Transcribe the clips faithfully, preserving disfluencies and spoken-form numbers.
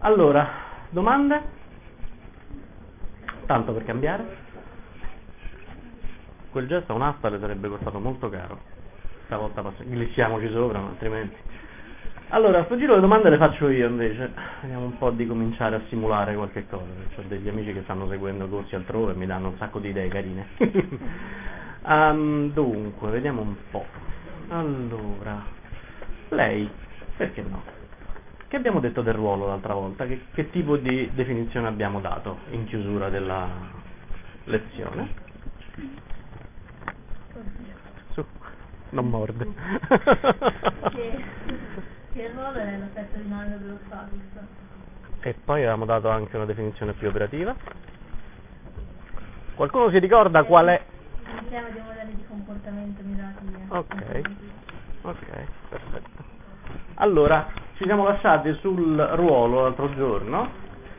Allora, domande? Tanto per cambiare? Quel gesto a un'asta le sarebbe costato molto caro. Stavolta glissiamoci sopra, ma altrimenti. Allora, sto giro le domande le faccio io invece. Vediamo un po' di cominciare a simulare qualche cosa. Ho degli amici che stanno seguendo corsi altrove e mi danno un sacco di idee carine. um, dunque, vediamo un po'. Allora, lei, perché no? Che abbiamo detto del ruolo l'altra volta? Che, che tipo di definizione abbiamo dato in chiusura della lezione? Su, non morde. Che, che il ruolo è l'aspetto dinamico dello status. E poi avevamo dato anche una definizione più operativa. Qualcuno si ricorda qual è? L'insieme dei modelli di comportamento mirati. Ok, ok, perfetto. Allora, ci siamo lasciati sul ruolo l'altro giorno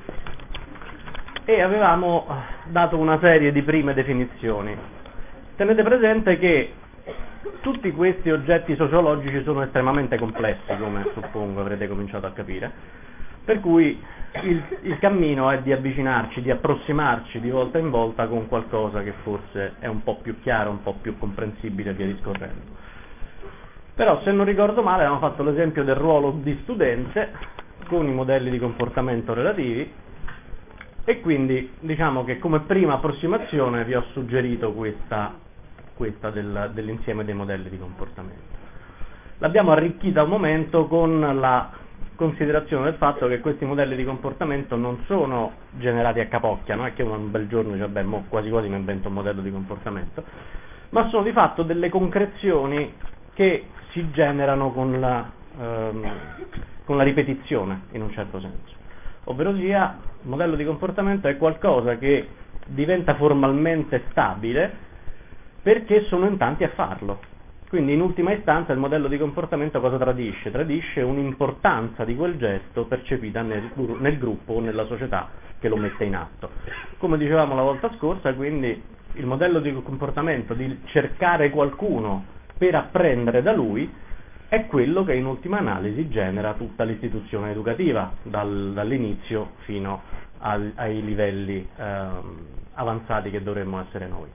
e avevamo dato una serie di prime definizioni. Tenete presente che tutti questi oggetti sociologici sono estremamente complessi, come suppongo avrete cominciato a capire, per cui il, il cammino è di avvicinarci, di approssimarci di volta in volta con qualcosa che forse è un po' più chiaro, un po' più comprensibile e via discorrendo. Però, se non ricordo male, abbiamo fatto l'esempio del ruolo di studente con i modelli di comportamento relativi e quindi diciamo che come prima approssimazione vi ho suggerito questa, questa del, dell'insieme dei modelli di comportamento. L'abbiamo arricchita un momento con la considerazione del fatto che questi modelli di comportamento non sono generati a capocchia, non è che uno un bel giorno dice vabbè, mo quasi quasi mi invento un modello di comportamento, ma sono di fatto delle concrezioni che si generano con la, ehm, con la ripetizione, in un certo senso. Ovvero sia, il modello di comportamento è qualcosa che diventa formalmente stabile perché sono in tanti a farlo. Quindi in ultima istanza il modello di comportamento cosa tradisce? Tradisce un'importanza di quel gesto percepita nel, nel gruppo o nella società che lo mette in atto. Come dicevamo la volta scorsa, quindi il modello di comportamento di cercare qualcuno per apprendere da lui è quello che in ultima analisi genera tutta l'istituzione educativa, dal, dall'inizio fino al, ai livelli ehm, avanzati che dovremmo essere noi.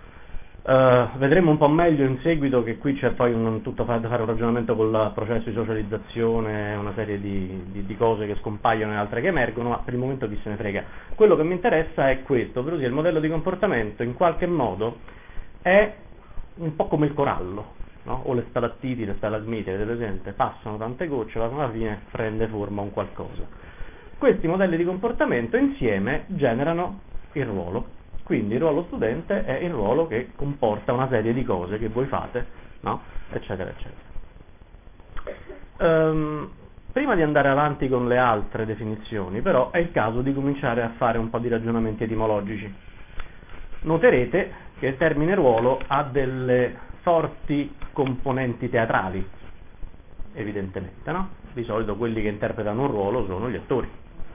Uh, vedremo un po' meglio in seguito che qui c'è poi un, tutto da fare un ragionamento col processo di socializzazione, una serie di, di, di cose che scompaiono e altre che emergono, ma per il momento chi se ne frega. Quello che mi interessa è questo, ovvero sia il modello di comportamento in qualche modo è un po' come il corallo, no? O le stalattiti, le stalagmiti, avete presente? Passano tante gocce, alla fine prende forma un qualcosa. Questi modelli di comportamento insieme generano il ruolo. Quindi il ruolo studente è il ruolo che comporta una serie di cose che voi fate, no? Eccetera, eccetera. Um, prima di andare avanti con le altre definizioni, però, è il caso di cominciare a fare un po' di ragionamenti etimologici. Noterete che il termine ruolo ha delle forti componenti teatrali, evidentemente, no? Di solito quelli che interpretano un ruolo sono gli attori.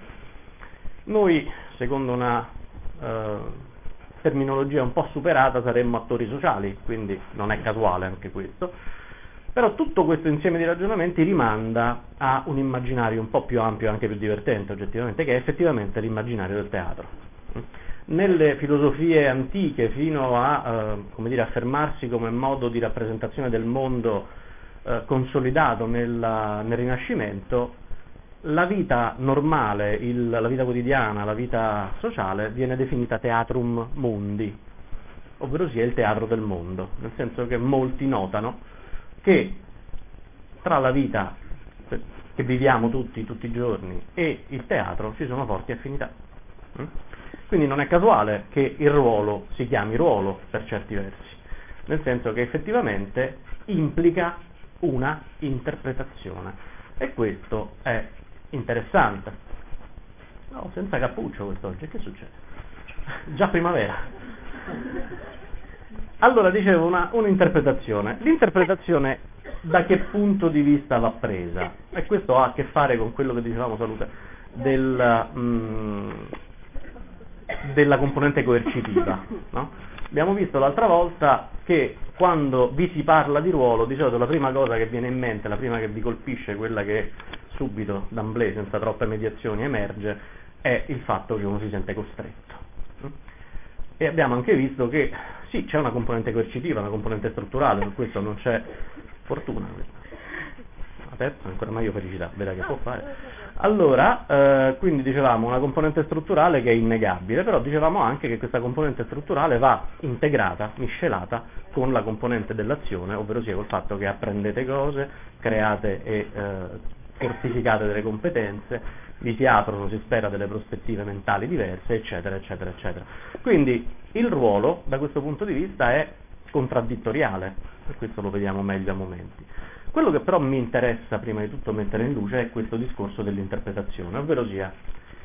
Noi, secondo una uh, terminologia un po' superata, saremmo attori sociali, quindi non è casuale anche questo, però tutto questo insieme di ragionamenti rimanda a un immaginario un po' più ampio e anche più divertente oggettivamente, che è effettivamente l'immaginario del teatro. Nelle filosofie antiche, fino a eh, come dire, affermarsi come modo di rappresentazione del mondo eh, consolidato nella, nel Rinascimento, la vita normale, il, la vita quotidiana, la vita sociale viene definita teatrum mundi, ovvero sia il teatro del mondo, nel senso che molti notano che tra la vita che viviamo tutti, tutti i giorni e il teatro ci sono forti affinità. Quindi non è casuale che il ruolo si chiami ruolo per certi versi, nel senso che effettivamente implica una interpretazione e questo è interessante. No, senza cappuccio quest'oggi, che succede? Già primavera. Allora, dicevo, una, un'interpretazione. L'interpretazione da che punto di vista va presa? E questo ha a che fare con quello che dicevamo, salute, del, mm, della componente coercitiva, no? Abbiamo visto l'altra volta che quando vi si parla di ruolo, di solito la prima cosa che viene in mente, la prima che vi colpisce, quella che subito, d'amblè, senza troppe mediazioni, emerge, è il fatto che uno si sente costretto. E abbiamo anche visto che sì, c'è una componente coercitiva, una componente strutturale, su questo non c'è fortuna. Aperto, ancora meglio felicità, vedrà che può fare. Allora, eh, quindi dicevamo una componente strutturale che è innegabile, però dicevamo anche che questa componente strutturale va integrata, miscelata con la componente dell'azione, ovvero sia col fatto che apprendete cose, create e eh, fortificate delle competenze, vi si aprono, si spera, delle prospettive mentali diverse, eccetera, eccetera, eccetera. Quindi il ruolo, da questo punto di vista, è contraddittoriale, e questo lo vediamo meglio a momenti. Quello che però mi interessa prima di tutto mettere in luce è questo discorso dell'interpretazione, ovvero sia,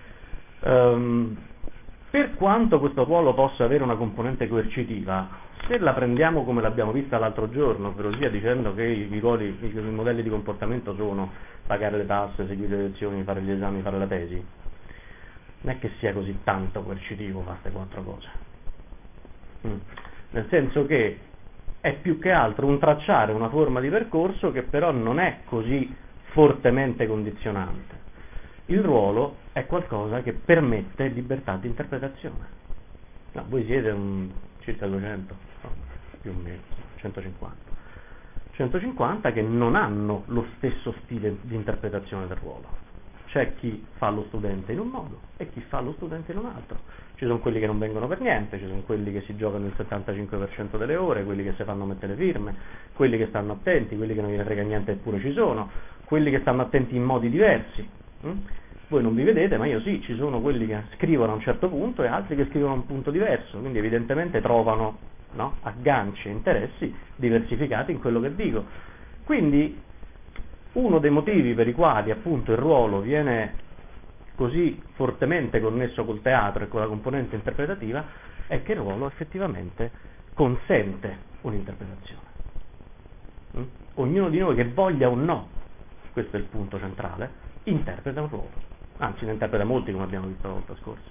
um, per quanto questo ruolo possa avere una componente coercitiva, se la prendiamo come l'abbiamo vista l'altro giorno, ovvero sia dicendo che i, i, ruoli, i, i modelli di comportamento sono pagare le tasse, seguire le lezioni, fare gli esami, fare la tesi, non è che sia così tanto coercitivo fare queste quattro cose. Mm. Nel senso che è più che altro un tracciare una forma di percorso che però non è così fortemente condizionante. Il ruolo è qualcosa che permette libertà di interpretazione. No, voi siete un, circa duecento, no, più o meno, centocinquanta. centocinquanta che non hanno lo stesso stile di interpretazione del ruolo. C'è chi fa lo studente in un modo e chi fa lo studente in un altro. Ci sono quelli che non vengono per niente, ci sono quelli che si giocano il settantacinque per cento delle ore, quelli che si fanno mettere le firme, quelli che stanno attenti, quelli che non gliene frega niente eppure ci sono, quelli che stanno attenti in modi diversi. Hm? Voi non vi vedete, ma io sì, ci sono quelli che scrivono a un certo punto e altri che scrivono a un punto diverso, quindi evidentemente trovano, no, agganci e interessi diversificati in quello che dico. Quindi uno dei motivi per i quali appunto il ruolo viene così fortemente connesso col teatro e con la componente interpretativa è che il ruolo effettivamente consente un'interpretazione. Mm? Ognuno di noi che voglia o no, questo è il punto centrale, interpreta un ruolo, anzi ne interpreta molti come abbiamo visto la volta scorsa.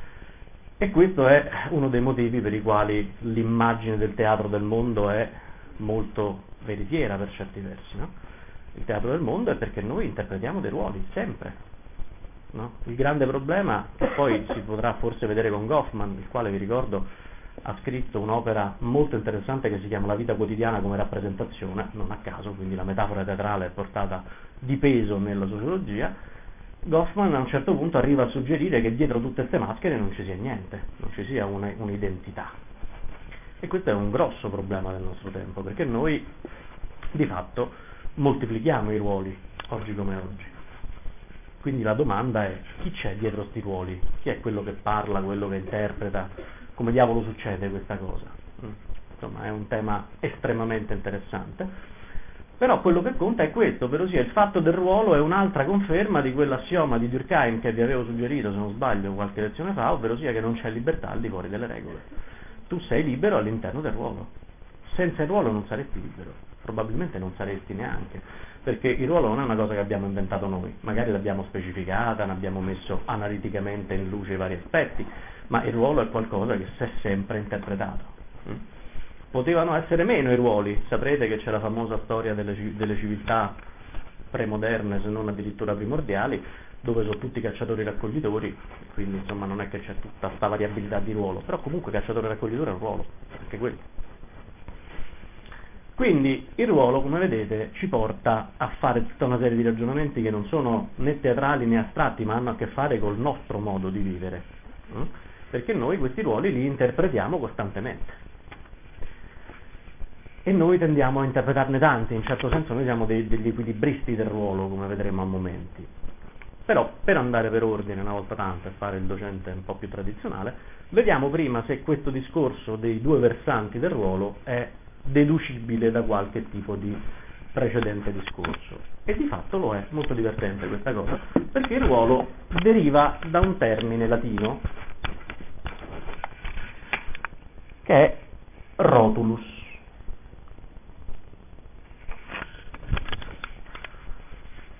E questo è uno dei motivi per i quali l'immagine del teatro del mondo è molto veritiera per certi versi, no? Il teatro del mondo è perché noi interpretiamo dei ruoli, sempre. No? Il grande problema, che poi si potrà forse vedere con Goffman, il quale vi ricordo ha scritto un'opera molto interessante che si chiama La vita quotidiana come rappresentazione, non a caso, quindi la metafora teatrale è portata di peso nella sociologia. Goffman a un certo punto arriva a suggerire che dietro tutte queste maschere non ci sia niente, non ci sia una, un'identità. E questo è un grosso problema del nostro tempo, perché noi di fatto moltiplichiamo i ruoli, oggi come oggi. Quindi la domanda è: chi c'è dietro sti ruoli? Chi è quello che parla, quello che interpreta? Come diavolo succede questa cosa? Insomma, è un tema estremamente interessante. Però quello che conta è questo, ovvero sia il fatto del ruolo è un'altra conferma di quell'assioma di Durkheim che vi avevo suggerito, se non sbaglio, qualche lezione fa, ovvero sia che non c'è libertà al di fuori delle regole. Tu sei libero all'interno del ruolo. Senza il ruolo non saresti libero. Probabilmente non saresti neanche, perché il ruolo non è una cosa che abbiamo inventato noi, magari l'abbiamo specificata, ne abbiamo messo analiticamente in luce i vari aspetti, ma il ruolo è qualcosa che si è sempre interpretato. Potevano essere meno i ruoli, saprete che c'è la famosa storia delle, delle civiltà premoderne, se non addirittura primordiali, dove sono tutti cacciatori e raccoglitori, quindi insomma non è che c'è tutta questa variabilità di ruolo, però comunque cacciatore e raccoglitore è un ruolo, anche quello. Quindi il ruolo, come vedete, ci porta a fare tutta una serie di ragionamenti che non sono né teatrali né astratti, ma hanno a che fare col nostro modo di vivere, hm? Perché noi questi ruoli li interpretiamo costantemente. E noi tendiamo a interpretarne tanti, in certo senso noi siamo dei, degli equilibristi del ruolo, come vedremo a momenti. Però, per andare per ordine una volta tanto e fare il docente un po' più tradizionale, vediamo prima se questo discorso dei due versanti del ruolo è deducibile da qualche tipo di precedente discorso. E di fatto lo è, molto divertente questa cosa, perché il ruolo deriva da un termine latino che è rotulus.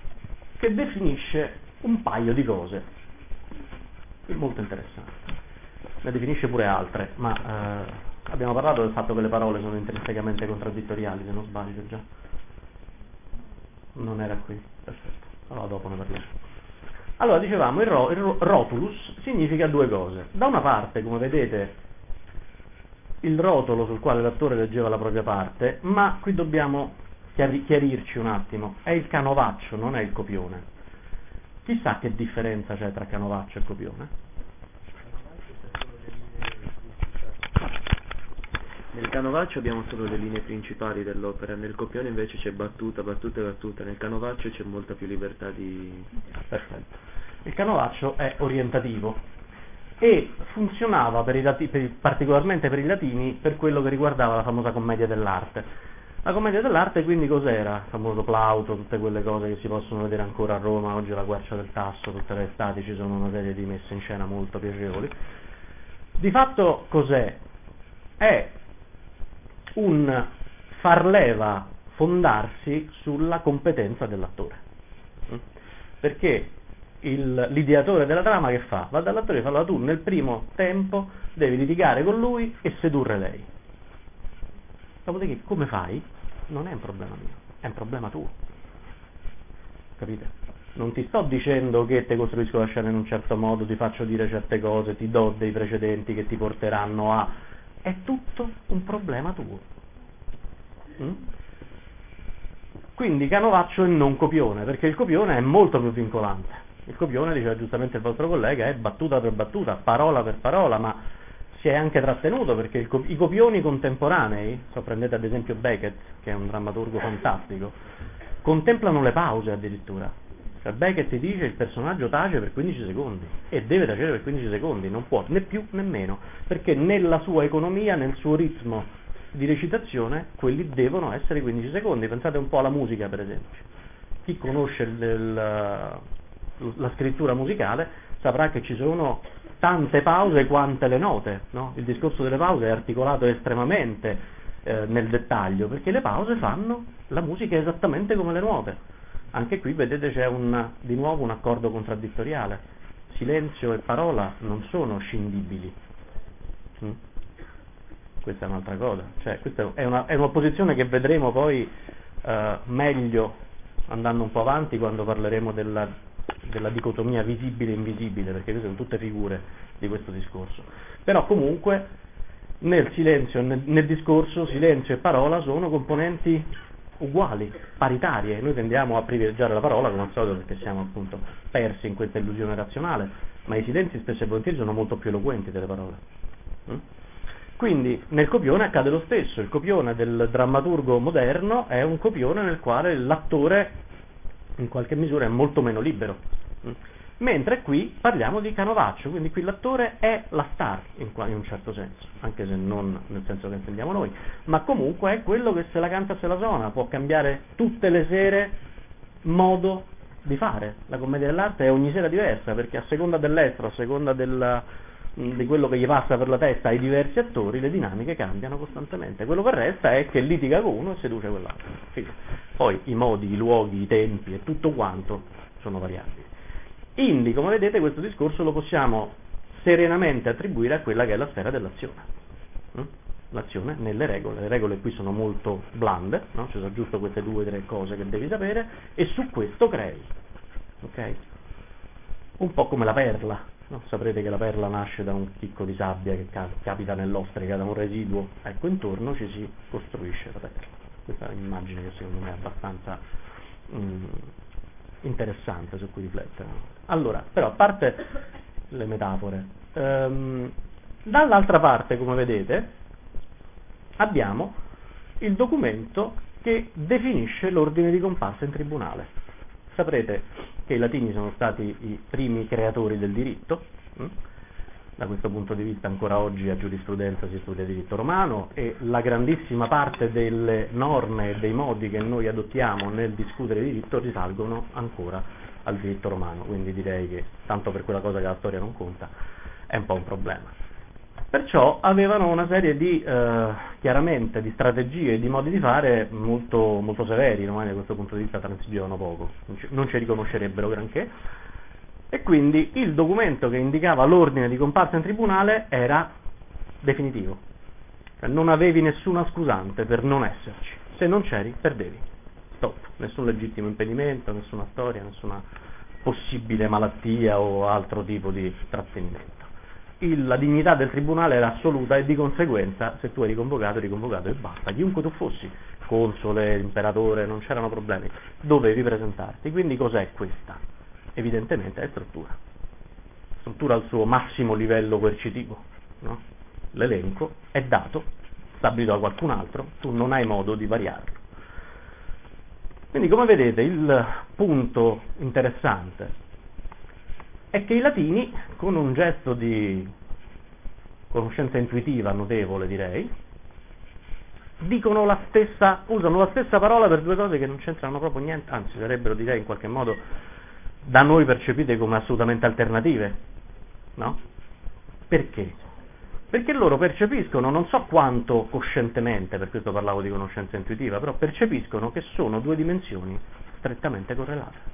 Che definisce un paio di cose molto interessanti. ne definisce pure altre, ma eh, abbiamo parlato del fatto che le parole sono intrinsecamente contraddittoriali, se non sbaglio già. Non era qui, perfetto, allora dopo ne parliamo. Allora dicevamo, il, ro, il ro, rotulus significa due cose. Da una parte, come vedete, il rotolo sul quale l'attore leggeva la propria parte, ma qui dobbiamo chiari, chiarirci un attimo, è il canovaccio, non è il copione. Chissà che differenza c'è tra canovaccio e copione? Nel canovaccio abbiamo solo le linee principali dell'opera, nel copione invece c'è battuta, battuta e battuta, nel canovaccio c'è molta più libertà di... Perfetto. Il canovaccio è orientativo e funzionava per i lati- per i- particolarmente per i latini per quello che riguardava la famosa commedia dell'arte. La commedia dell'arte quindi cos'era? Il famoso Plauto, tutte quelle cose che si possono vedere ancora a Roma, oggi la Quercia del Tasso, tutte le estati ci sono una serie di messe in scena molto piacevoli. Di fatto cos'è? È un far leva, fondarsi sulla competenza dell'attore. Perché il, l'ideatore della trama che fa? Va dall'attore e fa: allora tu nel primo tempo devi litigare con lui e sedurre lei. Dopodiché come fai? Non è un problema mio, è un problema tuo. Capite? Non ti sto dicendo che te costruisco la scena in un certo modo, ti faccio dire certe cose, ti do dei precedenti che ti porteranno a... È tutto un problema tuo. Mm? Quindi canovaccio e non copione, perché il copione è molto più vincolante. Il copione, diceva giustamente il vostro collega, è battuta per battuta, parola per parola, ma si è anche trattenuto perché il co- i copioni contemporanei, so, prendete ad esempio Beckett, che è un drammaturgo fantastico, contemplano le pause addirittura. Cioè Beckett ti dice il personaggio tace per quindici secondi e deve tacere per quindici secondi, non può né più né meno, perché nella sua economia, nel suo ritmo di recitazione, quelli devono essere quindici secondi. Pensate un po' alla musica, per esempio. Chi conosce il, il, la scrittura musicale saprà che ci sono tante pause quante le note, no? Il discorso delle pause è articolato estremamente eh, nel dettaglio, perché le pause fanno la musica esattamente come le note. Anche qui vedete c'è un, di nuovo un accordo contraddittoriale. Silenzio e parola non sono scindibili. Mm? Questa è un'altra cosa. Cioè, questa è, una, è un'opposizione che vedremo poi eh, meglio andando un po' avanti quando parleremo della, della dicotomia visibile e invisibile, perché queste sono tutte figure di questo discorso. Però comunque nel silenzio, nel, nel discorso, silenzio e parola sono componenti uguali, paritarie. Noi tendiamo a privilegiare la parola come al solito perché siamo appunto persi in questa illusione razionale, ma i silenzi spesso e volentieri sono molto più eloquenti delle parole. Mm? Quindi nel copione accade lo stesso. Il copione del drammaturgo moderno è un copione nel quale l'attore in qualche misura è molto meno libero. Mm? Mentre qui parliamo di canovaccio, quindi qui l'attore è la star in, in un certo senso, anche se non nel senso che intendiamo noi, ma comunque è quello che se la canta se la suona, può cambiare tutte le sere modo di fare. La commedia dell'arte è ogni sera diversa, perché a seconda dell'estro, a seconda del, di quello che gli passa per la testa ai diversi attori, le dinamiche cambiano costantemente. Quello che resta è che litiga con uno e seduce quell'altro. Poi i modi, i luoghi, i tempi e tutto quanto sono variabili. Quindi, come vedete, questo discorso lo possiamo serenamente attribuire a quella che è la sfera dell'azione. Mm? L'azione nelle regole. Le regole qui sono molto blande, no? Ci sono giusto queste due o tre cose che devi sapere e su questo crei. Okay? Un po' come la perla. No? Saprete che la perla nasce da un chicco di sabbia che ca- capita nell'ostrica, da un residuo. Ecco, intorno ci si costruisce la perla. Questa è un'immagine che secondo me è abbastanza... Mm, interessante su cui riflettere. Allora, però a parte le metafore, ehm, dall'altra parte, come vedete, abbiamo il documento che definisce l'ordine di comparsa in tribunale. Saprete che i latini sono stati i primi creatori del diritto. Hm? Da questo punto di vista ancora oggi a giurisprudenza si studia diritto romano e la grandissima parte delle norme e dei modi che noi adottiamo nel discutere diritto risalgono ancora al diritto romano, quindi direi che tanto per quella cosa che la storia non conta è un po' un problema. Perciò avevano una serie di eh, chiaramente di strategie e di modi di fare molto, molto severi, i romani da questo punto di vista transigevano poco, non ci, non ci riconoscerebbero granché. E quindi il documento che indicava l'ordine di comparsa in tribunale era definitivo, cioè non avevi nessuna scusante per non esserci, se non c'eri perdevi, stop, nessun legittimo impedimento, nessuna storia, nessuna possibile malattia o altro tipo di trattenimento. Il, la dignità del tribunale era assoluta e di conseguenza se tu eri convocato eri convocato e basta, chiunque tu fossi, console, imperatore, non c'erano problemi, dovevi presentarti. Quindi cos'è questa? Evidentemente è struttura, struttura al suo massimo livello coercitivo, no? L'elenco è dato, stabilito da qualcun altro, tu non hai modo di variarlo. Quindi come vedete il punto interessante è che i latini, con un gesto di conoscenza intuitiva notevole direi, dicono la stessa, usano la stessa parola per due cose che non c'entrano proprio niente, anzi sarebbero direi in qualche modo da noi percepite come assolutamente alternative, no? Perché? Perché loro percepiscono, non so quanto coscientemente, per questo parlavo di conoscenza intuitiva, però percepiscono che sono due dimensioni strettamente correlate.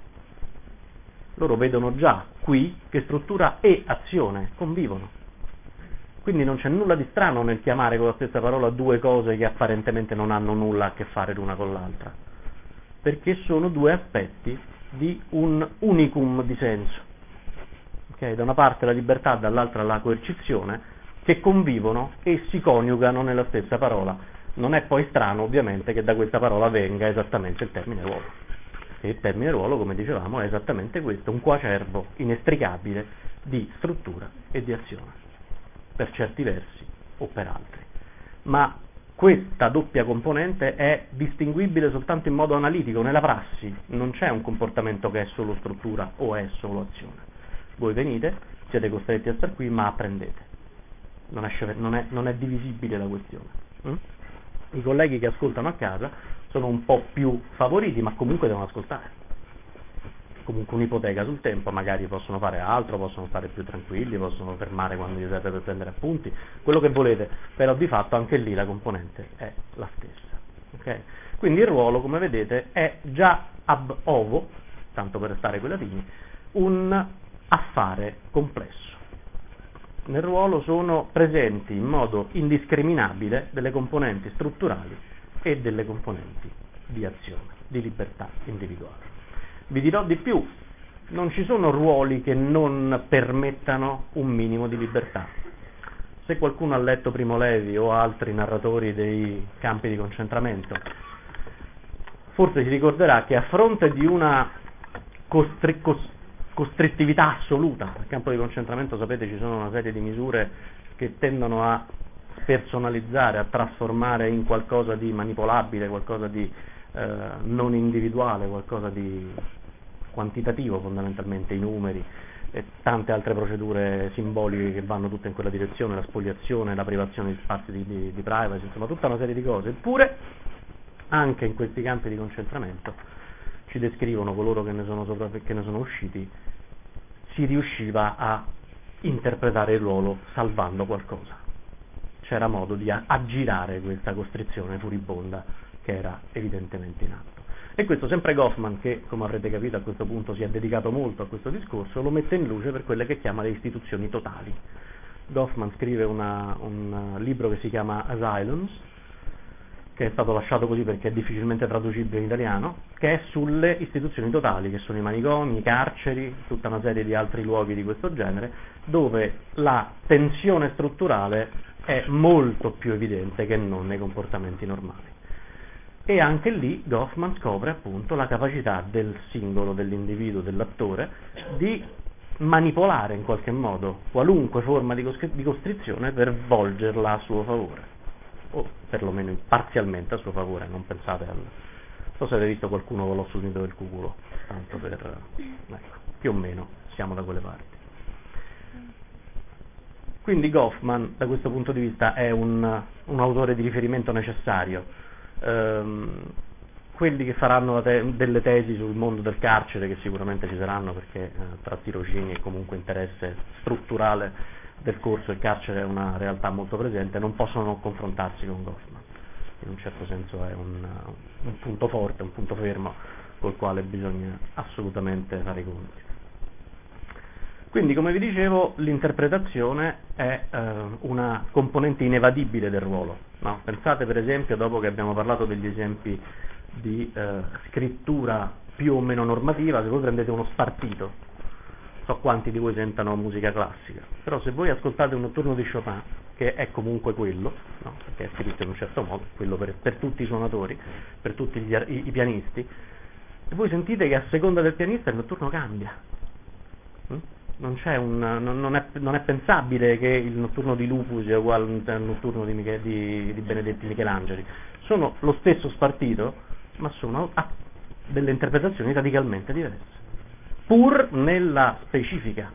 Loro vedono già qui che struttura e azione convivono. Quindi non c'è nulla di strano nel chiamare con la stessa parola due cose che apparentemente non hanno nulla a che fare l'una con l'altra, perché sono due aspetti di un unicum di senso. Okay? Da una parte la libertà, dall'altra la coercizione, che convivono e si coniugano nella stessa parola. Non è poi strano ovviamente che da questa parola venga esattamente il termine ruolo. E il termine ruolo, come dicevamo, è esattamente questo, un coacervo inestricabile di struttura e di azione, per certi versi o per altri. Ma questa doppia componente è distinguibile soltanto in modo analitico, nella prassi, non c'è un comportamento che è solo struttura o è solo azione. Voi venite, siete costretti a star qui, ma apprendete. Non è, non è, non è divisibile la questione. Mm? I colleghi che ascoltano a casa sono un po' più favoriti, ma comunque devono ascoltare. Comunque un'ipoteca sul tempo, magari possono fare altro, possono stare più tranquilli, possono fermare quando gli serve per prendere appunti, quello che volete, però di fatto anche lì la componente è la stessa. Okay? Quindi il ruolo, come vedete, è già ab ovo, tanto per restare coi latini, un affare complesso. Nel ruolo sono presenti in modo indiscriminabile delle componenti strutturali e delle componenti di azione, di libertà individuale. Vi dirò di più, non ci sono ruoli che non permettano un minimo di libertà. Se qualcuno ha letto Primo Levi o altri narratori dei campi di concentramento, forse si ricorderà che a fronte di una costri- cos- costrittività assoluta, al campo di concentramento sapete ci sono una serie di misure che tendono a personalizzare, a trasformare in qualcosa di manipolabile, qualcosa di eh, non individuale, qualcosa di quantitativo fondamentalmente, i numeri e tante altre procedure simboliche che vanno tutte in quella direzione, la spoliazione, la privazione di spazi di, di, di privacy, insomma tutta una serie di cose. Eppure anche in questi campi di concentramento ci descrivono coloro che ne sono, sopra, che ne sono usciti, si riusciva a interpretare il ruolo salvando qualcosa. C'era modo di aggirare questa costrizione furibonda che era evidentemente in atto. E questo sempre Goffman, che come avrete capito a questo punto si è dedicato molto a questo discorso, lo mette in luce per quelle che chiama le istituzioni totali. Goffman scrive una, un libro che si chiama Asylums, che è stato lasciato così perché è difficilmente traducibile in italiano, che è sulle istituzioni totali, che sono i manicomi, i carceri, tutta una serie di altri luoghi di questo genere, dove la tensione strutturale è molto più evidente che non nei comportamenti normali. E anche lì Goffman scopre appunto la capacità del singolo, dell'individuo, dell'attore di manipolare in qualche modo qualunque forma di costrizione per volgerla a suo favore, o perlomeno parzialmente a suo favore. Non pensate al... non so se avete visto qualcuno con l'osso unito del cuculo, tanto per... ecco, più o meno siamo da quelle parti. Quindi Goffman da questo punto di vista è un, un autore di riferimento necessario. Ehm, quelli che faranno te- delle tesi sul mondo del carcere, che sicuramente ci saranno perché eh, tra tirocini e comunque interesse strutturale del corso il carcere è una realtà molto presente, non possono non confrontarsi con Goffman. In un certo senso è un, un punto forte, un punto fermo col quale bisogna assolutamente fare i conti. Quindi, come vi dicevo, l'interpretazione è eh, una componente inevadibile del ruolo, no? Pensate per esempio, dopo che abbiamo parlato degli esempi di eh, scrittura più o meno normativa, se voi prendete uno spartito, so quanti di voi sentano musica classica, però se voi ascoltate un notturno di Chopin, che è comunque quello, no? Perché è scritto in un certo modo, quello per, per tutti i suonatori, per tutti gli, i, i pianisti, e voi sentite che a seconda del pianista il notturno cambia. Mm? Non, c'è un, non, non, è, non è pensabile che il notturno di Lupus sia uguale al notturno di, Miche, di, di Benedetti Michelangeli. Sono lo stesso spartito, ma sono a delle interpretazioni radicalmente diverse, pur nella specifica,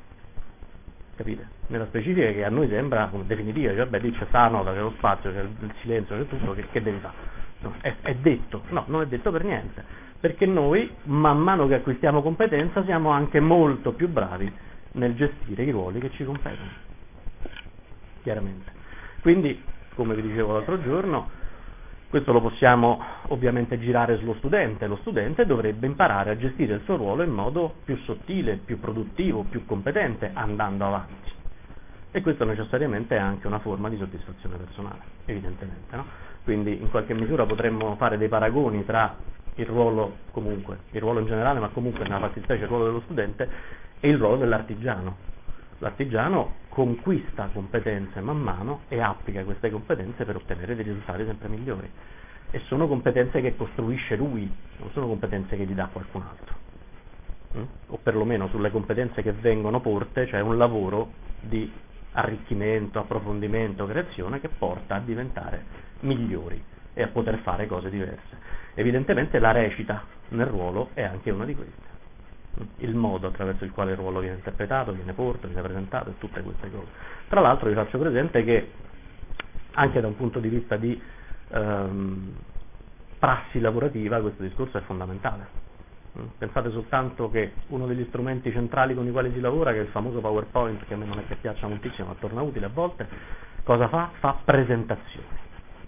capite? Nella specifica che a noi sembra definitiva, cioè beh lì c'è sta la nota, c'è lo spazio, c'è il silenzio, c'è tutto, che, che devi fare? No, è, è detto, no, non è detto per niente, perché noi man mano che acquistiamo competenza siamo anche molto più bravi nel gestire i ruoli che ci competono, chiaramente. Quindi, come vi dicevo l'altro giorno, questo lo possiamo ovviamente girare sullo studente. Lo studente dovrebbe imparare a gestire il suo ruolo in modo più sottile, più produttivo, più competente, andando avanti. E questo necessariamente è anche una forma di soddisfazione personale, evidentemente, no? Quindi in qualche misura potremmo fare dei paragoni tra il ruolo comunque, il ruolo in generale, ma comunque nella fattispecie il ruolo dello studente e il ruolo dell'artigiano. L'artigiano conquista competenze man mano e applica queste competenze per ottenere dei risultati sempre migliori, e sono competenze che costruisce lui, non sono competenze che gli dà qualcun altro, mm? O perlomeno sulle competenze che vengono porte c'è cioè un lavoro di arricchimento, approfondimento, creazione che porta a diventare migliori e a poter fare cose diverse. Evidentemente la recita nel ruolo è anche una di queste, il modo attraverso il quale il ruolo viene interpretato, viene portato, viene presentato e tutte queste cose. Tra l'altro vi faccio presente che anche da un punto di vista di ehm, prassi lavorativa questo discorso è fondamentale. Pensate soltanto che uno degli strumenti centrali con i quali si lavora, che è il famoso PowerPoint, che a me non è che piaccia moltissimo, ma torna utile a volte, cosa fa? Fa presentazioni.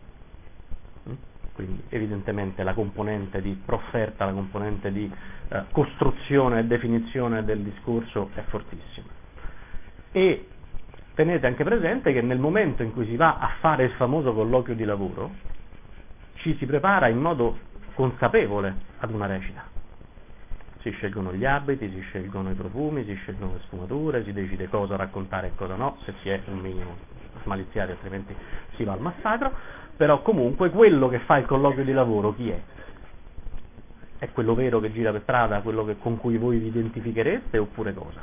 Quindi evidentemente la componente di profferta, la componente di eh, costruzione e definizione del discorso è fortissima. E tenete anche presente che nel momento in cui si va a fare il famoso colloquio di lavoro, ci si prepara in modo consapevole ad una recita. Si scelgono gli abiti, si scelgono i profumi, si scelgono le sfumature, si decide cosa raccontare e cosa no, se si è un minimo smaliziati, altrimenti si va al massacro. Però comunque quello che fa il colloquio di lavoro chi è? È quello vero che gira per strada, quello che, con cui voi vi identifichereste, oppure cosa?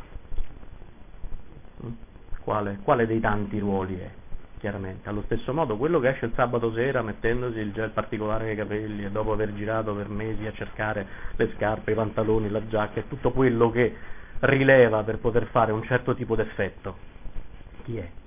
Quale, quale dei tanti ruoli è? Chiaramente. Allo stesso modo quello che esce il sabato sera mettendosi il gel particolare nei capelli e dopo aver girato per mesi a cercare le scarpe, i pantaloni, la giacca e tutto quello che rileva per poter fare un certo tipo d'effetto, chi è?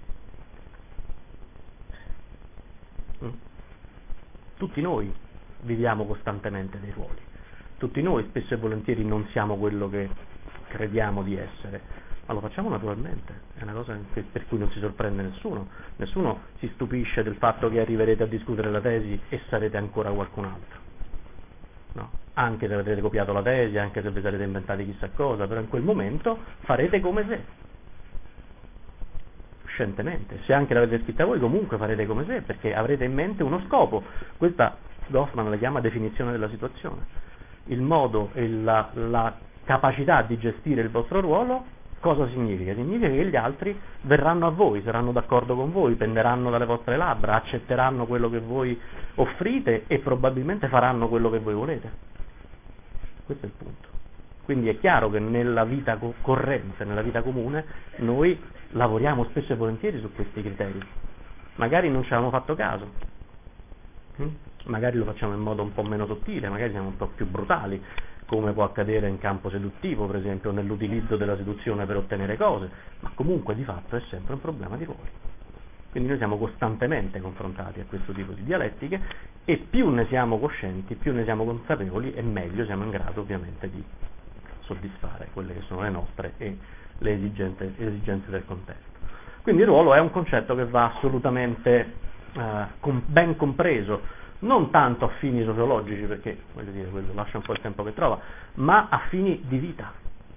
Tutti noi viviamo costantemente dei ruoli, tutti noi spesso e volentieri non siamo quello che crediamo di essere, ma lo facciamo naturalmente, è una cosa che, per cui non si sorprende nessuno, nessuno si stupisce del fatto che arriverete a discutere la tesi e sarete ancora qualcun altro, no? Anche se avrete copiato la tesi, anche se vi sarete inventati chissà cosa, però in quel momento farete come se. Scientemente, se anche l'avete scritta voi comunque farete come se, perché avrete in mente uno scopo. Questa Goffman la chiama definizione della situazione, il modo e la, la capacità di gestire il vostro ruolo. Cosa significa? Significa che gli altri verranno a voi, saranno d'accordo con voi, penderanno dalle vostre labbra, accetteranno quello che voi offrite e probabilmente faranno quello che voi volete. Questo è il punto. Quindi è chiaro che nella vita corrente, nella vita comune, noi lavoriamo spesso e volentieri su questi criteri. Magari non ci avevamo fatto caso, magari lo facciamo in modo un po' meno sottile, magari siamo un po' più brutali, come può accadere in campo seduttivo, per esempio, nell'utilizzo della seduzione per ottenere cose, ma comunque di fatto è sempre un problema di ruoli. Quindi noi siamo costantemente confrontati a questo tipo di dialettiche e più ne siamo coscienti, più ne siamo consapevoli e meglio siamo in grado ovviamente di soddisfare quelle che sono le nostre e le esigenze, le esigenze del contesto. Quindi il ruolo è un concetto che va assolutamente eh, com- ben compreso, non tanto a fini sociologici, perché voglio dire, quello lascia un po' il tempo che trova, ma a fini di vita.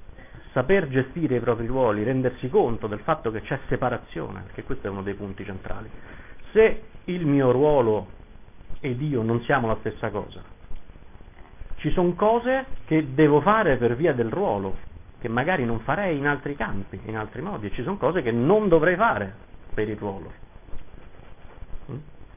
saper gestire i propri ruoli, rendersi conto del fatto che c'è separazione, perché questo è uno dei punti centrali. Se il mio ruolo ed io non siamo la stessa cosa, ci sono cose che devo fare per via del ruolo, che magari non farei in altri campi, in altri modi, e ci sono cose che non dovrei fare per il ruolo. Mm?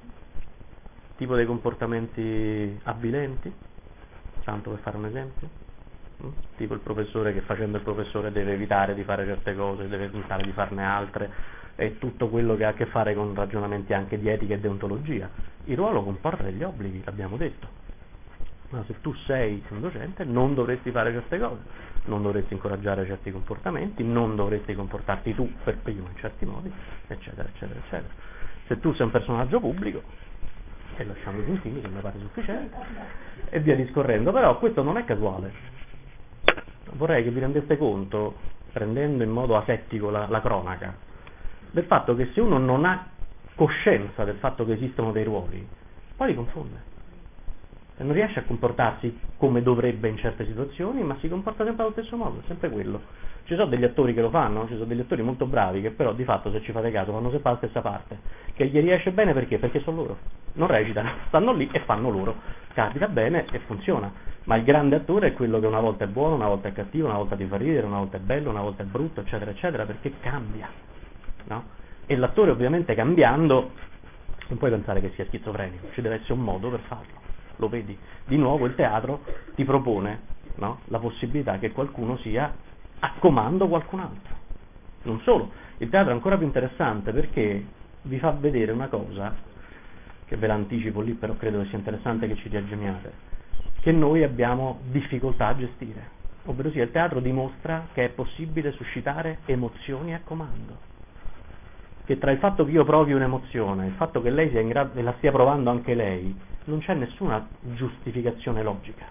Tipo dei comportamenti avvilenti, tanto per fare un esempio. Mm? Tipo il professore che facendo il professore deve evitare di fare certe cose, deve evitare di farne altre, e tutto quello che ha a che fare con ragionamenti anche di etica e deontologia. Il ruolo comporta degli obblighi, l'abbiamo detto. Ma se tu sei un docente non dovresti fare certe cose, non dovresti incoraggiare certi comportamenti, non dovresti comportarti tu per primo in certi modi, eccetera, eccetera, eccetera. Se tu sei un personaggio pubblico, e lasciamo i puntini che mi pare sufficiente, e via discorrendo, però questo non è casuale. Vorrei che vi rendeste conto, prendendo in modo asettico la, la cronaca, del fatto che se uno non ha coscienza del fatto che esistono dei ruoli, poi li confonde. E non riesce a comportarsi come dovrebbe in certe situazioni, ma si comporta sempre allo stesso modo, sempre quello. Ci sono degli attori che lo fanno, ci sono degli attori molto bravi che però di fatto, se ci fate caso, fanno sempre la stessa parte, che gli riesce bene perché? Perché sono loro, non recitano, stanno lì e fanno loro, capita bene e funziona. Ma il grande attore è quello che una volta è buono, una volta è cattivo, una volta ti fa ridere, una volta è bello, una volta è brutto, eccetera, eccetera, perché cambia, no? E l'attore ovviamente cambiando, non puoi pensare che sia schizofrenico, ci deve essere un modo per farlo. Lo vedi? Di nuovo il teatro ti propone, no, la possibilità che qualcuno sia a comando qualcun altro. Non solo, il teatro è ancora più interessante perché vi fa vedere una cosa, che ve la anticipo lì, però credo che sia interessante che ci ragioniate, che noi abbiamo difficoltà a gestire. Ovvero sia, il teatro dimostra che è possibile suscitare emozioni a comando. Che tra il fatto che io provi un'emozione e il fatto che lei sia in grado e la stia provando anche lei, non c'è nessuna giustificazione logica.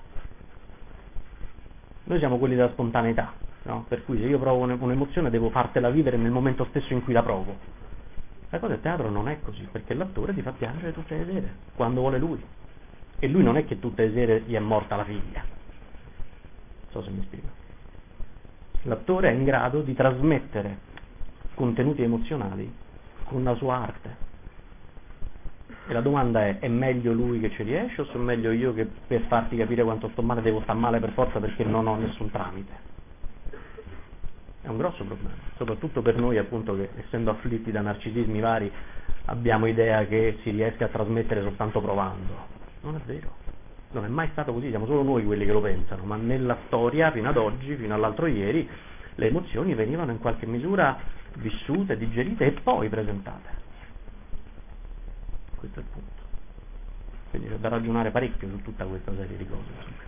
Noi siamo quelli della spontaneità, no? Per cui se io provo un'emozione devo fartela vivere nel momento stesso in cui la provo. La cosa del teatro non è così, perché l'attore ti fa piangere tutte le sere, quando vuole lui. E lui non è che tutte le sere gli è morta la figlia. Non so se mi spiego. L'attore è in grado di trasmettere contenuti emozionali con la sua arte. E la domanda è: è meglio lui che ci riesce o sono meglio io che per farti capire quanto sto male devo star male per forza perché non ho nessun tramite? È un grosso problema, soprattutto per noi appunto che essendo afflitti da narcisismi vari abbiamo idea che si riesca a trasmettere soltanto provando. Non è vero, non è mai stato così, siamo solo noi quelli che lo pensano, ma nella storia fino ad oggi, fino all'altro ieri, le emozioni venivano in qualche misura vissute, digerite e poi presentate. Questo è il punto. Quindi c'è da ragionare parecchio su tutta questa serie di cose.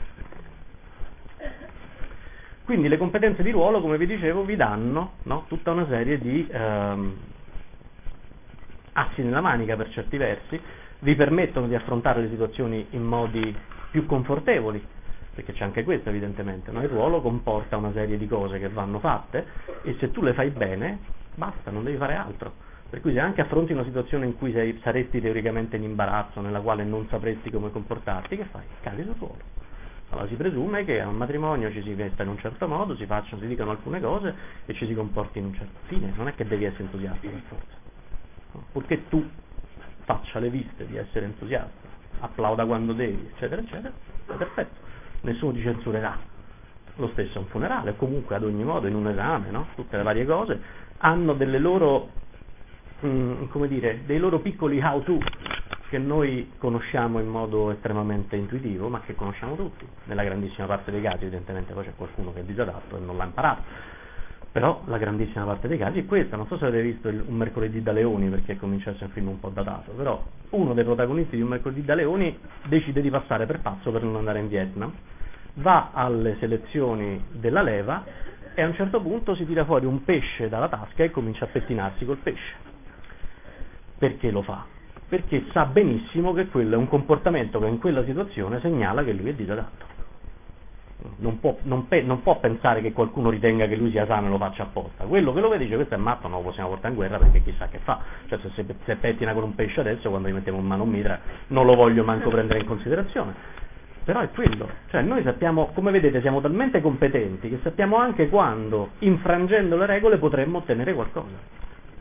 Quindi le competenze di ruolo, come vi dicevo, vi danno, no, tutta una serie di ehm, assi nella manica per certi versi, vi permettono di affrontare le situazioni in modi più confortevoli, perché c'è anche questo evidentemente, no? Il ruolo comporta una serie di cose che vanno fatte e se tu le fai bene, basta, non devi fare altro. Per cui se anche affronti una situazione in cui sei, saresti teoricamente in imbarazzo, nella quale non sapresti come comportarti, che fai? Cadi sul ruolo. Allora si presume che a un matrimonio ci si vesta in un certo modo, si facciano, si dicano alcune cose e ci si comporti in un certo fine. Non è che devi essere entusiasta per forza. No? Purché tu faccia le viste di essere entusiasta, applauda quando devi, eccetera, eccetera, è perfetto. Nessuno ti censurerà. Lo stesso è un funerale, o comunque ad ogni modo in un esame, no? Tutte le varie cose hanno delle loro, mh, come dire, dei loro piccoli how to che noi conosciamo in modo estremamente intuitivo, ma che conosciamo tutti. Nella grandissima parte dei casi, evidentemente poi c'è qualcuno che è disadatto e non l'ha imparato. Però la grandissima parte dei casi è questa. Non so se avete visto il, un mercoledì da leoni, perché comincia a essere un film un po' datato, però uno dei protagonisti di un mercoledì da leoni decide di passare per pazzo per non andare in Vietnam, va alle selezioni della leva e a un certo punto si tira fuori un pesce dalla tasca e comincia a pettinarsi col pesce. Perché lo fa? Perché sa benissimo che quello è un comportamento che in quella situazione segnala che lui è disadatto. Non può, non, pe- non può pensare che qualcuno ritenga che lui sia sano e lo faccia apposta. Quello che lo vede dice: questo è matto, non lo possiamo portare in guerra perché chissà che fa. Cioè se, se, se pettina con un pesce adesso, quando gli mettiamo in mano un mitra, non lo voglio manco prendere in considerazione. Però è quello, cioè noi sappiamo, come vedete siamo talmente competenti che sappiamo anche quando, infrangendo le regole, potremmo ottenere qualcosa.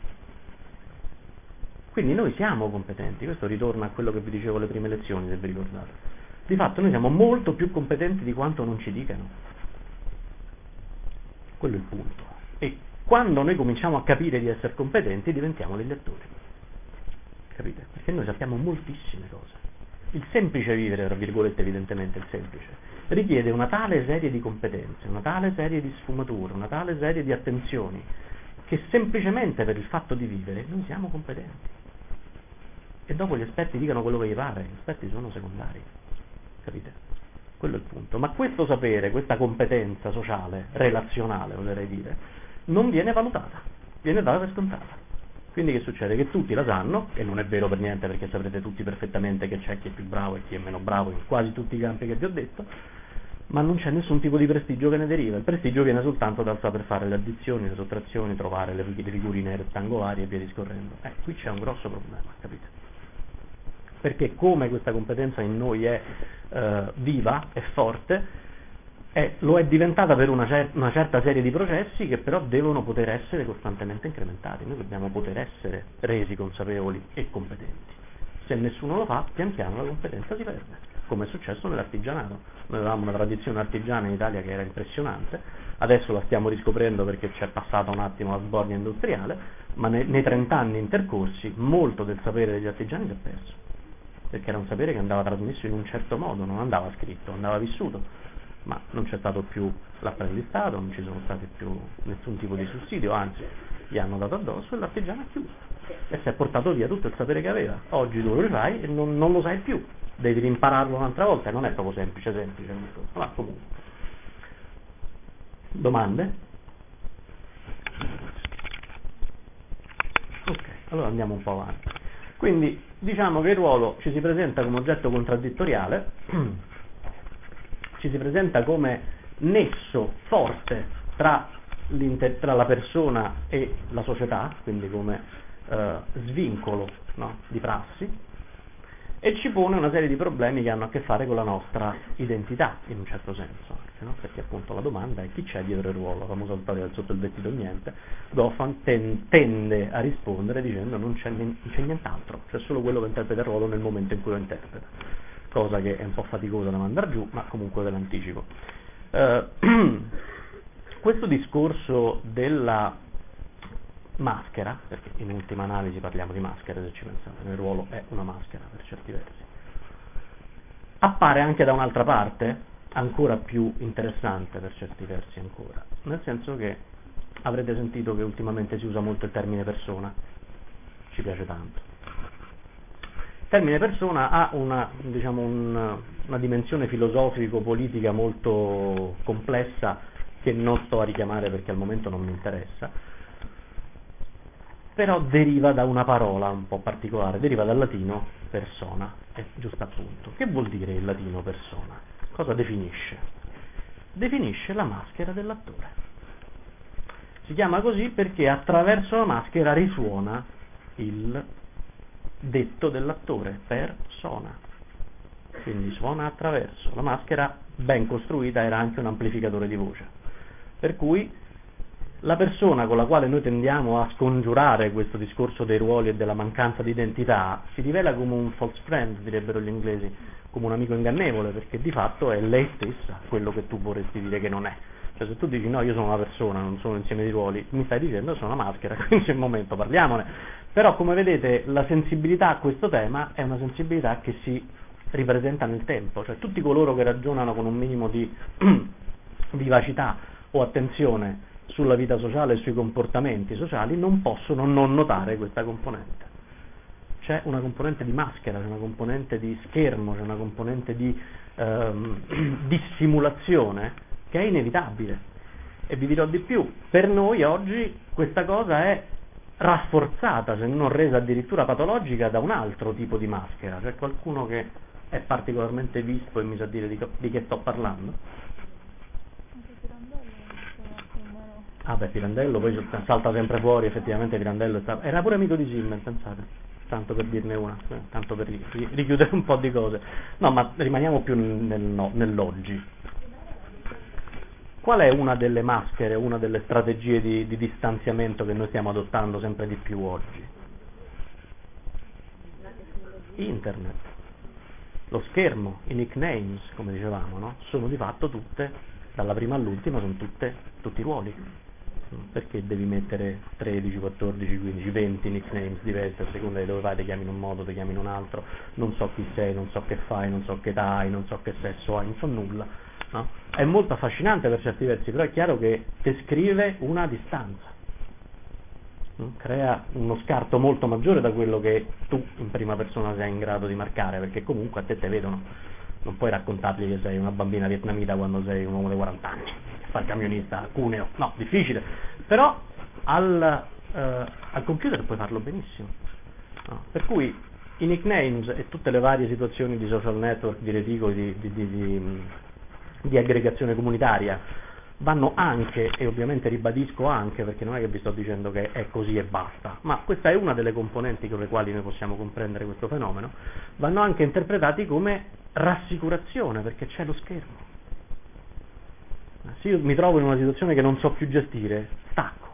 Quindi noi siamo competenti, questo ritorna a quello che vi dicevo alle prime lezioni, se vi ricordate. Di fatto noi siamo molto più competenti di quanto non ci dicano. Quello è il punto. E quando noi cominciamo a capire di essere competenti diventiamo degli attori. Capite? Perché noi sappiamo moltissime cose. Il semplice vivere, tra virgolette, evidentemente il semplice, richiede una tale serie di competenze, una tale serie di sfumature, una tale serie di attenzioni, che semplicemente per il fatto di vivere noi siamo competenti. E dopo gli esperti dicano quello che gli pare, gli esperti sono secondari. Capite? Quello è il punto. Ma questo sapere, questa competenza sociale, relazionale, oserei dire, non viene valutata, viene data per scontata. Quindi che succede? Che tutti la sanno, e non è vero per niente perché saprete tutti perfettamente che c'è chi è più bravo e chi è meno bravo in quasi tutti i campi che vi ho detto, ma non c'è nessun tipo di prestigio che ne deriva. Il prestigio viene soltanto dal saper fare le addizioni, le sottrazioni, trovare le figurine rettangolari e via discorrendo. Eh, qui c'è un grosso problema, capite? Perché come questa competenza in noi è eh, viva, è forte, è, lo è diventata per una, cer- una certa serie di processi che però devono poter essere costantemente incrementati. Noi dobbiamo poter essere resi consapevoli e competenti. Se nessuno lo fa, pian piano la competenza si perde, come è successo nell'artigianato. Noi avevamo una tradizione artigiana in Italia che era impressionante, adesso la stiamo riscoprendo perché c'è passata un attimo la sbornia industriale, ma ne- nei trent'anni intercorsi molto del sapere degli artigiani si è perso, perché era un sapere che andava trasmesso in un certo modo, non andava scritto, andava vissuto, ma non c'è stato più l'apprendistato, non ci sono stati più nessun tipo di sussidio, anzi gli hanno dato addosso e l'artigiano ha chiuso e si è portato via tutto il sapere che aveva. Oggi tu lo rifai e non, non lo sai più, devi rimpararlo un'altra volta e non è proprio semplice, semplice, ma comunque. Domande? Ok, allora andiamo un po' avanti. Quindi diciamo che il ruolo ci si presenta come oggetto contraddittoriale, ci si presenta come nesso forte tra, tra la persona e la società, quindi come eh, svincolo, no, di prassi, e ci pone una serie di problemi che hanno a che fare con la nostra identità, in un certo senso, anche, no? Perché appunto la domanda è chi c'è dietro il ruolo, la famosa storia del sotto il vestito niente. Goffman ten, tende a rispondere dicendo non c'è, non c'è nient'altro, c'è solo quello che interpreta il ruolo nel momento in cui lo interpreta, cosa che è un po' faticosa da mandare giù, ma comunque ve l'anticipo. Uh, questo discorso della maschera, perché in ultima analisi parliamo di maschera, se ci pensate, il ruolo è una maschera per certi versi, appare anche da un'altra parte, ancora più interessante per certi versi ancora, nel senso che avrete sentito che ultimamente si usa molto il termine persona, ci piace tanto. Il termine persona ha una, diciamo, un, una dimensione filosofico-politica molto complessa che non sto a richiamare perché al momento non mi interessa, però deriva da una parola un po' particolare, deriva dal latino persona, è giusto appunto. Che vuol dire il latino persona? Cosa definisce? Definisce la maschera dell'attore. Si chiama così perché attraverso la maschera risuona il detto dell'attore, persona. Quindi suona attraverso. La maschera ben costruita era anche un amplificatore di voce. Per cui la persona con la quale noi tendiamo a scongiurare questo discorso dei ruoli e della mancanza di identità si rivela come un false friend, direbbero gli inglesi, come un amico ingannevole, perché di fatto è lei stessa quello che tu vorresti dire che non è. Cioè se tu dici no, io sono una persona, non sono un insieme di ruoli, mi stai dicendo sono una maschera, quindi c'è un momento, parliamone. Però come vedete la sensibilità a questo tema è una sensibilità che si ripresenta nel tempo, cioè tutti coloro che ragionano con un minimo di vivacità o attenzione sulla vita sociale e sui comportamenti sociali non possono non notare questa componente. C'è una componente di maschera, c'è una componente di schermo, c'è una componente di ehm, dissimulazione che è inevitabile. E vi dirò di più, per noi oggi questa cosa è rafforzata, se non resa addirittura patologica, da un altro tipo di maschera. C'è qualcuno che è particolarmente vispo e mi sa dire di, di che sto parlando? Ah beh, Pirandello poi salta sempre fuori, effettivamente Pirandello è stato... era pure amico di Zimmer, pensate. tanto per dirne una, eh, tanto per ri- ri- richiudere un po' di cose. No, ma rimaniamo più nel, no, nell'oggi. Qual è una delle maschere, una delle strategie di, di distanziamento che noi stiamo adottando sempre di più oggi? Internet. Lo schermo, i nicknames, come dicevamo, no? Sono di fatto tutte, dalla prima all'ultima, sono tutte, tutti i ruoli. Perché devi mettere tredici, quattordici, quindici, venti nicknames diversi a seconda di dove vai, ti chiami in un modo, ti chiami in un altro, non so chi sei, non so che fai, non so che età hai, non so che sesso hai, non so nulla, no? È molto affascinante per certi versi, però è chiaro che descrive una distanza, no? Crea uno scarto molto maggiore da quello che tu in prima persona sei in grado di marcare, perché comunque a te te vedono, non puoi raccontargli che sei una bambina vietnamita quando sei un uomo di quaranta anni, che fa il camionista a Cuneo, no, difficile, però al, eh, al computer puoi farlo benissimo, no? Per cui i nicknames e tutte le varie situazioni di social network, di reticoli, di, di, di, di, di aggregazione comunitaria vanno anche, e ovviamente ribadisco anche, perché non è che vi sto dicendo che è così e basta, ma questa è una delle componenti con le quali noi possiamo comprendere questo fenomeno, vanno anche interpretati come rassicurazione, perché c'è lo schermo. Se io mi trovo in una situazione che non so più gestire, stacco.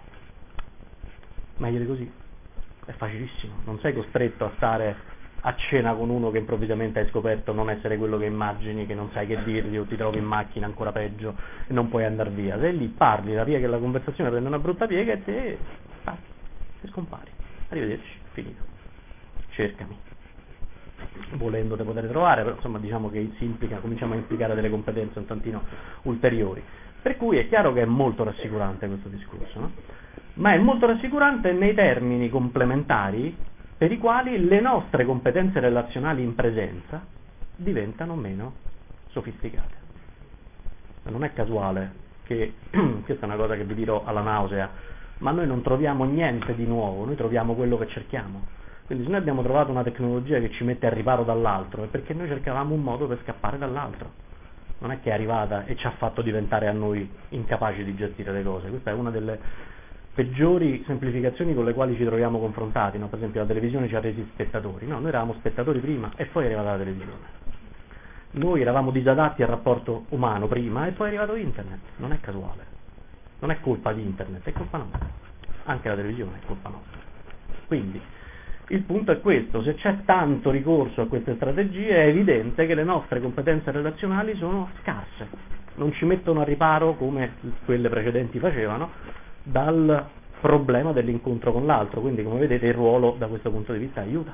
Meglio di così. È facilissimo, non sei costretto a stare a cena con uno che improvvisamente hai scoperto non essere quello che immagini, che non sai che dirgli, o ti trovi in macchina ancora peggio e non puoi andare via. Sei lì, parli, la via che la conversazione prende una brutta piega e te stacchi, e scompari. Arrivederci, finito. Cercami. Volendo te poter trovare, però insomma diciamo che si implica, cominciamo a implicare delle competenze un tantino ulteriori. Per cui è chiaro che è molto rassicurante questo discorso, no? Ma è molto rassicurante nei termini complementari per i quali le nostre competenze relazionali in presenza diventano meno sofisticate. Non è casuale che, questa è una cosa che vi dirò alla nausea, ma noi non troviamo niente di nuovo, noi troviamo quello che cerchiamo. Quindi se noi abbiamo trovato una tecnologia che ci mette al riparo dall'altro, è perché noi cercavamo un modo per scappare dall'altro. Non è che è arrivata e ci ha fatto diventare a noi incapaci di gestire le cose. Questa è una delle peggiori semplificazioni con le quali ci troviamo confrontati, no? Per esempio la televisione ci ha resi spettatori, no? Noi eravamo spettatori prima e poi è arrivata la televisione. Noi eravamo disadatti al rapporto umano prima e poi è arrivato internet. Non è casuale, non è colpa di internet, è colpa nostra. Anche la televisione è colpa nostra. Quindi il punto è questo: se c'è tanto ricorso a queste strategie è evidente che le nostre competenze relazionali sono scarse, non ci mettono a riparo come quelle precedenti facevano dal problema dell'incontro con l'altro. Quindi come vedete il ruolo da questo punto di vista aiuta.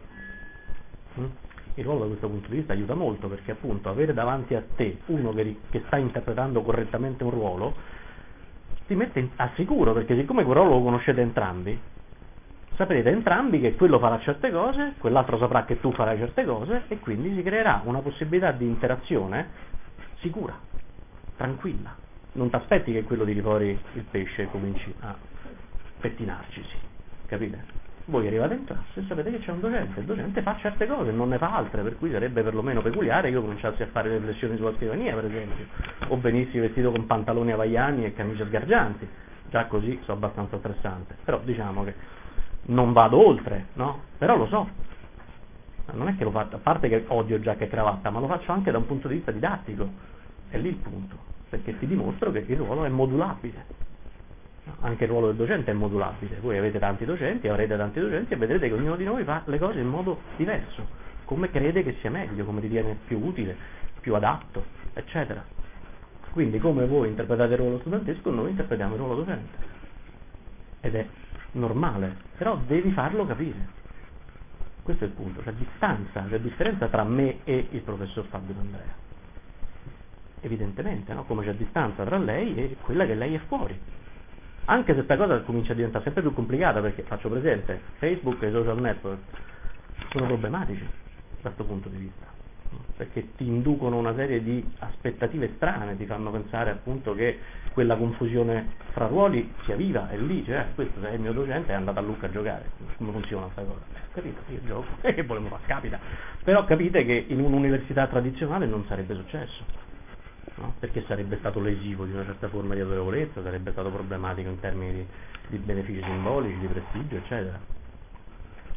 Il ruolo da questo punto di vista aiuta molto, perché appunto avere davanti a te uno che, che sta interpretando correttamente un ruolo ti mette in, al sicuro, perché siccome quel ruolo lo conoscete entrambi, saprete entrambi che quello farà certe cose, quell'altro saprà che tu farai certe cose, e quindi si creerà una possibilità di interazione sicura, tranquilla. Non ti aspetti che quello tiri fuori il pesce e cominci a pettinarcisi, capite? Voi arrivate in classe e sapete che c'è un docente, il docente fa certe cose, non ne fa altre, per cui sarebbe perlomeno peculiare che io cominciassi a fare riflessioni sulla scrivania, per esempio, o venissi vestito con pantaloni hawaiani e camicie sgargianti. Già così sono abbastanza stressante, però diciamo che non vado oltre, no? Però lo so, non è che lo faccio, a parte che odio giacca e cravatta, ma lo faccio anche da un punto di vista didattico, è lì il punto, perché ti dimostro che il ruolo è modulabile. Anche il ruolo del docente è modulabile, voi avete tanti docenti, avrete tanti docenti e vedrete che ognuno di noi fa le cose in modo diverso, come crede che sia meglio, come ritiene più utile, più adatto, eccetera. Quindi come voi interpretate il ruolo studentesco, noi interpretiamo il ruolo docente. Ed è normale, però devi farlo capire. Questo è il punto, c'è distanza, c'è differenza tra me e il professor Fabio D'Andrea. Evidentemente, no? Come c'è distanza tra lei e quella che lei è fuori. Anche se questa cosa comincia a diventare sempre più complicata, perché faccio presente, Facebook e i social network sono problematici da questo punto di vista, perché ti inducono una serie di aspettative strane, ti fanno pensare appunto che quella confusione fra ruoli sia viva, è lì, cioè questo è il mio docente, è andato a Lucca a giocare, come funziona questa cosa? Eh, capito, io gioco, e che volevo fare, capita, però capite che in un'università tradizionale non sarebbe successo. No? Perché sarebbe stato lesivo di una certa forma di autorevolezza, sarebbe stato problematico in termini di, di benefici simbolici, di prestigio, eccetera.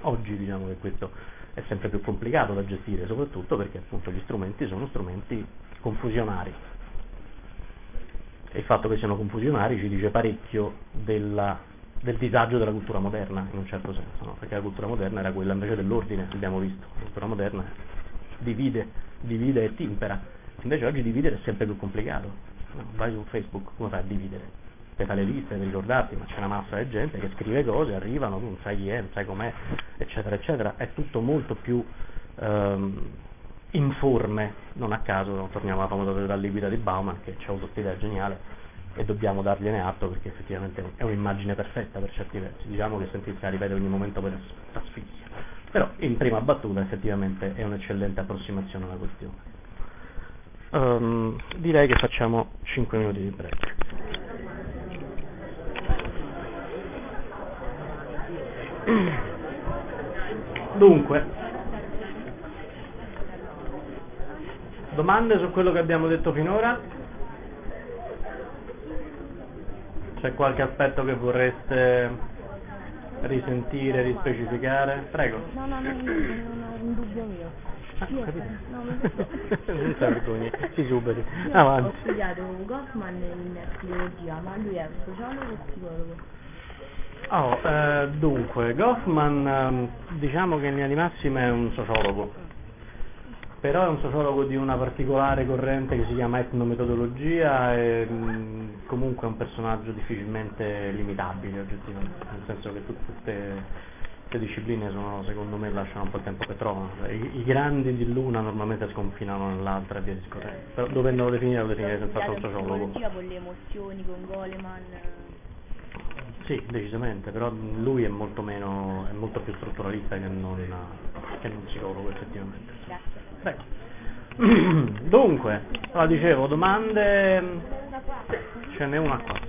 Oggi diciamo che questo è sempre più complicato da gestire, soprattutto perché appunto gli strumenti sono strumenti confusionari. E il fatto che siano confusionari ci dice parecchio della, del disagio della cultura moderna, in un certo senso, no? Perché la cultura moderna era quella invece dell'ordine, abbiamo visto. La cultura moderna divide, divide e timpera. Invece oggi dividere è sempre più complicato. No, vai su Facebook, come fai a dividere? Te fai le liste per ricordarti, ma c'è una massa di gente che scrive cose, arrivano, tu non sai chi è, non sai com'è, eccetera, eccetera. È tutto molto più ehm, informe, non a caso, no? Torniamo alla famosa teoria liquida di Bauman, che ci ha avuto questa idea geniale e dobbiamo dargliene atto perché effettivamente è un'immagine perfetta per certi versi. Diciamo che sentirsi a ripetere ogni momento per asfissia. Però in prima battuta effettivamente è un'eccellente approssimazione alla questione. Um, direi che facciamo cinque minuti di break. Dunque, domande su quello che abbiamo detto finora? C'è qualche aspetto che vorreste risentire, rispecificare? Prego. No, no, no, no, non è un dubbio mio. Ah, Io, capito. no, non Non ti vergogni, si superi. Io Avanti. ho studiato Goffman in psicologia, ma lui è un sociologo o psicologo? Oh, eh, dunque, Goffman ehm, diciamo che in linea di massima è un sociologo, però è un sociologo di una particolare corrente che si chiama etnometodologia e mh, comunque è un personaggio difficilmente limitabile oggettivamente, nel senso che tutte queste queste discipline sono, secondo me, lasciano un po' il tempo che trovano. I, i grandi di l'una normalmente sconfinano nell'altra e via discorrendo, però dovendolo definire lo definire senz'altro un sociologo. Con le emozioni, con Goleman. Sì, decisamente, però lui è molto meno, è molto più strutturalista che non, che non psicologo effettivamente. Prego. Dunque, allora dicevo, domande, ce n'è una qua.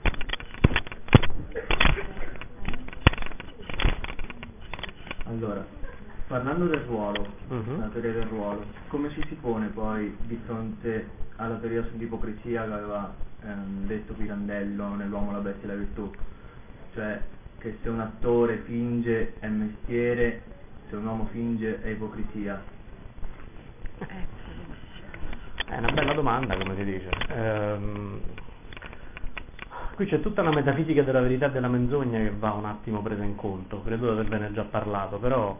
Allora, parlando del ruolo, Mhm. la teoria del ruolo, come ci si pone poi di fronte alla teoria sull'ipocrisia che aveva ehm, detto Pirandello nell'Uomo, la bestia e la virtù? Cioè che se un attore finge è mestiere, se un uomo finge è ipocrisia. È una bella domanda, come si dice. Ehm, qui c'è tutta una metafisica della verità e della menzogna che va un attimo presa in conto, credo di averne già parlato, però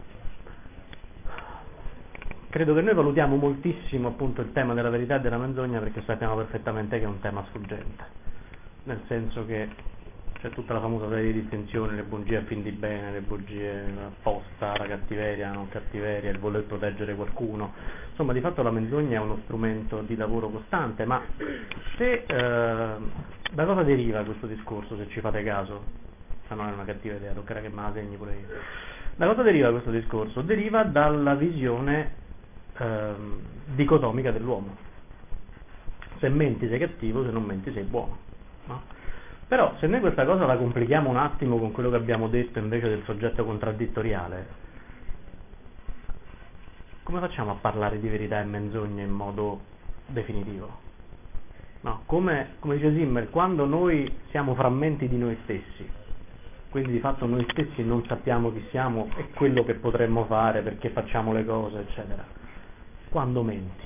credo che noi valutiamo moltissimo appunto il tema della verità e della menzogna perché sappiamo perfettamente che è un tema sfuggente, nel senso che c'è tutta la famosa serie di distinzioni, le bugie a fin di bene, le bugie apposta, la cattiveria, la non cattiveria, il voler proteggere qualcuno. Insomma, di fatto la menzogna è uno strumento di lavoro costante, ma se eh, da cosa deriva questo discorso, se ci fate caso? Se non è una cattiva idea, toccherà che me la segni pure io. Da cosa deriva questo discorso? Deriva dalla visione ehm, dicotomica dell'uomo. Se menti sei cattivo, se non menti sei buono, no? Però se noi questa cosa la complichiamo un attimo con quello che abbiamo detto invece del soggetto contraddittoriale, come facciamo a parlare di verità e menzogna in modo definitivo? No, come, come dice Zimmer, quando noi siamo frammenti di noi stessi, quindi di fatto noi stessi non sappiamo chi siamo e quello che potremmo fare, perché facciamo le cose, eccetera, quando menti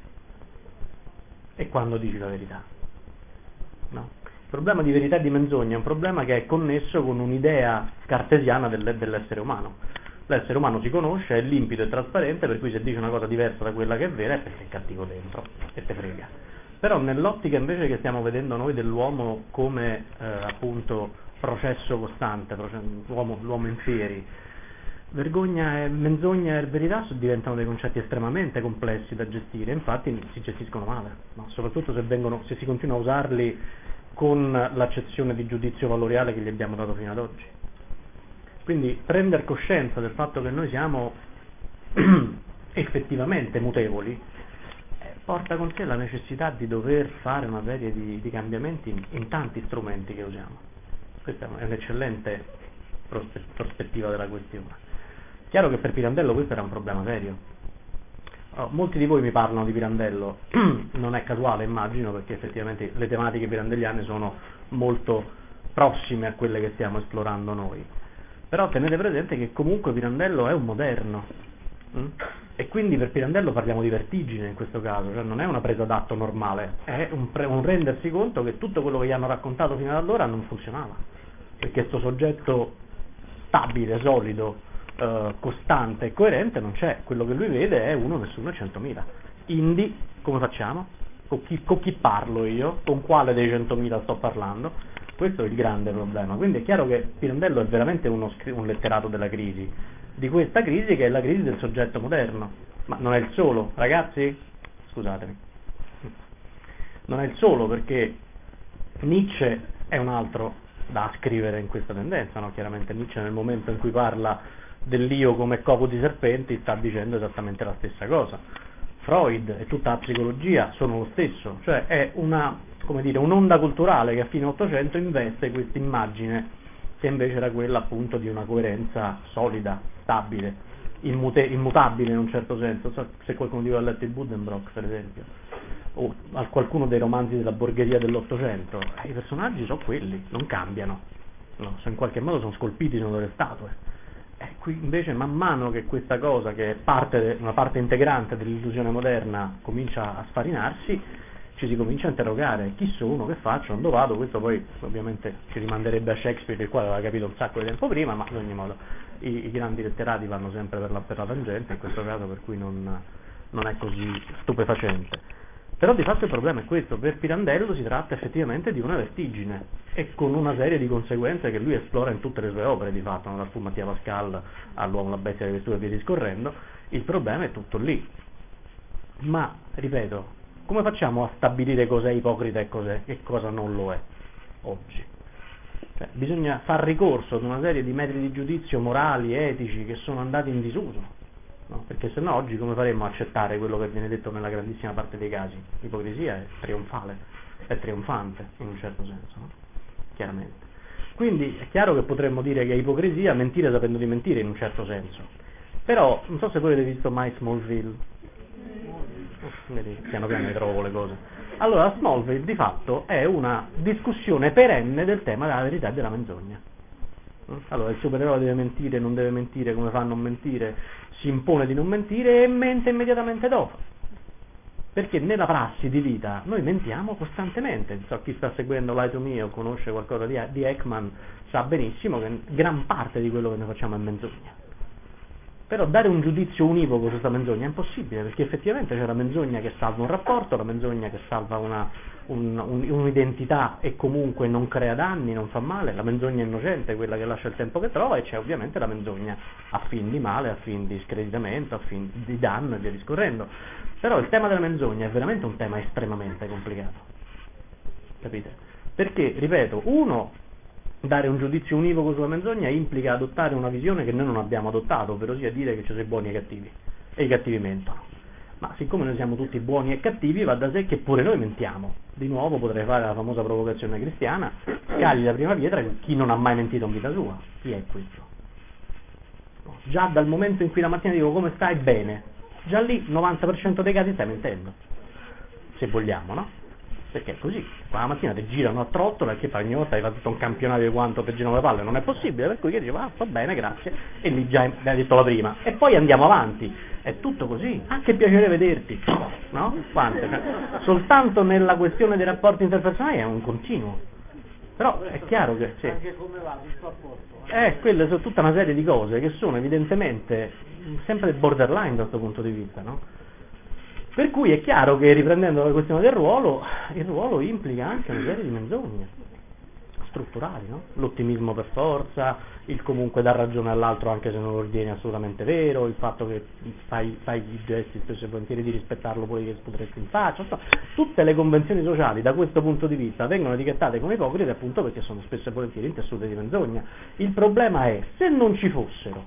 e quando dici la verità, no? Il problema di verità e di menzogna è un problema che è connesso con un'idea cartesiana del, dell'essere umano. L'essere umano si conosce, è limpido e trasparente, per cui se dice una cosa diversa da quella che è vera è perché è cattivo dentro e te frega. Però nell'ottica invece che stiamo vedendo noi dell'uomo come eh, appunto processo costante, processo, l'uomo, l'uomo in fieri, vergogna e menzogna e verità diventano dei concetti estremamente complessi da gestire, infatti si gestiscono male, no? Soprattutto se, vengono, se si continua a usarli con l'accezione di giudizio valoriale che gli abbiamo dato fino ad oggi. Quindi prendere coscienza del fatto che noi siamo effettivamente mutevoli eh, porta con sé la necessità di dover fare una serie di, di cambiamenti in, in tanti strumenti che usiamo. Questa è un'eccellente prospe- prospettiva della questione. Chiaro che per Pirandello questo era un problema serio. Oh, molti di voi mi parlano di Pirandello, non è casuale immagino, perché effettivamente le tematiche pirandelliane sono molto prossime a quelle che stiamo esplorando noi. Però tenete presente che comunque Pirandello è un moderno, mh? E quindi per Pirandello parliamo di vertigine in questo caso, cioè non è una presa d'atto normale, è un, pre- un rendersi conto che tutto quello che gli hanno raccontato fino ad allora non funzionava, perché questo soggetto stabile, solido, eh, costante e coerente non c'è. Quello che lui vede è uno, nessuno e centomila. Indi, come facciamo? Con chi, con chi parlo io? Con quale dei centomila sto parlando? Questo è il grande problema. Quindi è chiaro che Pirandello è veramente uno, un letterato della crisi, di questa crisi che è la crisi del soggetto moderno. Ma non è il solo, ragazzi? Scusatemi. Non è il solo, perché Nietzsche è un altro da scrivere in questa tendenza, no? Chiaramente Nietzsche nel momento in cui parla dell'io come covo di serpenti sta dicendo esattamente la stessa cosa. Freud e tutta la psicologia sono lo stesso, cioè è una, come dire, un'onda culturale che a fine Ottocento investe questa immagine che invece era quella appunto di una coerenza solida, stabile, immute- immutabile in un certo senso. So, se qualcuno di voi ha letto il Buddenbrock, per esempio, o a qualcuno dei romanzi della borghesia dell'Ottocento, eh, i personaggi sono quelli, non cambiano, no? So, in qualche modo sono scolpiti, sono delle statue. E qui invece man mano che questa cosa, che è parte de- una parte integrante dell'illusione moderna, comincia a sfarinarsi, ci si comincia a interrogare: chi sono, che faccio, dove vado? Questo poi ovviamente ci rimanderebbe a Shakespeare, il quale aveva capito un sacco di tempo prima, ma in ogni modo i, i grandi letterati vanno sempre per la, per la tangente in questo caso, per cui non, non è così stupefacente. Però di fatto il problema è questo: per Pirandello si tratta effettivamente di una vertigine, e con una serie di conseguenze che lui esplora in tutte le sue opere, di fatto, dal Fu Mattia Pascal all'Uomo, la bestia, le virtù e via discorrendo. Il problema è tutto lì. Ma, ripeto, come facciamo a stabilire cos'è ipocrita e cos'è e cosa non lo è oggi? Cioè, bisogna far ricorso ad una serie di metodi di giudizio morali, etici, che sono andati in disuso. No, perché se no oggi come faremmo a accettare quello che viene detto nella grandissima parte dei casi? L'ipocrisia è trionfale, è trionfante in un certo senso, no? Chiaramente. Quindi è chiaro che potremmo dire che è ipocrisia mentire sapendo di mentire in un certo senso. Però non so se voi avete visto mai Smallville. Vedi, piano piano ne trovo le cose. Allora, Smallville di fatto è una discussione perenne del tema della verità e della menzogna. Allora, il supereroe deve mentire, non deve mentire, come fa a non mentire, si impone di non mentire e mente immediatamente dopo. Perché nella prassi di vita noi mentiamo costantemente. So, chi sta seguendo Lie to Me o conosce qualcosa di, di Ekman sa benissimo che gran parte di quello che noi facciamo è menzogna. Però dare un giudizio univoco su questa menzogna è impossibile, perché effettivamente c'è la menzogna che salva un rapporto, la menzogna che salva una, un, un, un'identità e comunque non crea danni, non fa male, la menzogna innocente è quella che lascia il tempo che trova, e c'è ovviamente la menzogna a fin di male, a fin di screditamento, a fin di danno e via discorrendo. Però il tema della menzogna è veramente un tema estremamente complicato, capite? Perché, ripeto, uno, dare un giudizio univoco sulla menzogna implica adottare una visione che noi non abbiamo adottato, ovvero sia dire che ci sono i buoni e i cattivi, e i cattivi mentono. Ma siccome noi siamo tutti buoni e cattivi, va da sé che pure noi mentiamo. Di nuovo potrei fare la famosa provocazione cristiana: scagli la prima pietra chi non ha mai mentito in vita sua. Chi è questo? No, già dal momento in cui la mattina dico come stai, bene, già lì novanta per cento dei casi stai mentendo, se vogliamo, no? Perché è così, qua la mattina ti girano a trottola e che fai ogni volta hai fatto tutto un campionato di quanto ti girano le palle, non è possibile, per cui io dicevo ah va bene grazie, e lì già mi hai detto la prima, e poi andiamo avanti, è tutto così, ah che piacere vederti, no? Quante? Cioè, soltanto nella questione dei rapporti interpersonali è un continuo, però è chiaro che sì. Anche come va, tutto a posto. Eh, quelle sono tutta una serie di cose che sono evidentemente sempre borderline da questo punto di vista, no? Per cui è chiaro che, riprendendo la questione del ruolo, il ruolo implica anche una serie di menzogne strutturali, no? L'ottimismo per forza, il comunque dar ragione all'altro anche se non lo ritieni assolutamente vero, il fatto che fai, fai i gesti spesso e volentieri di rispettarlo poi che sputeresti in faccia, so, tutte le convenzioni sociali da questo punto di vista vengono etichettate come ipocrite appunto perché sono spesso e volentieri intessute di menzogna. Il problema è, se non ci fossero,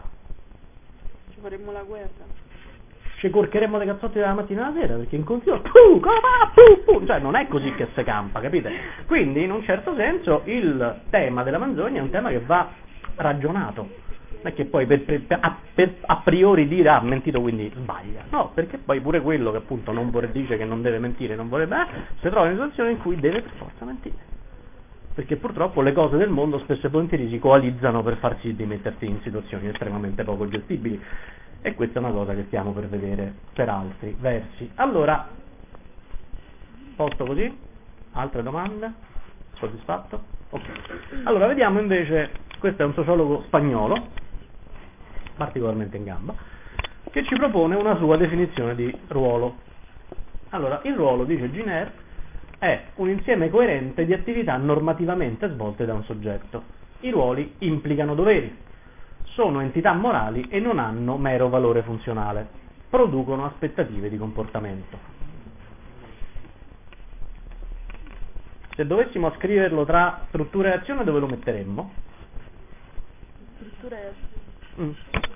ci faremmo la guerra. Ci corcheremmo le cazzotti dalla mattina alla sera, perché in continuo puh, puh, puh, cioè non è così che si campa, capite? Quindi in un certo senso il tema della menzogna è un tema che va ragionato, non è che poi per, per, a, per, a priori dire ah, ha mentito quindi sbaglia, no, perché poi pure quello che appunto non vuole, dice che non deve mentire, non vorrebbe, eh, si trova in una situazione in cui deve per forza mentire. perché purtroppo le cose del mondo spesso e volentieri si coalizzano per far sì di metterti in situazioni estremamente poco gestibili, e questa è una cosa che stiamo per vedere per altri versi. Allora, posto così? Altre domande? Soddisfatto? Ok. Allora, vediamo invece, questo è un sociologo spagnolo, particolarmente in gamba, che ci propone una sua definizione di ruolo. Allora, il ruolo, dice Giner, è un insieme coerente di attività normativamente svolte da un soggetto. I ruoli implicano doveri, sono entità morali e non hanno mero valore funzionale, producono aspettative di comportamento. Se dovessimo scriverlo tra struttura e azione, dove lo metteremmo? Struttura e azione. Mm.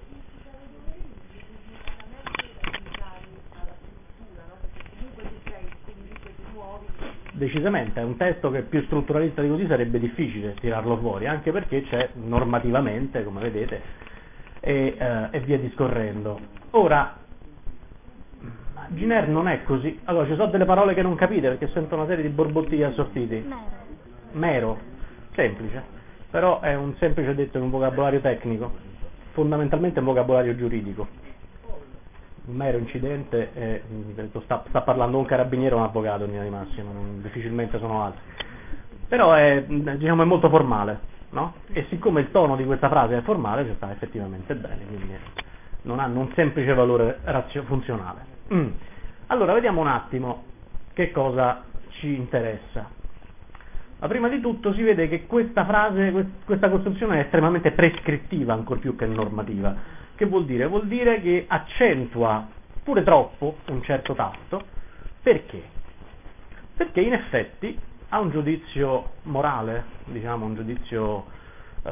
Decisamente, è un testo che più strutturalista di così sarebbe difficile tirarlo fuori, anche perché c'è normativamente, come vedete, e, eh, e via discorrendo. Ora, Giner non è così. Allora, ci sono delle parole che non capite perché sento una serie di borbottini assortiti. Mero. Mero, semplice, però è un semplice detto in un vocabolario tecnico, fondamentalmente un vocabolario giuridico. Un mero incidente, è, sta, sta parlando un carabiniere o un avvocato in linea di massima, non, difficilmente sono altri. Però è, diciamo, è molto formale, no? E siccome il tono di questa frase è formale, ci sta effettivamente bene, quindi non hanno un semplice valore razio- funzionale. Mm. Allora, vediamo un attimo che cosa ci interessa. Ma prima di tutto si vede che questa frase, questa costruzione è estremamente prescrittiva, ancor più che normativa. Che vuol dire? Vuol dire che accentua pure troppo un certo tasto. Perché? Perché in effetti ha un giudizio morale, diciamo un giudizio eh,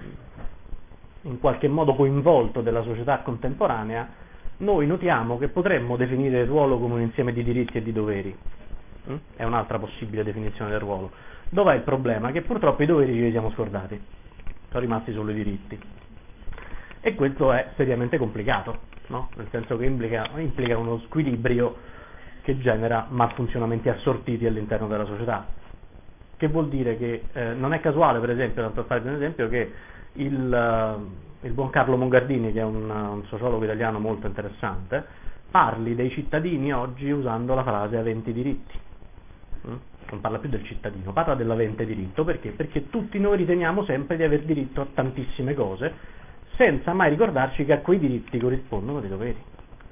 in qualche modo coinvolto della società contemporanea. Noi notiamo che potremmo definire il ruolo come un insieme di diritti e di doveri. Mm? È un'altra possibile definizione del ruolo. Dov'è il problema? Che purtroppo i doveri ce li siamo scordati, sono rimasti solo i diritti. E questo è seriamente complicato, no? Nel senso che implica, implica uno squilibrio che genera malfunzionamenti assortiti all'interno della società. Che vuol dire che eh, non è casuale, per esempio, tanto per farvi un esempio, che il, uh, il buon Carlo Mongardini, che è un, un sociologo italiano molto interessante, parli dei cittadini oggi usando la frase aventi diritti. Mm? Non parla più del cittadino, parla dell'avente diritto. Perché? Perché tutti noi riteniamo sempre di aver diritto a tantissime cose, senza mai ricordarci che a quei diritti corrispondono dei doveri.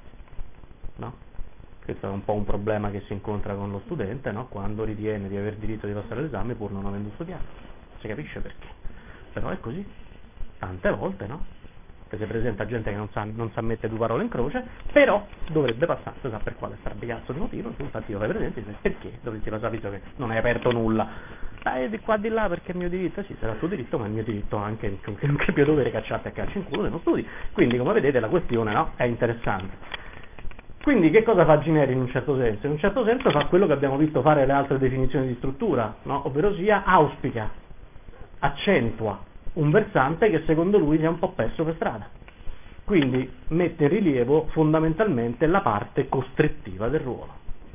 No? Questo è un po' un problema che si incontra con lo studente, no? Quando ritiene di aver diritto di passare l'esame pur non avendo studiato. Si capisce perché. Però è così. Tante volte, no? Che si presenta gente che non sa, non sa mettere due parole in croce, però dovrebbe passare, non sa per quale strabicazzo di motivo, infatti io fai presente, perché dovresti passare visto che non hai aperto nulla? Dai di qua di là perché è il mio diritto, sì, sarà il tuo diritto, ma è il mio diritto anche, che non è più dovere cacciarti a calcio in culo se non studi. Quindi, come vedete, la questione, no, è interessante. Quindi che cosa fa Gineri in un certo senso? In un certo senso fa quello che abbiamo visto fare le altre definizioni di struttura, no? Ovvero sia auspica, accentua un versante che secondo lui si è un po' perso per strada. Quindi mette in rilievo fondamentalmente la parte costrittiva del ruolo.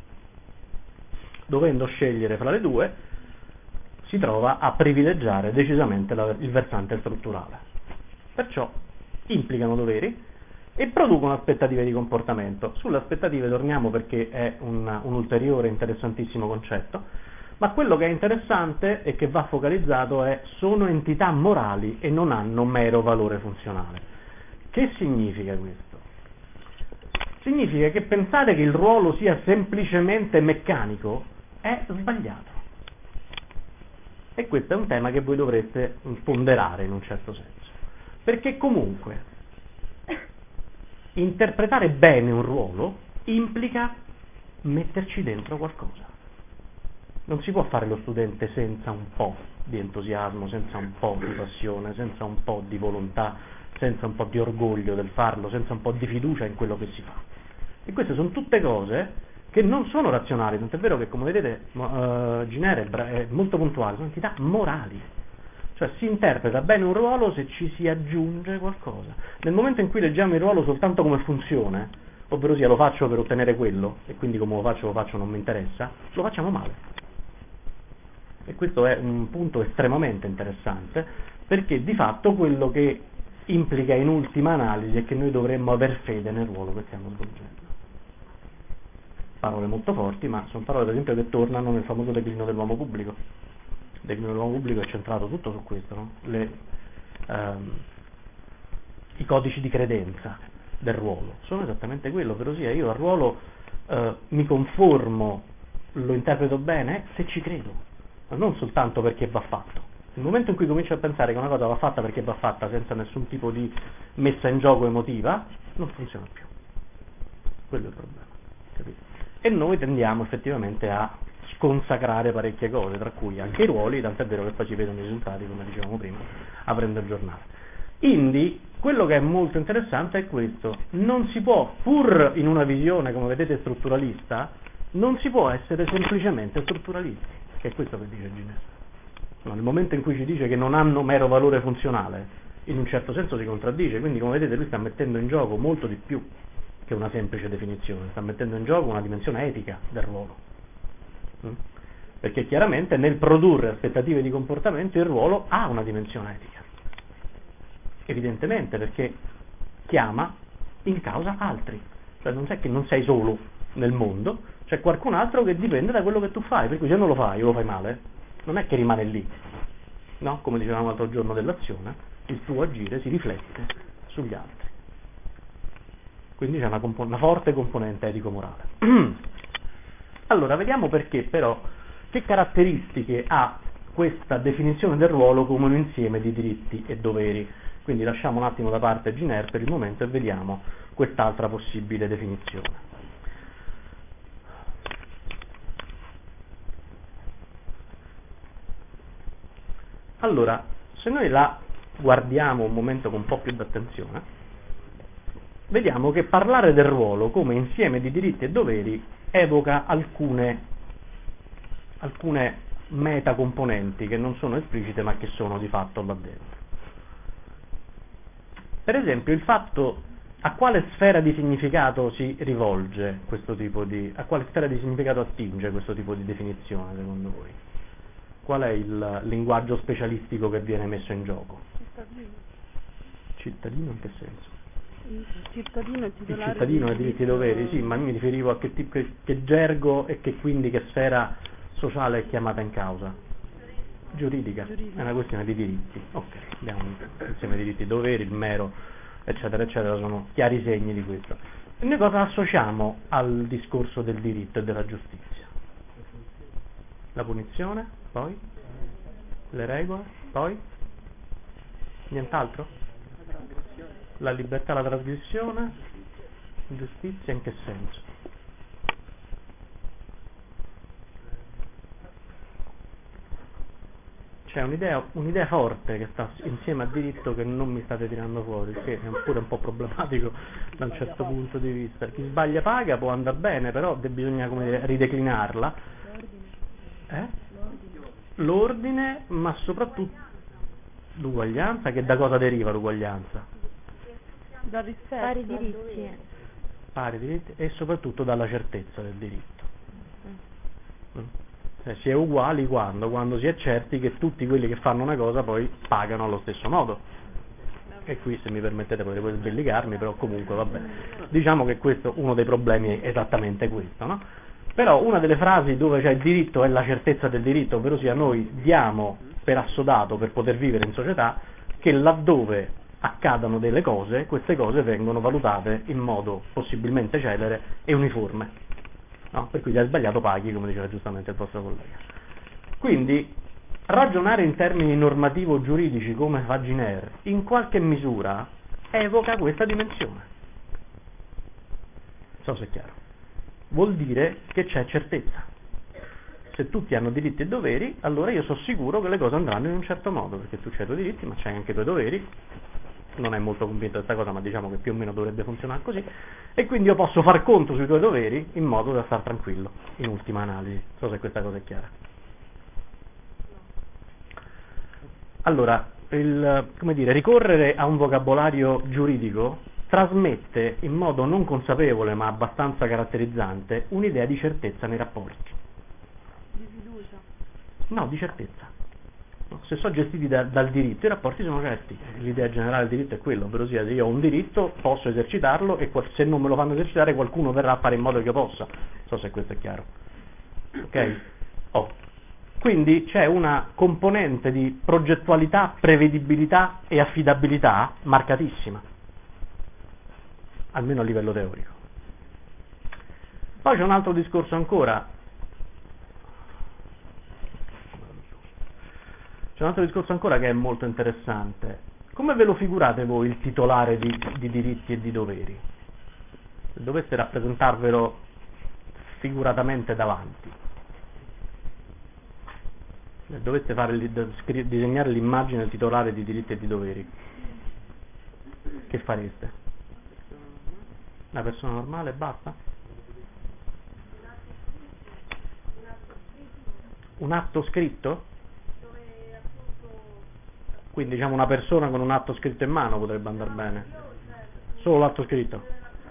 Dovendo scegliere fra le due, si trova a privilegiare decisamente la, il versante strutturale. Perciò implicano doveri e producono aspettative di comportamento. Sulle aspettative torniamo perché è un, un ulteriore interessantissimo concetto. Ma quello che è interessante e che va focalizzato è sono entità morali e non hanno mero valore funzionale. Che significa questo? Significa che pensate che il ruolo sia semplicemente meccanico è sbagliato. E questo è un tema che voi dovreste ponderare in un certo senso. Perché comunque interpretare bene un ruolo implica metterci dentro qualcosa. Non si può fare lo studente senza un po' di entusiasmo, senza un po' di passione, senza un po' di volontà, senza un po' di orgoglio del farlo, senza un po' di fiducia in quello che si fa. E queste sono tutte cose che non sono razionali, tant'è vero che, come vedete, uh, Ginere è molto puntuale, sono entità morali. Cioè si interpreta bene un ruolo se ci si aggiunge qualcosa. Nel momento in cui leggiamo il ruolo soltanto come funzione, ovvero sia lo faccio per ottenere quello, e quindi come lo faccio lo faccio non mi interessa, lo facciamo male. E questo è un punto estremamente interessante, perché di fatto quello che implica in ultima analisi è che noi dovremmo aver fede nel ruolo che stiamo svolgendo. Parole molto forti, ma sono parole per esempio che tornano nel famoso declino dell'uomo pubblico. Il declino dell'uomo pubblico è centrato tutto su questo, no? Le, ehm, i codici di credenza del ruolo sono esattamente quello, ovvero sia io al ruolo eh, mi conformo, lo interpreto bene se ci credo, ma non soltanto perché va fatto. Nel momento in cui comincio a pensare che una cosa va fatta perché va fatta senza nessun tipo di messa in gioco emotiva, non funziona più. Quello è il problema, capito? E noi tendiamo effettivamente a sconsacrare parecchie cose, tra cui anche i ruoli, tant'è vero che poi ci vedono i risultati, come dicevamo prima, aprendo il giornale. Quindi, quello che è molto interessante è questo: non si può, pur in una visione, come vedete, strutturalista, non si può essere semplicemente strutturalisti, che è questo che dice Gines. No, nel momento in cui ci dice che non hanno mero valore funzionale, in un certo senso si contraddice, quindi come vedete lui sta mettendo in gioco molto di più che una semplice definizione, sta mettendo in gioco una dimensione etica del ruolo. Mm? Perché chiaramente nel produrre aspettative di comportamento il ruolo ha una dimensione etica. Evidentemente, perché chiama in causa altri. Cioè non è che non sei solo nel mondo, c'è qualcun altro che dipende da quello che tu fai, per cui se non lo fai o lo fai male, non è che rimane lì. No? Come dicevamo l'altro giorno dell'azione, il tuo agire si riflette sugli altri. Quindi c'è una, compo- una forte componente etico-morale. Allora, vediamo perché però, che caratteristiche ha questa definizione del ruolo come un insieme di diritti e doveri. Quindi lasciamo un attimo da parte Giner per il momento e vediamo quest'altra possibile definizione. Allora, se noi la guardiamo un momento con un po' più d'attenzione, vediamo che parlare del ruolo come insieme di diritti e doveri evoca alcune, alcune metacomponenti che non sono esplicite ma che sono di fatto là dentro. Per esempio il fatto a quale sfera di significato si rivolge questo tipo di, a quale sfera di significato attinge questo tipo di definizione secondo voi? Qual è il linguaggio specialistico che viene messo in gioco? Cittadino. Cittadino in che senso? Il cittadino è Il titolare cittadino ha di diritti e doveri, sì, ma io mi riferivo a che, tipo, che, che gergo e che quindi che sfera sociale è chiamata in causa? Giuridica, Giuridica. È una questione di diritti. Ok, abbiamo un insieme di diritti e doveri, il mero, eccetera, eccetera, sono chiari segni di questo. E noi cosa associamo al discorso del diritto e della giustizia? La punizione, poi? Le regole, poi? Nient'altro? La libertà, la trasgressione, giustizia in che senso? C'è un'idea, un'idea forte che sta insieme al diritto che non mi state tirando fuori, che è pure un po' problematico da un certo punto di vista. Chi sbaglia paga, può andare bene, però bisogna come dire, rideclinarla. Eh? L'ordine, ma soprattutto l'uguaglianza, che da cosa deriva l'uguaglianza? Dal rispetto. Pari diritti. Pari diritti e soprattutto dalla certezza del diritto. Mm. Eh, si è uguali quando? Quando si è certi che tutti quelli che fanno una cosa poi pagano allo stesso modo. E qui, se mi permettete, potrei poi sbellicarmi, però comunque vabbè. Diciamo che questo, uno dei problemi è esattamente questo, no? Però una delle frasi dove c'è il diritto è la certezza del diritto, ovvero sia noi diamo per assodato, per poter vivere in società, che laddove accadano delle cose, queste cose vengono valutate in modo possibilmente celere e uniforme. No? Per cui se hai sbagliato paghi, come diceva giustamente il vostro collega. Quindi ragionare in termini normativo-giuridici come fa Giner, in qualche misura evoca questa dimensione. Non so se è chiaro. Vuol dire che c'è certezza. Se tutti hanno diritti e doveri, allora io sono sicuro che le cose andranno in un certo modo, perché tu c'hai i tuoi diritti, ma c'hai anche i tuoi doveri. Non è molto convinto di questa cosa, ma diciamo che più o meno dovrebbe funzionare così, e quindi io posso far conto sui tuoi doveri in modo da star tranquillo, in ultima analisi. Non so se questa cosa è chiara. Allora, il, come dire, ricorrere a un vocabolario giuridico trasmette in modo non consapevole ma abbastanza caratterizzante un'idea di certezza nei rapporti. Di fiducia. No, di certezza. No, se sono gestiti da, dal diritto, i rapporti sono certi. L'idea generale del diritto è quello, ovvero sia, se io ho un diritto, posso esercitarlo e qual- se non me lo fanno esercitare qualcuno verrà a fare in modo che io possa. Non so se questo è chiaro. Ok? Oh. Quindi c'è una componente di progettualità, prevedibilità e affidabilità marcatissima, almeno a livello teorico. Poi c'è un altro discorso ancora. C'è un altro discorso ancora che è molto interessante. Come ve lo figurate voi il titolare di, di diritti e di doveri? Se doveste rappresentarvelo figuratamente davanti, se doveste fare, disegnare l'immagine del titolare di diritti e di doveri, che fareste? Una persona normale e basta? Un atto scritto? Quindi diciamo una persona con un atto scritto in mano potrebbe andare bene. Solo l'atto scritto.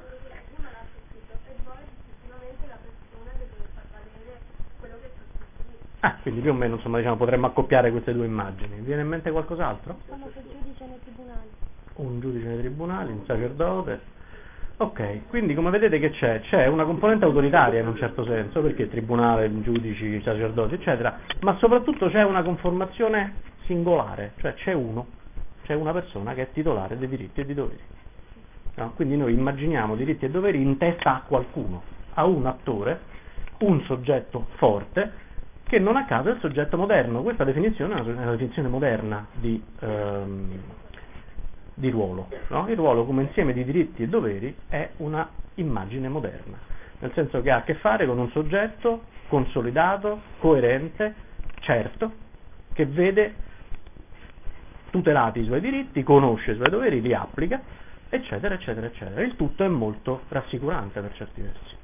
Ah, quindi più o meno insomma diciamo potremmo accoppiare queste due immagini. Vi viene in mente qualcos'altro? Famoso giudice nei tribunali. Un giudice nei tribunali, un sacerdote. Ok, quindi come vedete che c'è? C'è una componente autoritaria in un certo senso, perché tribunale, giudici, sacerdoti, eccetera, ma soprattutto c'è una conformazione singolare, cioè c'è uno, c'è una persona che è titolare dei diritti e dei doveri. No? Quindi noi immaginiamo diritti e doveri in testa a qualcuno, a un attore, un soggetto forte, che non a caso è il soggetto moderno. Questa definizione è una, una definizione moderna di, ehm, di ruolo. No? Il ruolo come insieme di diritti e doveri è una immagine moderna, nel senso che ha a che fare con un soggetto consolidato, coerente, certo, che vede tutelati i suoi diritti, conosce i suoi doveri, li applica, eccetera, eccetera, eccetera. Il tutto è molto rassicurante per certi versi.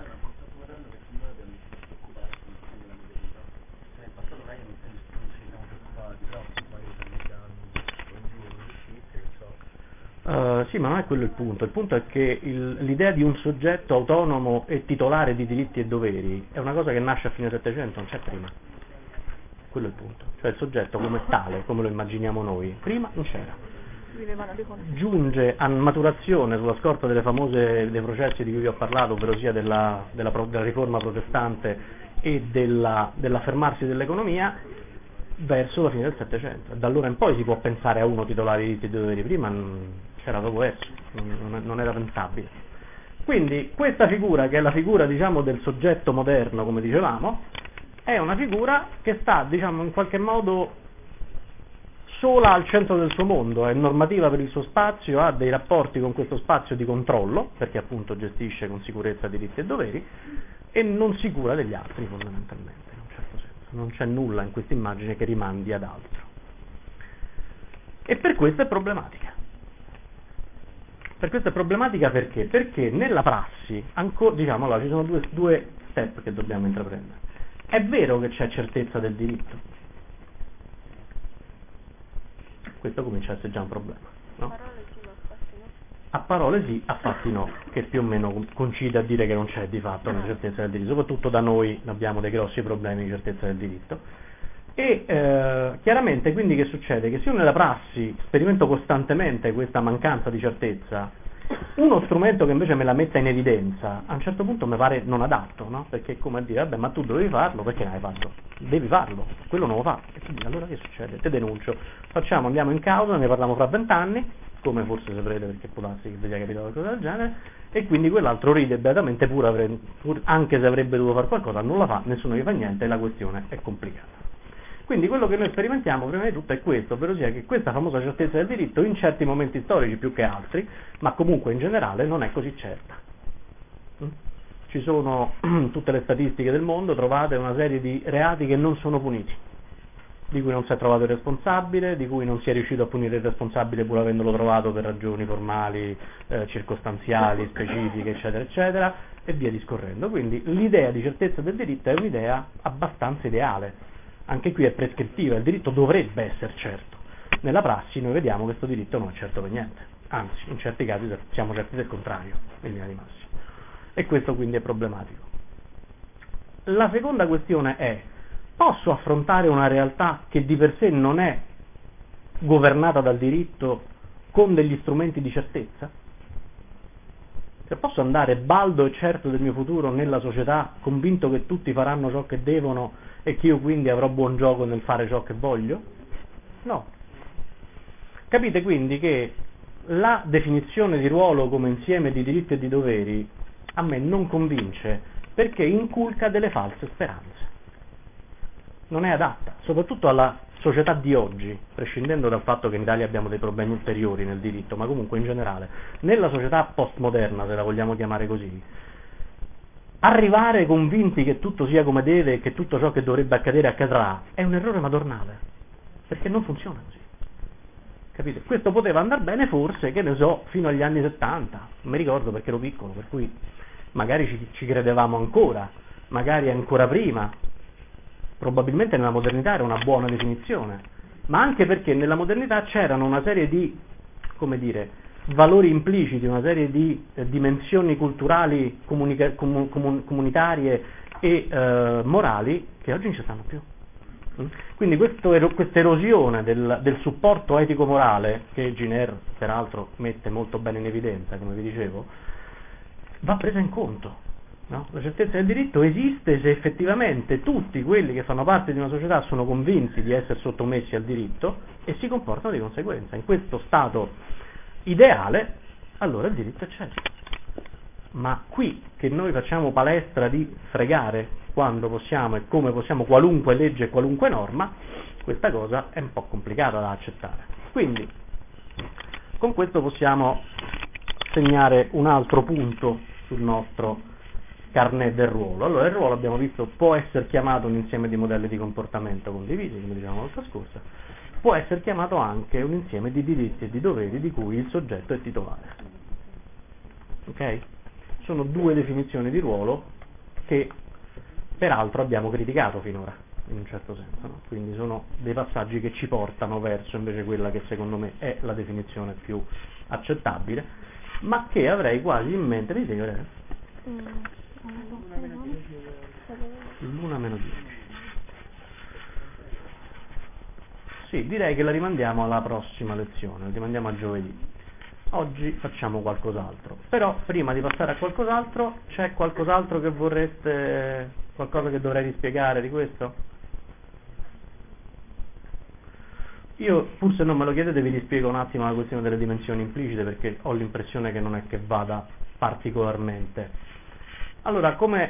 Uh, sì, ma non è quello il punto. Il punto è che il, l'idea di un soggetto autonomo e titolare di diritti e doveri è una cosa che nasce a fine Settecento, non c'è prima. Quello è il punto. Cioè il soggetto come tale, come lo immaginiamo noi, prima non c'era. Giunge a maturazione sulla scorta delle famose dei processi di cui vi ho parlato, ovvero sia della, della, della riforma protestante e della, dell'affermarsi dell'economia, verso la fine del Settecento. Da allora in poi si può pensare a uno titolare di diritti e doveri, prima c'era proprio esso, non, non era pensabile. Quindi questa figura, che è la figura diciamo del soggetto moderno, come dicevamo, è una figura che sta diciamo in qualche modo sola al centro del suo mondo, è normativa per il suo spazio, ha dei rapporti con questo spazio di controllo, perché appunto gestisce con sicurezza diritti e doveri, e non si cura degli altri fondamentalmente, in un certo senso. Non c'è nulla in questa immagine che rimandi ad altro. E per questo è problematica. Per questo è problematica perché? Perché nella prassi, ancora, diciamo, allora, ci sono due, due step che dobbiamo intraprendere. È vero che c'è certezza del diritto. Questo comincia a essere già un problema, no? A parole sì, a fatti no, che più o meno coincide a dire che non c'è di fatto una certezza del diritto, soprattutto da noi abbiamo dei grossi problemi di certezza del diritto. E eh, chiaramente quindi che succede? Che se io nella prassi sperimento costantemente questa mancanza di certezza, uno strumento che invece me la metta in evidenza, a un certo punto mi pare non adatto, no? Perché è come a dire, vabbè, ma tu dovevi farlo, perché non hai fatto? Devi farlo, quello non lo fa. E quindi allora che succede? Te denuncio, facciamo, andiamo in causa, ne parliamo fra vent'anni, come forse saprete perché può darsi che vi sia capitato qualcosa del genere, e quindi quell'altro ride beatamente pur, avre, pur anche se avrebbe dovuto fare qualcosa, non la fa, nessuno gli fa niente e la questione è complicata. Quindi quello che noi sperimentiamo prima di tutto è questo, ovvero sia che questa famosa certezza del diritto in certi momenti storici più che altri, ma comunque in generale non è così certa. Ci sono tutte le statistiche del mondo, trovate una serie di reati che non sono puniti, di cui non si è trovato il responsabile, di cui non si è riuscito a punire il responsabile pur avendolo trovato per ragioni formali, eh, circostanziali, specifiche, eccetera, eccetera, e via discorrendo. Quindi l'idea di certezza del diritto è un'idea abbastanza ideale. Anche qui è prescrittiva, il diritto dovrebbe essere certo. Nella prassi noi vediamo che questo diritto non è certo per niente, anzi in certi casi siamo certi del contrario, in linea di massima. E questo quindi è problematico. La seconda questione è, posso affrontare una realtà che di per sé non è governata dal diritto con degli strumenti di certezza? Cioè, posso andare baldo e certo del mio futuro nella società, convinto che tutti faranno ciò che devono e che io quindi avrò buon gioco nel fare ciò che voglio? No. Capite quindi che la definizione di ruolo come insieme di diritti e di doveri a me non convince, perché inculca delle false speranze. Non è adatta, soprattutto alla società di oggi, prescindendo dal fatto che in Italia abbiamo dei problemi ulteriori nel diritto, ma comunque in generale, nella società postmoderna, se la vogliamo chiamare così, arrivare convinti che tutto sia come deve e che tutto ciò che dovrebbe accadere accadrà è un errore madornale, perché non funziona così. Capite? Questo poteva andare bene forse, che ne so, fino agli anni settanta, non mi ricordo perché ero piccolo, per cui magari ci, ci credevamo ancora, magari ancora prima, probabilmente nella modernità era una buona definizione, ma anche perché nella modernità c'erano una serie di, come dire, valori impliciti, una serie di eh, dimensioni culturali, comunica- comu- comu- comunitarie e eh, morali che oggi non ci stanno più. Quindi questo, questa erosione del, del supporto etico-morale, che Giner peraltro mette molto bene in evidenza, come vi dicevo, va presa in conto. No? La certezza del diritto esiste se effettivamente tutti quelli che fanno parte di una società sono convinti di essere sottomessi al diritto e si comportano di conseguenza. In questo stato ideale, allora il diritto c'è. Ma qui che noi facciamo palestra di fregare quando possiamo e come possiamo qualunque legge e qualunque norma, questa cosa è un po' complicata da accettare. Quindi, con questo possiamo segnare un altro punto sul nostro carnet del ruolo. Allora, il ruolo, abbiamo visto, può essere chiamato un insieme di modelli di comportamento condivisi, come dicevamo la volta scorsa, può essere chiamato anche un insieme di diritti e di doveri di cui il soggetto è titolare. Ok? Sono due definizioni di ruolo che peraltro abbiamo criticato finora, in un certo senso, no? Quindi sono dei passaggi che ci portano verso invece quella che secondo me è la definizione più accettabile, ma che avrei quasi in mente di dire l'una meno dieci. Sì, direi che la rimandiamo alla prossima lezione, la rimandiamo a giovedì. Oggi facciamo qualcos'altro, però prima di passare a qualcos'altro c'è qualcos'altro che vorreste, qualcosa che dovrei rispiegare di questo? Io, pur se non me lo chiedete, vi rispiego un attimo la questione delle dimensioni implicite, perché ho l'impressione che non è che vada particolarmente. Allora, come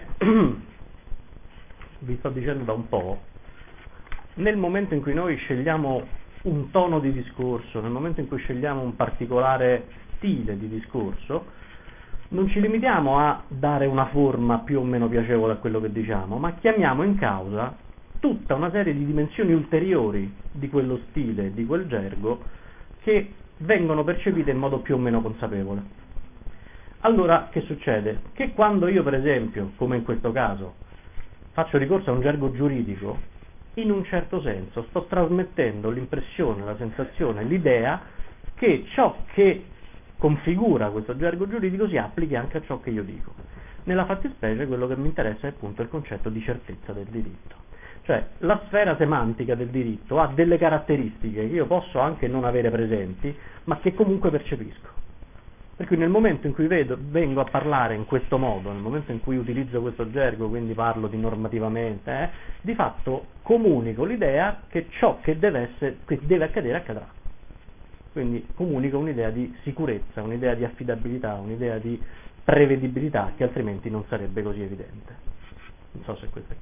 vi sto dicendo da un po', nel momento in cui noi scegliamo un tono di discorso, nel momento in cui scegliamo un particolare stile di discorso, non ci limitiamo a dare una forma più o meno piacevole a quello che diciamo, ma chiamiamo in causa tutta una serie di dimensioni ulteriori di quello stile, di quel gergo, che vengono percepite in modo più o meno consapevole. Allora, che succede? Che quando io, per esempio, come in questo caso, faccio ricorso a un gergo giuridico, in un certo senso sto trasmettendo l'impressione, la sensazione, l'idea che ciò che configura questo gergo giuridico si applichi anche a ciò che io dico. Nella fattispecie quello che mi interessa è appunto il concetto di certezza del diritto. Cioè la sfera semantica del diritto ha delle caratteristiche che io posso anche non avere presenti, ma che comunque percepisco. Per cui nel momento in cui vedo, vengo a parlare in questo modo, nel momento in cui utilizzo questo gergo, quindi parlo di normativamente, eh, di fatto comunico l'idea che ciò che deve, essere, che deve accadere accadrà. Quindi comunico un'idea di sicurezza, un'idea di affidabilità, un'idea di prevedibilità che altrimenti non sarebbe così evidente. Non so se questo è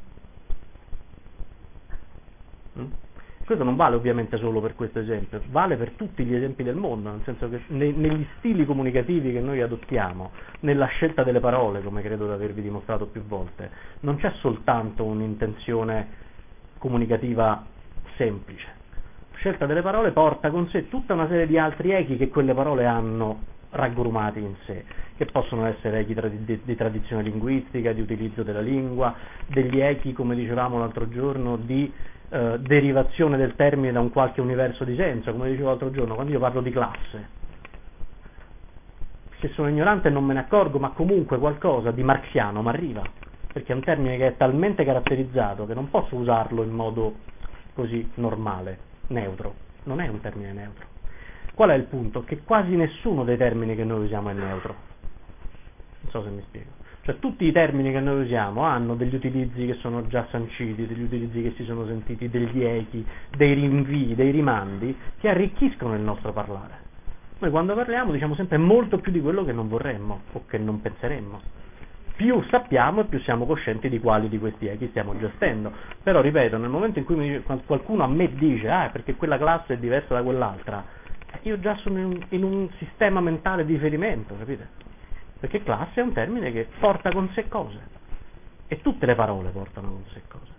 chiaro. Mm? Questo non vale ovviamente solo per questo esempio, vale per tutti gli esempi del mondo, nel senso che ne, negli stili comunicativi che noi adottiamo, nella scelta delle parole, come credo di avervi dimostrato più volte, non c'è soltanto un'intenzione comunicativa semplice. La scelta delle parole porta con sé tutta una serie di altri echi che quelle parole hanno raggrummati in sé, che possono essere echi tra- di, di tradizione linguistica, di utilizzo della lingua, degli echi, come dicevamo l'altro giorno, di Uh, derivazione del termine da un qualche universo di senso, come dicevo l'altro giorno, quando io parlo di classe. Se sono ignorante non me ne accorgo, ma comunque qualcosa di marxiano mi arriva. perché è un termine che è talmente caratterizzato che non posso usarlo in modo così normale, neutro. Non è un termine neutro. Qual è il punto? Che quasi nessuno dei termini che noi usiamo è neutro. Non so se mi spiego. Cioè tutti i termini che noi usiamo hanno degli utilizzi che sono già sanciti, degli utilizzi che si sono sentiti, degli echi, dei rinvii, dei rimandi che arricchiscono il nostro parlare. Noi quando parliamo diciamo sempre molto più di quello che non vorremmo o che non penseremmo. Più sappiamo e più siamo coscienti di quali di questi echi stiamo gestendo. Però ripeto, nel momento in cui mi, qualcuno a me dice ah, perché quella classe è diversa da quell'altra, io già sono in, in un sistema mentale di riferimento, capite? Perché classe è un termine che porta con sé cose e tutte le parole portano con sé cose.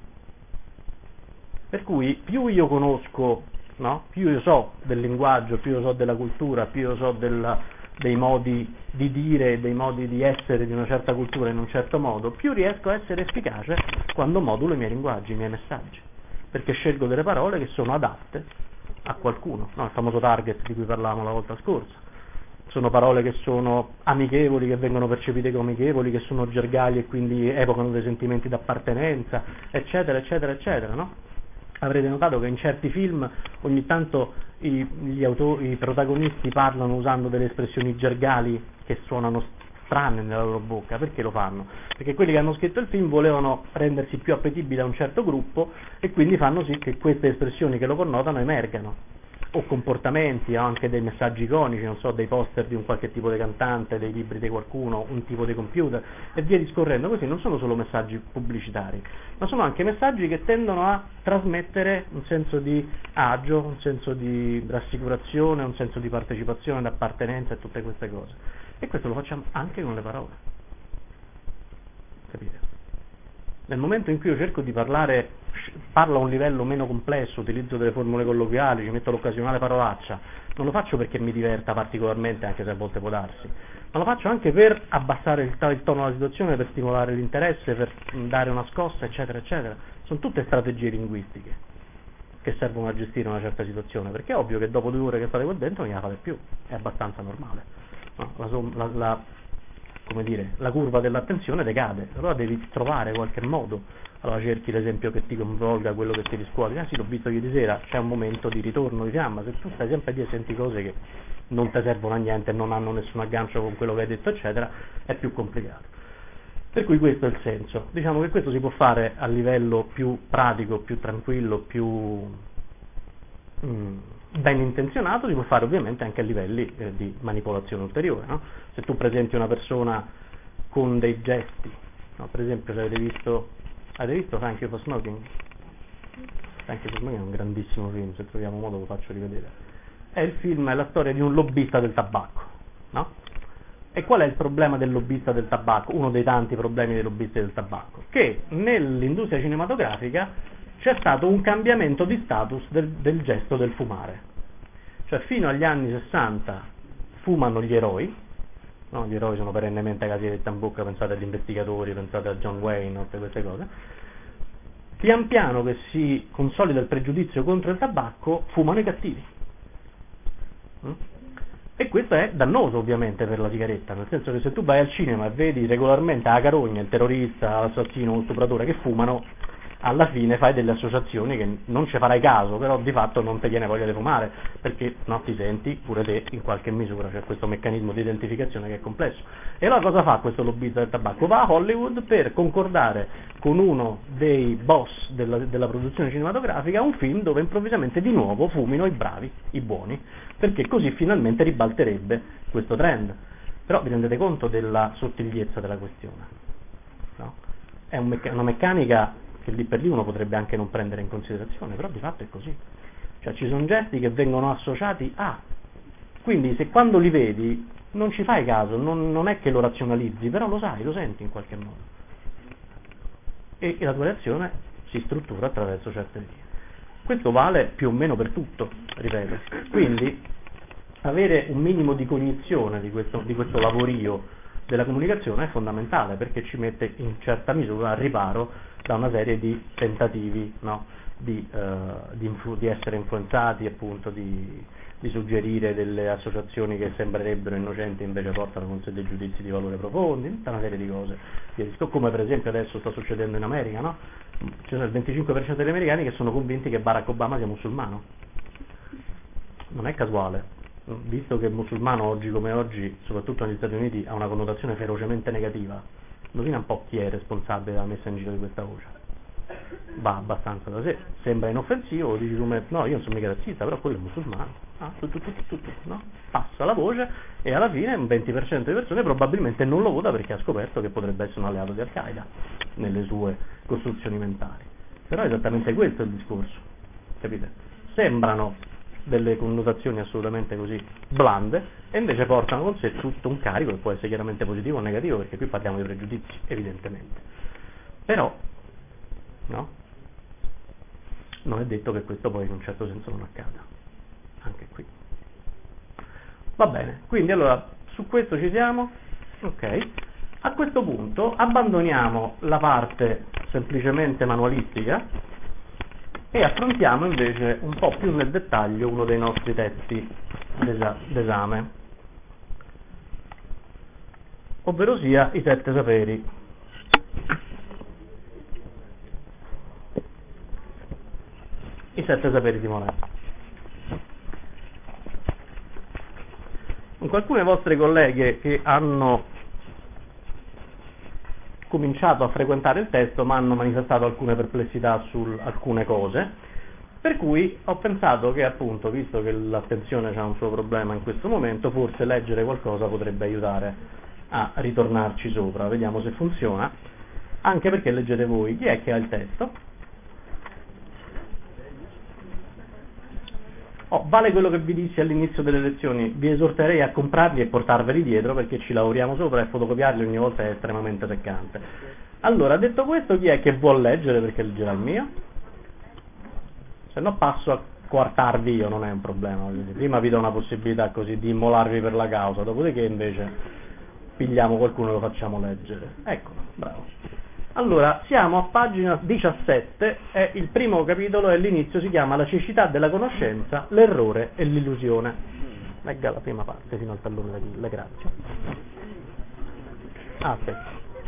Per cui più io conosco, no? Più io so del linguaggio, più io so della cultura, più io so del, dei modi di dire, dei modi di essere di una certa cultura in un certo modo, più riesco a essere efficace quando modulo i miei linguaggi, i miei messaggi, perché scelgo delle parole che sono adatte a qualcuno, no? Il famoso target di cui parlavamo la volta scorsa. Sono parole che sono amichevoli, che vengono percepite come amichevoli, che sono gergali e quindi evocano dei sentimenti d'appartenenza, eccetera, eccetera, eccetera, no? Avrete notato che in certi film ogni tanto i, gli autori, i protagonisti parlano usando delle espressioni gergali che suonano strane nella loro bocca. Perché lo fanno? Perché quelli che hanno scritto il film volevano rendersi più appetibili a un certo gruppo e quindi fanno sì che queste espressioni che lo connotano emergano. O comportamenti, o anche dei messaggi iconici, non so, dei poster di un qualche tipo di cantante, dei libri di qualcuno, un tipo di computer e via discorrendo. Così non sono solo messaggi pubblicitari, ma sono anche messaggi che tendono a trasmettere un senso di agio, un senso di rassicurazione, un senso di partecipazione, di appartenenza e tutte queste cose. E questo lo facciamo anche con le parole, capite? Nel momento in cui io cerco di parlare, parlo a un livello meno complesso, utilizzo delle formule colloquiali, ci metto l'occasionale parolaccia, non lo faccio perché mi diverta particolarmente, anche se a volte può darsi, ma lo faccio anche per abbassare il, il tono della situazione, per stimolare l'interesse, per dare una scossa, eccetera, eccetera. Sono tutte strategie linguistiche che servono a gestire una certa situazione, perché è ovvio che dopo due ore che state qua dentro non ne fate più, è abbastanza normale. No? La, la, la, come dire, la curva dell'attenzione decade, allora devi trovare qualche modo, allora cerchi l'esempio che ti coinvolga, quello che ti riscuote. Ah sì, l'ho visto ieri sera, c'è un momento di ritorno di fiamma. Se tu stai sempre lì e senti cose che non ti servono a niente, non hanno nessun aggancio con quello che hai detto, eccetera, è più complicato. Per cui questo è il senso. Diciamo che questo si può fare a livello più pratico, più tranquillo, più mm, ben intenzionato, si può fare ovviamente anche a livelli eh, di manipolazione ulteriore, no? Se tu presenti una persona con dei gesti, no? Per esempio se avete visto avete visto Thank You for Smoking? Thank You for Smoking è un grandissimo film, se troviamo modo lo faccio rivedere. È il film, è la storia di un lobbista del tabacco, no? E qual è il problema del lobbista del tabacco? Uno dei tanti problemi dei lobbisti del tabacco, che nell'industria cinematografica c'è stato un cambiamento di status del, del gesto del fumare. Cioè fino agli anni sessanta fumano gli eroi, no? Gli eroi sono perennemente casieri in bocca, pensate agli investigatori, pensate a John Wayne, tutte queste cose. Pian piano che si consolida il pregiudizio contro il tabacco, fumano i cattivi. Mm? E questo è dannoso ovviamente per la sigaretta, nel senso che se tu vai al cinema e vedi regolarmente la carogna, il terrorista, l'assassino, lo stupratore che fumano, alla fine fai delle associazioni che non ci farai caso, però di fatto non ti viene voglia di fumare, perché no, ti senti pure te in qualche misura, c'è questo meccanismo di identificazione che è complesso. E allora cosa fa questo lobbista del tabacco? Va a Hollywood per concordare con uno dei boss della, della produzione cinematografica un film dove improvvisamente di nuovo fumino i bravi, i buoni, perché così finalmente ribalterebbe questo trend. Però vi rendete conto della sottigliezza della questione, no? È un mecc- una meccanica che lì per lì uno potrebbe anche non prendere in considerazione, però di fatto è così. Cioè ci sono gesti che vengono associati a, quindi se quando li vedi non ci fai caso, non, non è che lo razionalizzi, però lo sai, lo senti in qualche modo. E, e la tua reazione si struttura attraverso certe vie. Questo vale più o meno per tutto, ripeto. Quindi avere un minimo di cognizione di questo, di questo lavorio della comunicazione è fondamentale, perché ci mette in certa misura al riparo da una serie di tentativi, no? di, uh, di, influ- di essere influenzati, appunto, di, di suggerire delle associazioni che sembrerebbero innocenti invece portano con sé dei giudizi di valore profondi, tutta una serie di cose. Come per esempio adesso sta succedendo in America, no? Ci sono il venticinque per cento degli americani che sono convinti che Barack Obama sia musulmano. Non è casuale, visto che musulmano oggi come oggi, soprattutto negli Stati Uniti, ha una connotazione ferocemente negativa. Indovina un po' chi è responsabile della messa in giro di questa voce. Va abbastanza da sé, sembra inoffensivo, dici come no, io non sono mica razzista, però quello è musulmano, ah, tu, tu, tu, tu, tu, no? Passa la voce e alla fine un venti per cento di persone probabilmente non lo vota perché ha scoperto che potrebbe essere un alleato di Al-Qaeda nelle sue costruzioni mentali. Però è esattamente questo il discorso, capite? Sembrano delle connotazioni assolutamente così blande e invece portano con sé tutto un carico che può essere chiaramente positivo o negativo, perché qui parliamo di pregiudizi evidentemente, però no? Non è detto che questo poi in un certo senso non accada, anche qui. Va bene, quindi allora su questo ci siamo? Ok. A questo punto abbandoniamo la parte semplicemente manualistica e affrontiamo invece un po' più nel dettaglio uno dei nostri testi d'esa- d'esame, ovvero sia i sette saperi. I sette saperi di Monet. Con alcune vostre colleghe che hanno cominciato a frequentare il testo ma hanno manifestato alcune perplessità su alcune cose, per cui ho pensato che appunto, visto che l'attenzione ha un suo problema in questo momento, forse leggere qualcosa potrebbe aiutare a ritornarci sopra. Vediamo se funziona, anche perché leggete voi. Chi è che ha il testo? Oh, vale quello che vi dissi all'inizio delle lezioni, vi esorterei a comprarli e portarveli dietro perché ci lavoriamo sopra e fotocopiarli ogni volta è estremamente seccante. Allora, detto questo, chi è che vuol leggere perché leggerà il mio? Se no passo a quartarvi io, non è un problema. Prima vi do una possibilità così di immolarvi per la causa, dopodiché invece pigliamo qualcuno e lo facciamo leggere. Eccolo, bravo. Allora, siamo a pagina diciassette e il primo capitolo e l'inizio si chiama La cecità della conoscenza, l'errore e l'illusione. Legga la prima parte fino al tallone d'Achille, grazie. Ah, aspetta.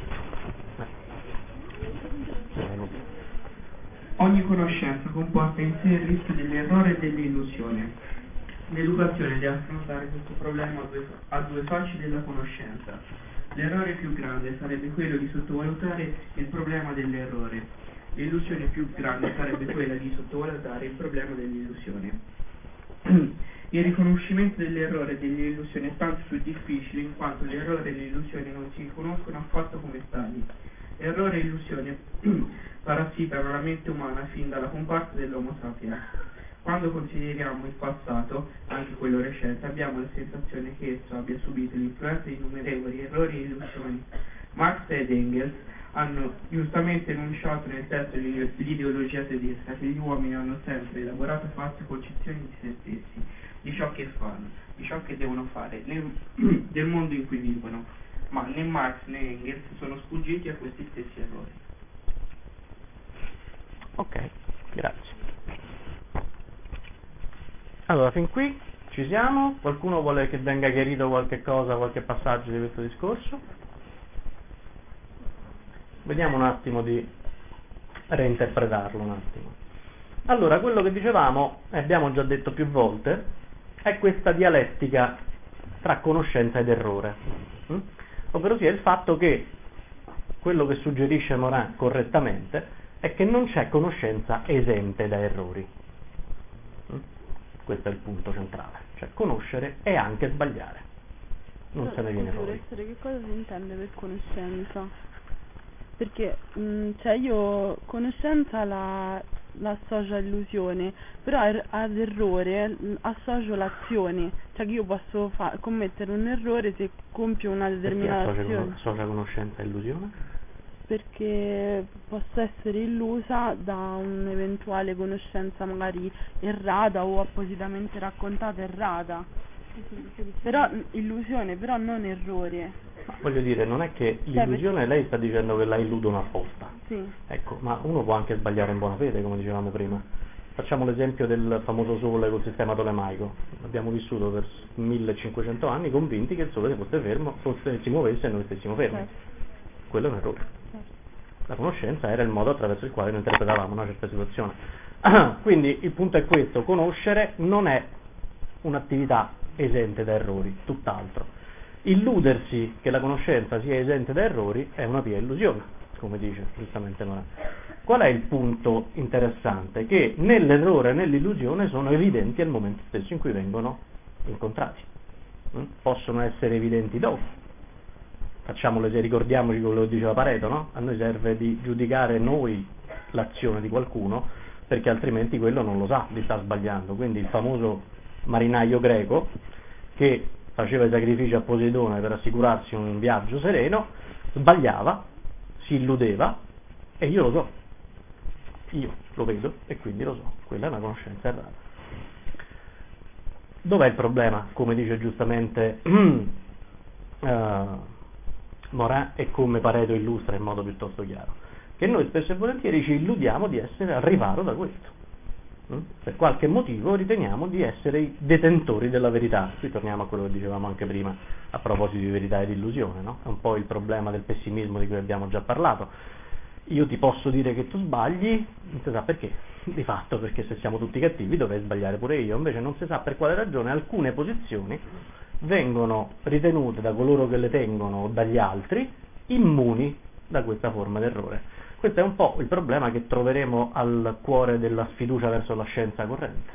Ogni conoscenza comporta in sé il rischio dell'errore e dell'illusione. L'educazione deve affrontare questo problema a due, a due facce della conoscenza. L'errore più grande sarebbe quello di sottovalutare il problema dell'errore. L'illusione più grande sarebbe quella di sottovalutare il problema dell'illusione. Il riconoscimento dell'errore e dell'illusione è tanto più difficile in quanto l'errore e l'illusione non si riconoscono affatto come tali. Errore e illusione parassitano la mente umana fin dalla comparsa dell'Homo sapiens. Quando consideriamo il passato, anche quello recente, abbiamo la sensazione che esso abbia subito l'influenza di innumerevoli errori e illusioni. Marx ed Engels hanno giustamente enunciato nel testo l'ideologia tedesca che gli uomini hanno sempre elaborato false concezioni di se stessi, di ciò che fanno, di ciò che devono fare, nel, del mondo in cui vivono, ma né Marx né Engels sono sfuggiti a questi stessi errori. Ok, grazie. Allora, fin qui ci siamo? Qualcuno vuole che venga chiarito qualche cosa, qualche passaggio di questo discorso? Vediamo un attimo di reinterpretarlo un attimo. Allora, quello che dicevamo, e abbiamo già detto più volte, è questa dialettica tra conoscenza ed errore. Mm? Ovvero sia il fatto che quello che suggerisce Morin correttamente è che non c'è conoscenza esente da errori. Mm? Questo è il punto centrale, cioè conoscere e anche sbagliare, non no, se ne viene fuori. Essere, che cosa si intende per conoscenza? Perché mh, cioè io conoscenza la, l'associo a illusione, però er, ad errore mh, associo l'azione, cioè che io posso fa- commettere un errore se compio una determinata Perché azione. associa conoscenza e illusione? Perché posso essere illusa da un'eventuale conoscenza magari errata o appositamente raccontata errata. Però illusione, però non errore. Ma voglio dire, non è che l'illusione, lei sta dicendo che la illudono apposta. Sì. Ecco, ma uno può anche sbagliare in buona fede, come dicevamo prima. Facciamo l'esempio del famoso Sole col sistema tolemaico. Abbiamo vissuto per millecinquecento anni convinti che il Sole fosse fermo, fosse, si muovesse e noi stessimo fermi. Certo. Quello è un errore. La conoscenza era il modo attraverso il quale noi interpretavamo una certa situazione. Quindi il punto è questo: conoscere non è un'attività esente da errori, tutt'altro. Illudersi che la conoscenza sia esente da errori è una pia illusione, come dice giustamente Morà. Qual è il punto interessante? Che nell'errore e nell'illusione sono evidenti al momento stesso in cui vengono incontrati. Mm? Possono essere evidenti dopo. Facciamo l'esempio, ricordiamoci quello che diceva Pareto, no? A noi serve di giudicare noi l'azione di qualcuno, perché altrimenti quello non lo sa di sta sbagliando. Quindi il famoso marinaio greco che faceva i sacrifici a Poseidone per assicurarsi un viaggio sereno, sbagliava, si illudeva, e io lo so. Io lo vedo e quindi lo so, quella è una conoscenza errata. Dov'è il problema? Come dice giustamente uh, Morin e come Pareto illustra in modo piuttosto chiaro, che noi spesso e volentieri ci illudiamo di essere al riparo da questo. Mm? Per qualche motivo riteniamo di essere i detentori della verità. Qui torniamo a quello che dicevamo anche prima a proposito di verità ed illusione, no? È un po' il problema del pessimismo di cui abbiamo già parlato. Io ti posso dire che tu sbagli, non si sa perché, di fatto, perché se siamo tutti cattivi dovrei sbagliare pure io, invece non si sa per quale ragione alcune posizioni vengono ritenute da coloro che le tengono o dagli altri immuni da questa forma d'errore. Questo è un po' il problema che troveremo al cuore della sfiducia verso la scienza corrente.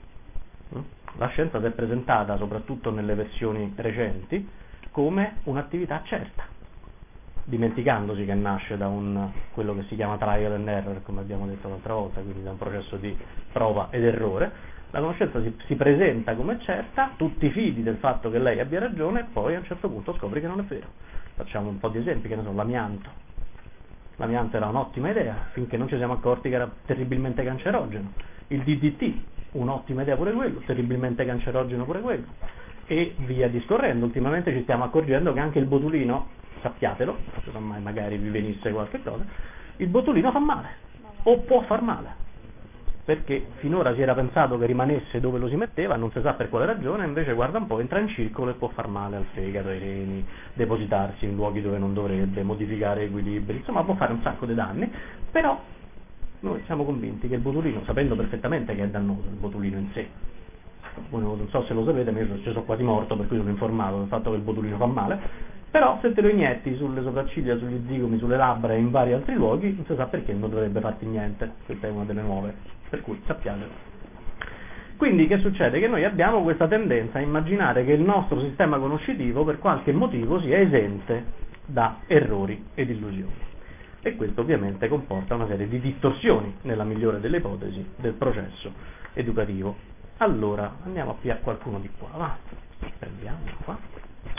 La scienza si è presentata, soprattutto nelle versioni recenti, come un'attività certa, dimenticandosi che nasce da un, quello che si chiama trial and error, come abbiamo detto l'altra volta, quindi da un processo di prova ed errore. La conoscenza si, si presenta come certa, tutti fidi del fatto che lei abbia ragione, e poi a un certo punto scopri che non è vero. Facciamo un po' di esempi, che ne so, l'amianto. L'amianto era un'ottima idea, finché non ci siamo accorti che era terribilmente cancerogeno. Il D D T, un'ottima idea pure quello, terribilmente cancerogeno pure quello. E via discorrendo. Ultimamente ci stiamo accorgendo che anche il botulino, sappiatelo, se mai magari vi venisse qualche cosa, il botulino fa male, o può far male, perché finora si era pensato che rimanesse dove lo si metteva, non si sa per quale ragione, invece guarda un po', entra in circolo e può far male al fegato, ai reni, depositarsi in luoghi dove non dovrebbe, modificare equilibri, insomma può fare un sacco di danni, però noi siamo convinti che il botulino, sapendo perfettamente che è dannoso il botulino in sé, non so se lo sapete, ma io ci sono quasi morto, per cui sono informato del fatto che il botulino fa male, però se te lo inietti sulle sopracciglia, sugli zigomi, sulle labbra e in vari altri luoghi, non si sa perché non dovrebbe farti niente. Questa è una delle nuove, per cui sappiatelo. Quindi che succede? Che noi abbiamo questa tendenza a immaginare che il nostro sistema conoscitivo per qualche motivo sia esente da errori ed illusioni, e questo ovviamente comporta una serie di distorsioni, nella migliore delle ipotesi, del processo educativo. Allora andiamo a pigliare qualcuno di qua, va? Prendiamo qua.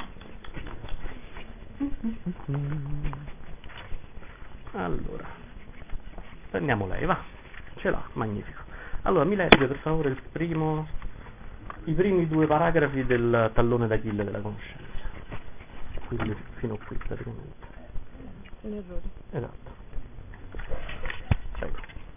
Allora, prendiamo lei, va, ce l'ha, magnifico. Allora mi legge per favore il primo, i primi due paragrafi del tallone d'Achille della conoscenza, quindi fino a qui praticamente. L'errore. Esatto. Prego.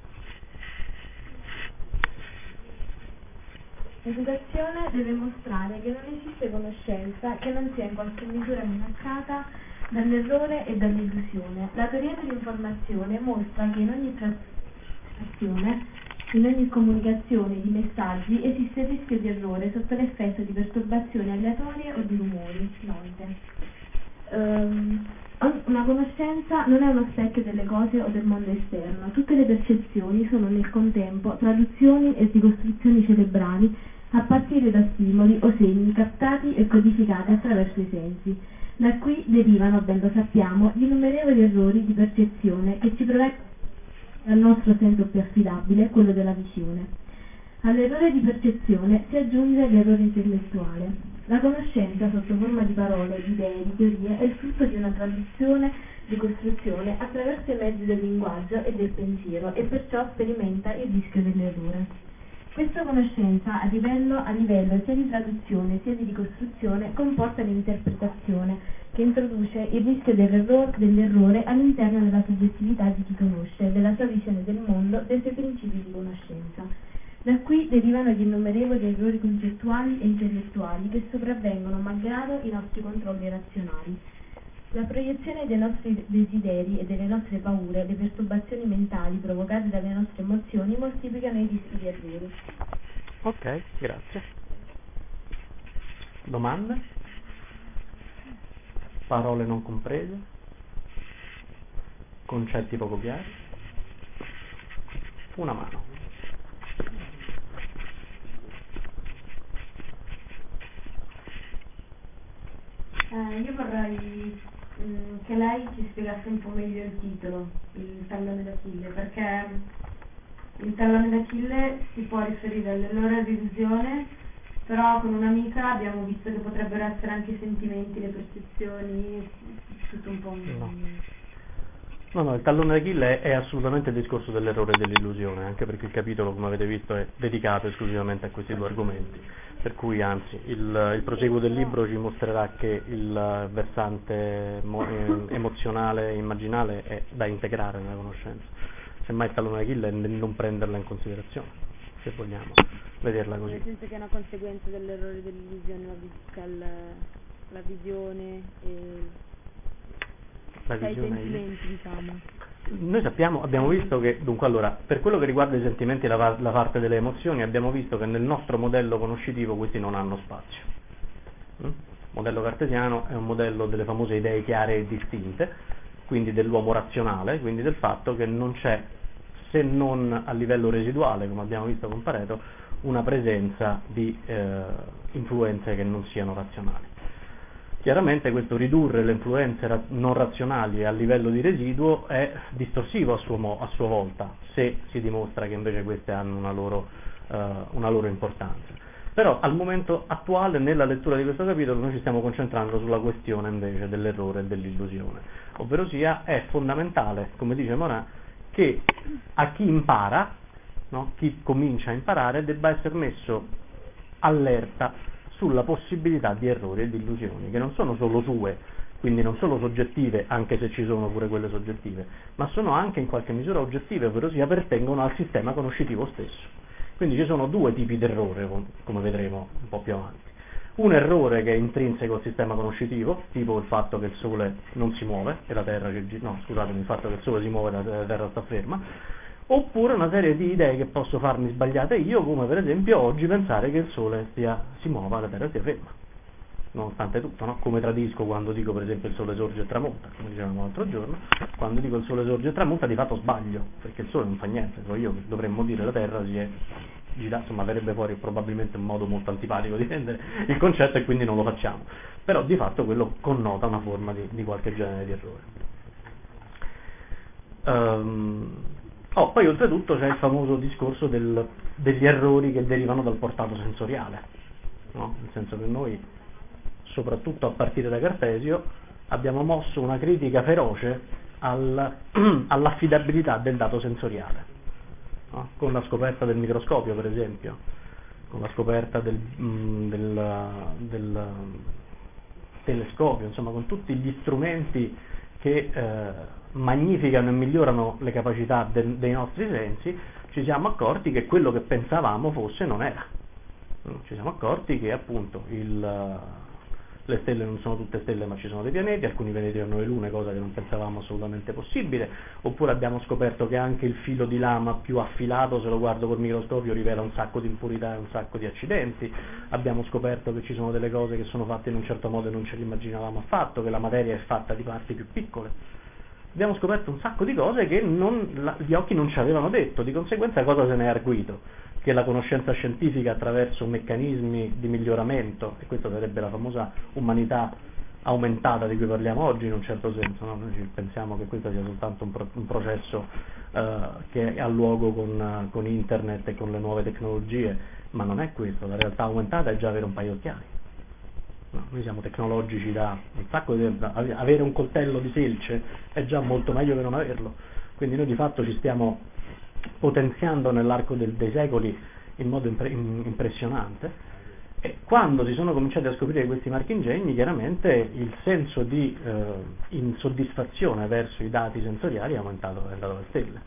L'educazione deve mostrare che non esiste conoscenza che non sia in qualche misura minacciata dall'errore e dall'illusione. La teoria dell'informazione mostra che in ogni transazione, in ogni comunicazione di messaggi esiste il rischio di errore sotto l'effetto di perturbazioni aleatorie o di rumori. Note. Um, una conoscenza non è uno specchio delle cose o del mondo esterno. Tutte le percezioni sono nel contempo traduzioni e ricostruzioni cerebrali a partire da stimoli o segni captati e codificati attraverso i sensi. Da qui derivano, ben lo sappiamo, gli innumerevoli errori di percezione che ci provengono dal nostro senso più affidabile, quello della visione. All'errore di percezione si aggiunge l'errore intellettuale. La conoscenza, sotto forma di parole, di idee, di teorie, è il frutto di una traduzione, ricostruzione attraverso i mezzi del linguaggio e del pensiero, e perciò sperimenta il rischio dell'errore. Questa conoscenza a livello, a livello sia di traduzione sia di ricostruzione comporta l'interpretazione, che introduce il rischio dell'errore, dell'errore all'interno della soggettività di chi conosce, della sua visione del mondo, dei suoi principi di conoscenza. Da qui derivano gli innumerevoli errori concettuali e intellettuali che sopravvengono malgrado i nostri controlli razionali. La proiezione dei nostri desideri e delle nostre paure, le perturbazioni mentali provocate dalle nostre emozioni moltiplicano i rischi di errori. Ok, grazie. Domande? Parole non comprese? Concetti poco chiari? Una mano. Eh, io vorrei mh, che lei ci spiegasse un po' meglio il titolo, il tallone d'Achille, perché il tallone d'Achille si può riferire all'errore di illusione, però con un'amica abbiamo visto che potrebbero essere anche i sentimenti, le percezioni, tutto un po'. No. No, no, il tallone d'Achille è, è assolutamente il discorso dell'errore e dell'illusione, anche perché il capitolo, come avete visto, è dedicato esclusivamente a questi due argomenti, per cui anzi il, il proseguo del libro ci mostrerà che il versante emo, eh, emozionale e immaginale è da integrare nella conoscenza, semmai il tallone d'Achille è nel non prenderla in considerazione, se vogliamo vederla così. Nel senso che è una conseguenza dell'errore dell'illusione, la, vis- cioè la visione e La cioè i visione sentimenti, diciamo. Noi sappiamo, abbiamo visto che, dunque allora, per quello che riguarda i sentimenti e la, la parte delle emozioni, abbiamo visto che nel nostro modello conoscitivo questi non hanno spazio. Mm? Il modello cartesiano è un modello delle famose idee chiare e distinte, quindi dell'uomo razionale, quindi del fatto che non c'è, se non a livello residuale, come abbiamo visto con Pareto, una presenza di eh, influenze che non siano razionali. Chiaramente questo ridurre le influenze ra- non razionali a livello di residuo è distorsivo a, suo mo- a sua volta, se si dimostra che invece queste hanno una loro, uh, una loro importanza. Però al momento attuale, nella lettura di questo capitolo, noi ci stiamo concentrando sulla questione invece dell'errore e dell'illusione, ovvero sia è fondamentale, come dice Morin, che a chi impara, no, chi comincia a imparare, debba essere messo allerta sulla possibilità di errori e di illusioni, che non sono solo sue, quindi non solo soggettive, anche se ci sono pure quelle soggettive, ma sono anche in qualche misura oggettive, ovvero si appartengono al sistema conoscitivo stesso. Quindi ci sono due tipi di errore, come vedremo un po' più avanti. Un errore che è intrinseco al sistema conoscitivo, tipo il fatto che il Sole non si muove e la Terra che gira, no, scusatemi, il fatto che il Sole si muove e la Terra sta ferma, oppure una serie di idee che posso farmi sbagliate io, come per esempio oggi pensare che il Sole stia, si muova e la Terra sia ferma, nonostante tutto, no? Come tradisco quando dico per esempio il Sole sorge e tramonta, come dicevamo l'altro giorno, quando dico il Sole sorge e tramonta di fatto sbaglio, perché il Sole non fa niente, so io che dovremmo dire la Terra si è girata, insomma verrebbe fuori probabilmente un modo molto antipatico di rendere il concetto e quindi non lo facciamo, però di fatto quello connota una forma di, di qualche genere di errore. Um, Oh, poi oltretutto c'è il famoso discorso del, degli errori che derivano dal portato sensoriale, no? Nel senso che noi, soprattutto a partire da Cartesio, abbiamo mosso una critica feroce al, all'affidabilità del dato sensoriale, no? Con la scoperta del microscopio, per esempio, con la scoperta del, mm, del, del telescopio, insomma con tutti gli strumenti che eh, magnificano e migliorano le capacità de- dei nostri sensi, ci siamo accorti che quello che pensavamo fosse non era. Ci siamo accorti che appunto il, le stelle non sono tutte stelle ma ci sono dei pianeti, alcuni pianeti hanno le lune, cosa che non pensavamo assolutamente possibile, oppure abbiamo scoperto che anche il filo di lama più affilato, se lo guardo col microscopio, rivela un sacco di impurità e un sacco di accidenti, abbiamo scoperto che ci sono delle cose che sono fatte in un certo modo e non ce le immaginavamo affatto, che la materia è fatta di parti più piccole. Abbiamo scoperto un sacco di cose che non, la, gli occhi non ci avevano detto, di conseguenza cosa se ne è arguito? Che la conoscenza scientifica attraverso meccanismi di miglioramento, e questa sarebbe la famosa umanità aumentata di cui parliamo oggi in un certo senso, no? Noi pensiamo che questo sia soltanto un, pro, un processo uh, che ha luogo con, uh, con internet e con le nuove tecnologie, ma non è questo, la realtà aumentata è già avere un paio di occhiali. No, noi siamo tecnologici da un sacco di tempo, avere un coltello di selce è già molto meglio che non averlo, quindi noi di fatto ci stiamo potenziando nell'arco del, dei secoli in modo impre, in, impressionante, e quando si sono cominciati a scoprire questi marchingegni, chiaramente il senso di eh, insoddisfazione verso i dati sensoriali è aumentato, è andato alle stelle.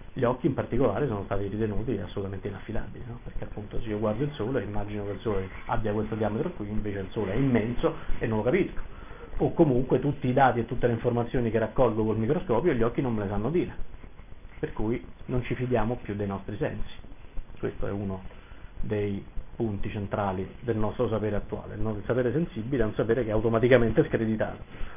Gli occhi in particolare sono stati ritenuti assolutamente inaffidabili, no? Perché appunto se io guardo il Sole immagino che il Sole abbia questo diametro qui, invece il Sole è immenso e non lo capisco. O comunque tutti i dati e tutte le informazioni che raccolgo col microscopio gli occhi non me le sanno dire, per cui non ci fidiamo più dei nostri sensi. Questo è uno dei punti centrali del nostro sapere attuale. Il sapere sensibile è un sapere che è automaticamente screditato.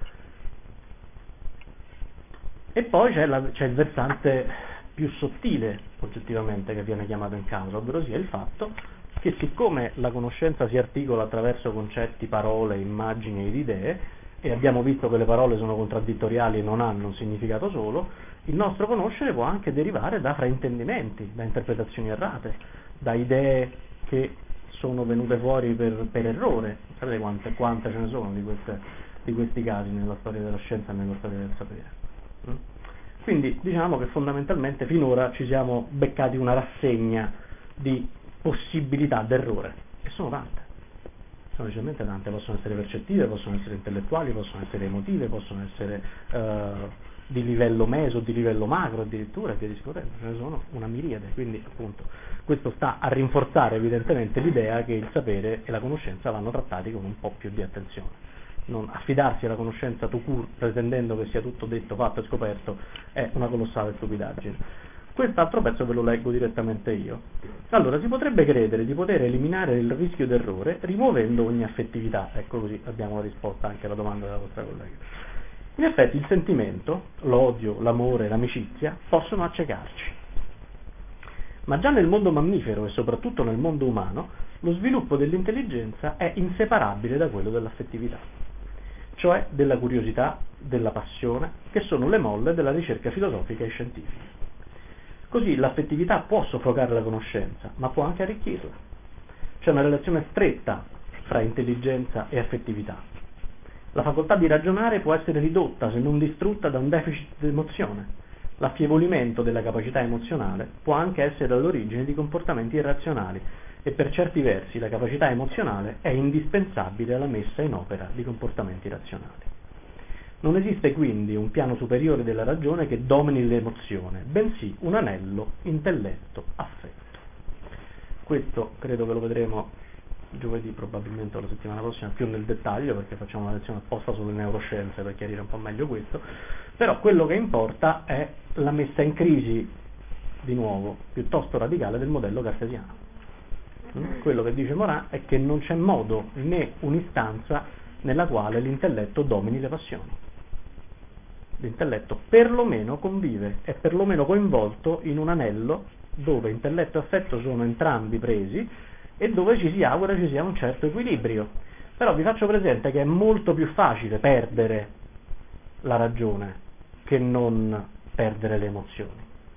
E poi c'è, la, c'è il versante più sottile, oggettivamente, che viene chiamato in causa, ovvero sia il fatto che siccome la conoscenza si articola attraverso concetti, parole, immagini ed idee, e abbiamo visto che le parole sono contraddittoriali e non hanno un significato solo, il nostro conoscere può anche derivare da fraintendimenti, da interpretazioni errate, da idee che sono venute fuori per, per errore. Sapete quante, quante ce ne sono di, queste, di questi casi nella storia della scienza e nella storia del sapere. Quindi diciamo che fondamentalmente finora ci siamo beccati una rassegna di possibilità d'errore, e sono tante, sono decisamente tante, possono essere percettive, possono essere intellettuali, possono essere emotive, possono essere eh, di livello meso, di livello macro addirittura, e via discorrendo, ce ne sono una miriade. Quindi appunto questo sta a rinforzare evidentemente l'idea che il sapere e la conoscenza vanno trattati con un po' più di attenzione. Non affidarsi alla conoscenza tout court pretendendo che sia tutto detto, fatto e scoperto è una colossale stupidaggine. Quest'altro pezzo ve lo leggo direttamente io. Allora, si potrebbe credere di poter eliminare il rischio d'errore rimuovendo ogni affettività. Ecco, così abbiamo la risposta anche alla domanda della vostra collega. In effetti il sentimento, l'odio, l'amore, l'amicizia possono accecarci. Ma già nel mondo mammifero e soprattutto nel mondo umano lo sviluppo dell'intelligenza è inseparabile da quello dell'affettività, cioè della curiosità, della passione, che sono le molle della ricerca filosofica e scientifica. Così l'affettività può soffocare la conoscenza, ma può anche arricchirla. C'è una relazione stretta fra intelligenza e affettività. La facoltà di ragionare può essere ridotta, se non distrutta, da un deficit di emozione. L'affievolimento della capacità emozionale può anche essere all'origine di comportamenti irrazionali, e per certi versi la capacità emozionale è indispensabile alla messa in opera di comportamenti razionali. Non esiste quindi un piano superiore della ragione che domini l'emozione, bensì un anello intelletto-affetto. Questo credo che lo vedremo giovedì, probabilmente, o la settimana prossima, più nel dettaglio, perché facciamo una lezione apposta sulle neuroscienze per chiarire un po' meglio questo. Però quello che importa è la messa in crisi, di nuovo, piuttosto radicale del modello cartesiano. Quello che dice Morin è che non c'è modo né un'istanza nella quale l'intelletto domini le passioni. L'intelletto perlomeno convive, è perlomeno coinvolto in un anello dove intelletto e affetto sono entrambi presi e dove ci si augura ci sia un certo equilibrio. Però vi faccio presente che è molto più facile perdere la ragione che non perdere le emozioni.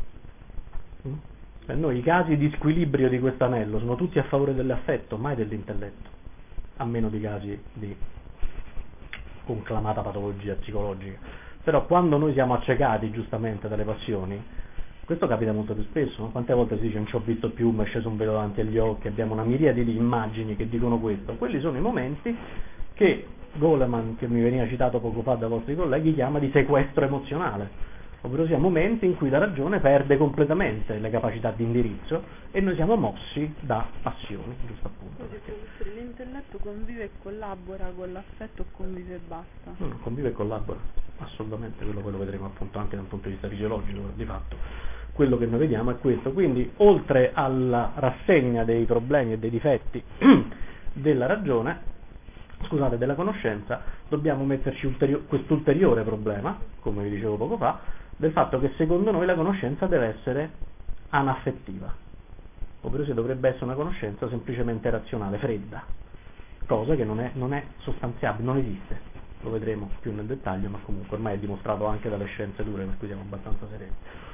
Per noi i casi di squilibrio di questo anello sono tutti a favore dell'affetto, mai dell'intelletto, a meno di casi di conclamata patologia psicologica. Però quando noi siamo accecati giustamente dalle passioni, questo capita molto più spesso, no? Quante volte si dice non ci ho visto più, mi è sceso un velo davanti agli occhi, abbiamo una miriade di immagini che dicono questo. Quelli sono i momenti che Goleman, che mi veniva citato poco fa dai vostri colleghi, chiama di sequestro emozionale, ovvero sia momenti in cui la ragione perde completamente le capacità di indirizzo e noi siamo mossi da passioni, giusto appunto. Perché l'intelletto convive e collabora con l'affetto o convive e basta? No, no, convive e collabora, assolutamente, quello poi lo vedremo appunto anche dal punto di vista fisiologico, di fatto. Quello che noi vediamo è questo, quindi oltre alla rassegna dei problemi e dei difetti della ragione, scusate, della conoscenza, dobbiamo metterci ulterio- quest'ulteriore problema, come vi dicevo poco fa, del fatto che secondo noi la conoscenza deve essere anaffettiva, ovvero se dovrebbe essere una conoscenza semplicemente razionale, fredda, cosa che non è, non è sostanziabile, non esiste, lo vedremo più nel dettaglio, ma comunque ormai è dimostrato anche dalle scienze dure, per cui siamo abbastanza sereni.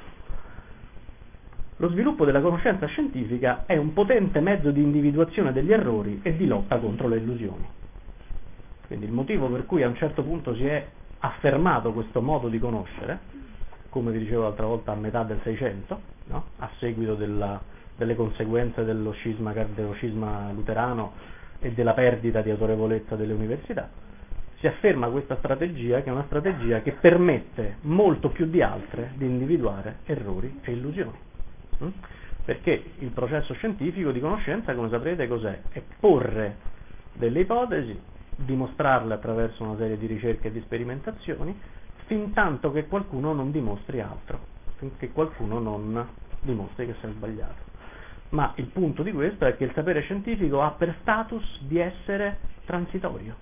Lo sviluppo della conoscenza scientifica è un potente mezzo di individuazione degli errori e di lotta contro le illusioni. Quindi il motivo per cui a un certo punto si è affermato questo modo di conoscere, come vi dicevo l'altra volta a metà del Seicento, no? A seguito della, delle conseguenze dello scisma, dello scisma luterano e della perdita di autorevolezza delle università, si afferma questa strategia, che è una strategia che permette molto più di altre di individuare errori e illusioni. Mm? Perché il processo scientifico di conoscenza, come saprete cos'è? È porre delle ipotesi, dimostrarle attraverso una serie di ricerche e di sperimentazioni, fin tanto che qualcuno non dimostri altro, finché qualcuno non dimostri che sia sbagliato. Ma il punto di questo è che il sapere scientifico ha per status di essere transitorio.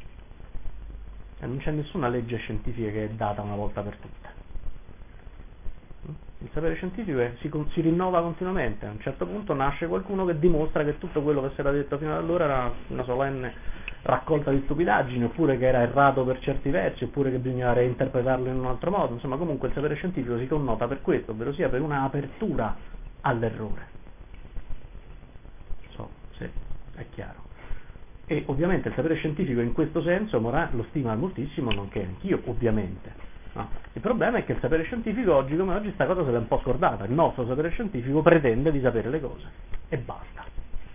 E non c'è nessuna legge scientifica che è data una volta per tutte. Il sapere scientifico è, si, si rinnova continuamente. A un certo punto nasce qualcuno che dimostra che tutto quello che si era detto fino ad allora era una solenne raccolta di stupidaggini, oppure che era errato per certi versi, oppure che bisognava reinterpretarlo in un altro modo. Insomma, comunque il sapere scientifico si connota per questo, ovvero sia per una apertura all'errore. So se è chiaro. E ovviamente il sapere scientifico in questo senso Morin lo stima moltissimo, nonché anch'io ovviamente. No. Il problema è che il sapere scientifico oggi come oggi sta cosa se l'è un po' scordata. Il nostro sapere scientifico pretende di sapere le cose e basta.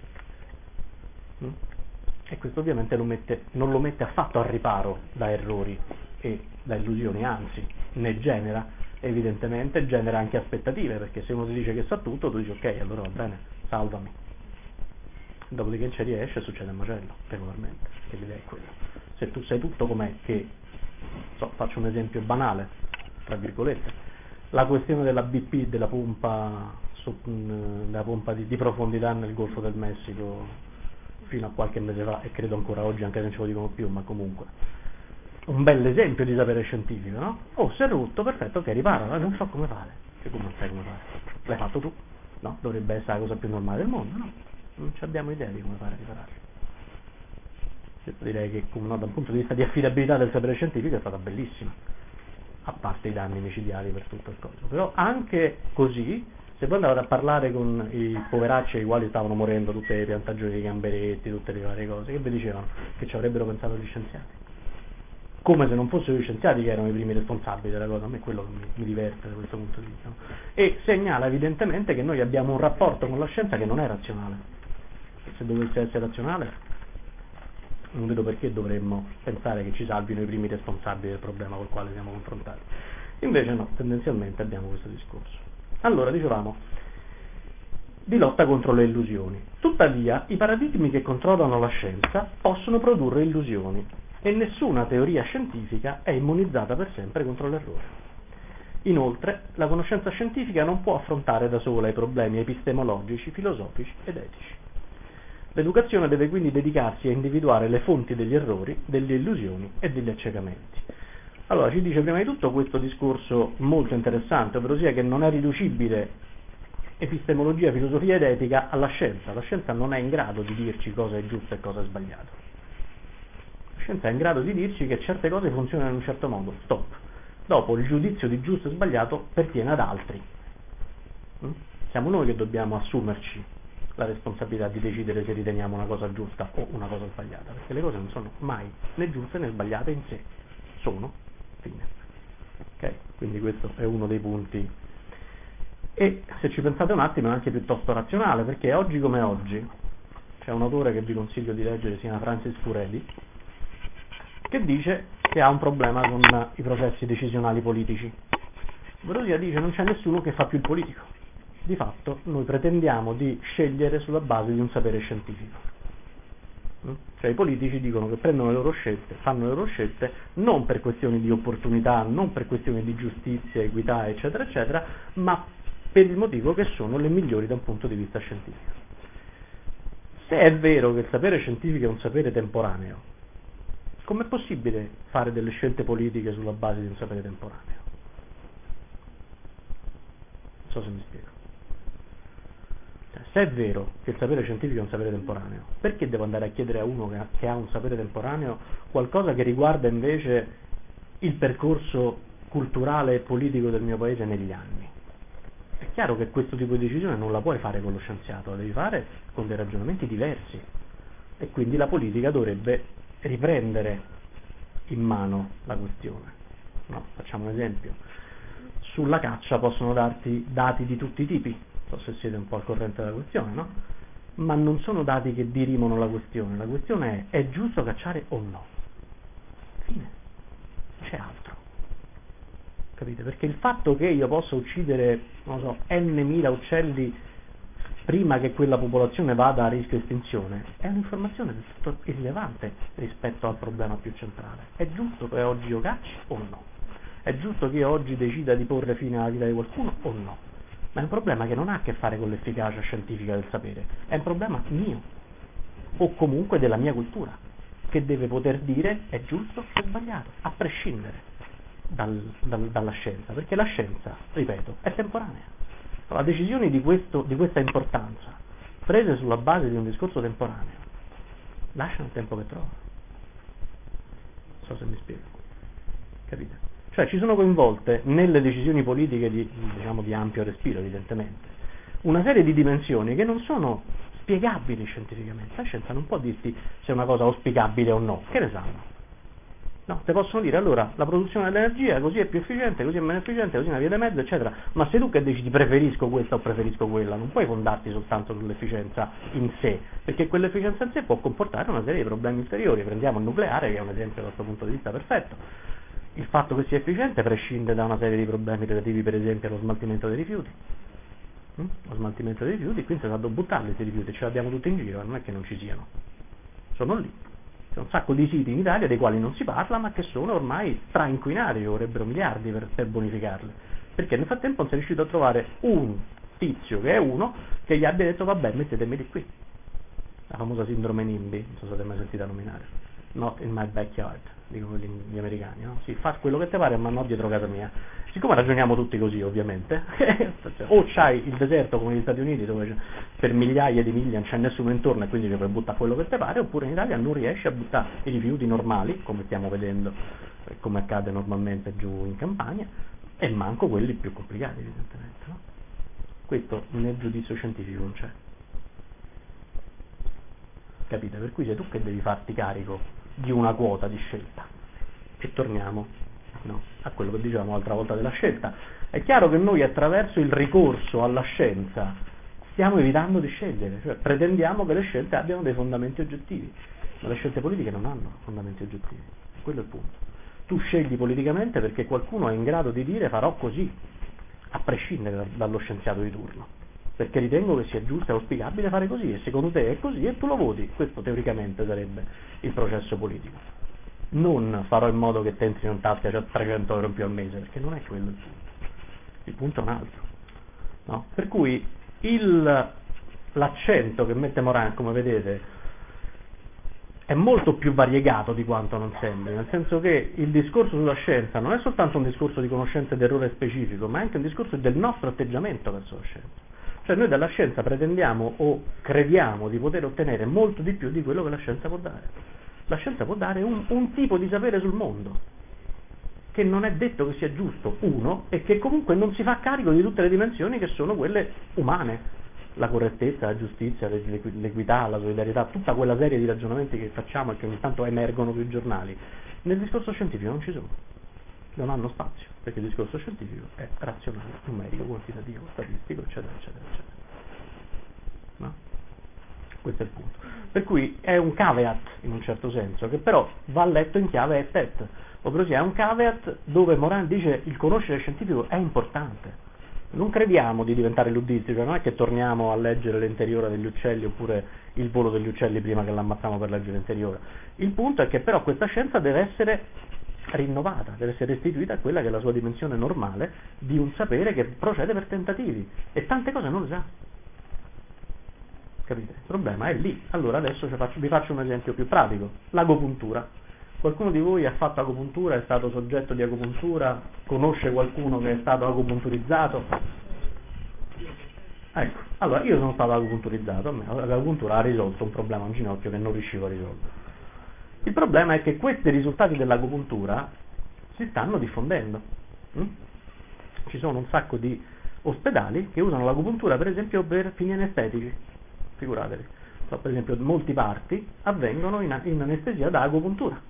Mm? E questo ovviamente lo mette, non lo mette affatto al riparo da errori e da illusioni, anzi ne genera, evidentemente genera anche aspettative, perché se uno ti dice che sa tutto, tu dici ok, allora va bene, salvami. Dopodiché non ci riesce, succede un macello, regolarmente, che l'idea è quella. Se tu sai tutto com'è che, so, faccio un esempio banale, tra virgolette, la questione della B P, della pompa, su, mh, della pompa di, di profondità nel Golfo del Messico, fino a qualche mese fa, e credo ancora oggi, anche se non ce lo dicono più, ma comunque, un bel esempio di sapere scientifico, no? Oh, si è rotto, perfetto, ok, ripara, non so come fare. Che come non sai come fare? L'hai fatto tu? No? Dovrebbe essere la cosa più normale del mondo, no? Non ci abbiamo idea di come fare a ripararlo. Io direi che no, dal punto di vista di affidabilità del sapere scientifico è stata bellissima, a parte i danni micidiali per tutto il coso. Però anche così, se poi andavate a parlare con i poveracci ai quali stavano morendo tutte le piantagioni di gamberetti, tutte le varie cose, che vi dicevano? Che ci avrebbero pensato gli scienziati. Come se non fossero gli scienziati che erano i primi responsabili della cosa, a me è quello che mi, mi diverte da questo punto di vista. E segnala evidentemente che noi abbiamo un rapporto con la scienza che non è razionale. Se dovesse essere razionale, non vedo perché dovremmo pensare che ci salvino i primi responsabili del problema col quale siamo confrontati. Invece no, tendenzialmente abbiamo questo discorso. Allora, dicevamo, di lotta contro le illusioni. Tuttavia, i paradigmi che controllano la scienza possono produrre illusioni e nessuna teoria scientifica è immunizzata per sempre contro l'errore. Inoltre, la conoscenza scientifica non può affrontare da sola i problemi epistemologici, filosofici ed etici. L'educazione deve quindi dedicarsi a individuare le fonti degli errori, delle illusioni e degli accecamenti. Allora, ci dice prima di tutto questo discorso molto interessante, ovvero sia che non è riducibile epistemologia, filosofia ed etica alla scienza. La scienza non è in grado di dirci cosa è giusto e cosa è sbagliato. La scienza è in grado di dirci che certe cose funzionano in un certo modo, stop. Dopo il giudizio di giusto e sbagliato pertiene ad altri. Siamo noi che dobbiamo assumerci la responsabilità di decidere se riteniamo una cosa giusta o una cosa sbagliata, perché le cose non sono mai né giuste né sbagliate in sé, sono fine. Okay? Quindi questo è uno dei punti. E se ci pensate un attimo è anche piuttosto razionale, perché oggi come oggi c'è un autore che vi consiglio di leggere, si chiama Francis Furedi, che dice che ha un problema con i processi decisionali politici. Ovvero dice non c'è nessuno che fa più il politico. Di fatto noi pretendiamo di scegliere sulla base di un sapere scientifico. Cioè i politici dicono che prendono le loro scelte, fanno le loro scelte non per questioni di opportunità, non per questioni di giustizia, equità, eccetera, eccetera, ma per il motivo che sono le migliori da un punto di vista scientifico. Se è vero che il sapere scientifico è un sapere temporaneo, com'è possibile fare delle scelte politiche sulla base di un sapere temporaneo? Non so se mi spiego. Se è vero che il sapere scientifico è un sapere temporaneo, perché devo andare a chiedere a uno che ha, che ha un sapere temporaneo qualcosa che riguarda invece il percorso culturale e politico del mio paese negli anni? È chiaro che questo tipo di decisione non la puoi fare con lo scienziato, la devi fare con dei ragionamenti diversi, e quindi la politica dovrebbe riprendere in mano la questione. No, facciamo un esempio. Sulla caccia possono darti dati di tutti i tipi, non so se siete un po' al corrente della questione, no? Ma non sono dati che dirimono la questione. La questione è: è giusto cacciare o no? Fine. C'è altro. Capite? Perché il fatto che io possa uccidere, non so, n mila uccelli prima che quella popolazione vada a rischio estinzione è un'informazione del tutto irrilevante rispetto al problema più centrale. È giusto che oggi io cacci o no? È giusto che io oggi decida di porre fine alla vita di qualcuno o no? Ma è un problema che non ha a che fare con l'efficacia scientifica del sapere, è un problema mio, o comunque della mia cultura, che deve poter dire è giusto o sbagliato, a prescindere dal, dal, dalla scienza, perché la scienza, ripeto, è temporanea. Allora, decisioni di, questo, di questa importanza, prese sulla base di un discorso temporaneo, lasciano il tempo che trova. Non so se mi spiego. Capite? Cioè ci sono coinvolte nelle decisioni politiche di, diciamo, di ampio respiro, evidentemente, una serie di dimensioni che non sono spiegabili scientificamente. La scienza non può dirti se è una cosa auspicabile o no, che ne sanno? No, te possono dire allora la produzione dell'energia così è più efficiente, così è meno efficiente, così è una via di mezzo, eccetera. Ma se tu che decidi preferisco questa o preferisco quella, non puoi fondarti soltanto sull'efficienza in sé, perché quell'efficienza in sé può comportare una serie di problemi ulteriori. Prendiamo il nucleare, che è un esempio dal nostro punto di vista perfetto. Il fatto che sia efficiente prescinde da una serie di problemi relativi per esempio allo smaltimento dei rifiuti. Mm? Lo smaltimento dei rifiuti, quindi se vado a buttarli questi rifiuti, ce li abbiamo tutti in giro, non è che non ci siano. Sono lì. C'è un sacco di siti in Italia dei quali non si parla, ma che sono ormai strainquinati, ci vorrebbero miliardi per, per bonificarli. Perché nel frattempo non si è riuscito a trovare un tizio, che è uno, che gli abbia detto vabbè, mettetemi di qui. La famosa sindrome NIMBY, non so se avete mai sentita nominare. Not in my backyard, dicono gli, gli americani, no? Sì, fa quello che ti pare, ma non dietro casa mia. Siccome ragioniamo tutti così, ovviamente, o c'hai il deserto come negli Stati Uniti, dove per migliaia di miglia non c'è nessuno intorno e quindi ci puoi buttare quello che ti pare, oppure in Italia non riesci a buttare i rifiuti normali, come stiamo vedendo, come accade normalmente giù in campagna, e manco quelli più complicati, evidentemente. No? Questo nel giudizio scientifico non c'è. Capite? Per cui sei tu che devi farti carico di una quota di scelta. E torniamo, no, a quello che dicevamo l'altra volta della scelta. È chiaro che noi attraverso il ricorso alla scienza stiamo evitando di scegliere, cioè pretendiamo che le scelte abbiano dei fondamenti oggettivi, ma le scelte politiche non hanno fondamenti oggettivi, quello è il punto. Tu scegli politicamente perché qualcuno è in grado di dire farò così, a prescindere dallo scienziato di turno, perché ritengo che sia giusto e auspicabile fare così, e secondo te è così e tu lo voti. Questo teoricamente sarebbe il processo politico. Non farò in modo che te entrino in tasca cioè trecento euro in più al mese, perché non è quello il punto. Il punto è un altro. No? Per cui il, l'accento che mette Morin, come vedete, è molto più variegato di quanto non sembri, nel senso che il discorso sulla scienza non è soltanto un discorso di conoscenza ed errore specifico, ma è anche un discorso del nostro atteggiamento verso la scienza. Cioè noi dalla scienza pretendiamo o crediamo di poter ottenere molto di più di quello che la scienza può dare. La scienza può dare un, un tipo di sapere sul mondo, che non è detto che sia giusto, uno, e che comunque non si fa carico di tutte le dimensioni che sono quelle umane. La correttezza, la giustizia, l'equità, la solidarietà, tutta quella serie di ragionamenti che facciamo e che ogni tanto emergono sui giornali, nel discorso scientifico non ci sono, non hanno spazio, perché il discorso scientifico è razionale, numerico, quantitativo, statistico, eccetera, eccetera, eccetera. No? Questo è il punto. Per cui è un caveat, in un certo senso, che però va letto in chiave et et, ovvero sia è un caveat dove Morin dice il conoscere scientifico è importante. Non crediamo di diventare luddisti, cioè non è che torniamo a leggere l'interiore degli uccelli oppure il volo degli uccelli prima che l'ammazziamo per leggere l'interiore. Il punto è che però questa scienza deve essere rinnovata, deve essere restituita a quella che è la sua dimensione normale di un sapere che procede per tentativi, e tante cose non le sa. Capite? Il problema è lì. Allora adesso vi faccio, vi faccio un esempio più pratico, l'agopuntura. Qualcuno di voi ha fatto agopuntura, è stato soggetto di agopuntura, conosce qualcuno che è stato agopunturizzato? Ecco, allora io sono stato agopunturizzato, a me l'agopuntura ha risolto un problema a un ginocchio che non riuscivo a risolvere. Il problema è che questi risultati dell'agopuntura si stanno diffondendo. Mm? Ci sono un sacco di ospedali che usano l'agopuntura per esempio per fini anestetici, figuratevi. So, per esempio molti parti avvengono in, in anestesia da agopuntura.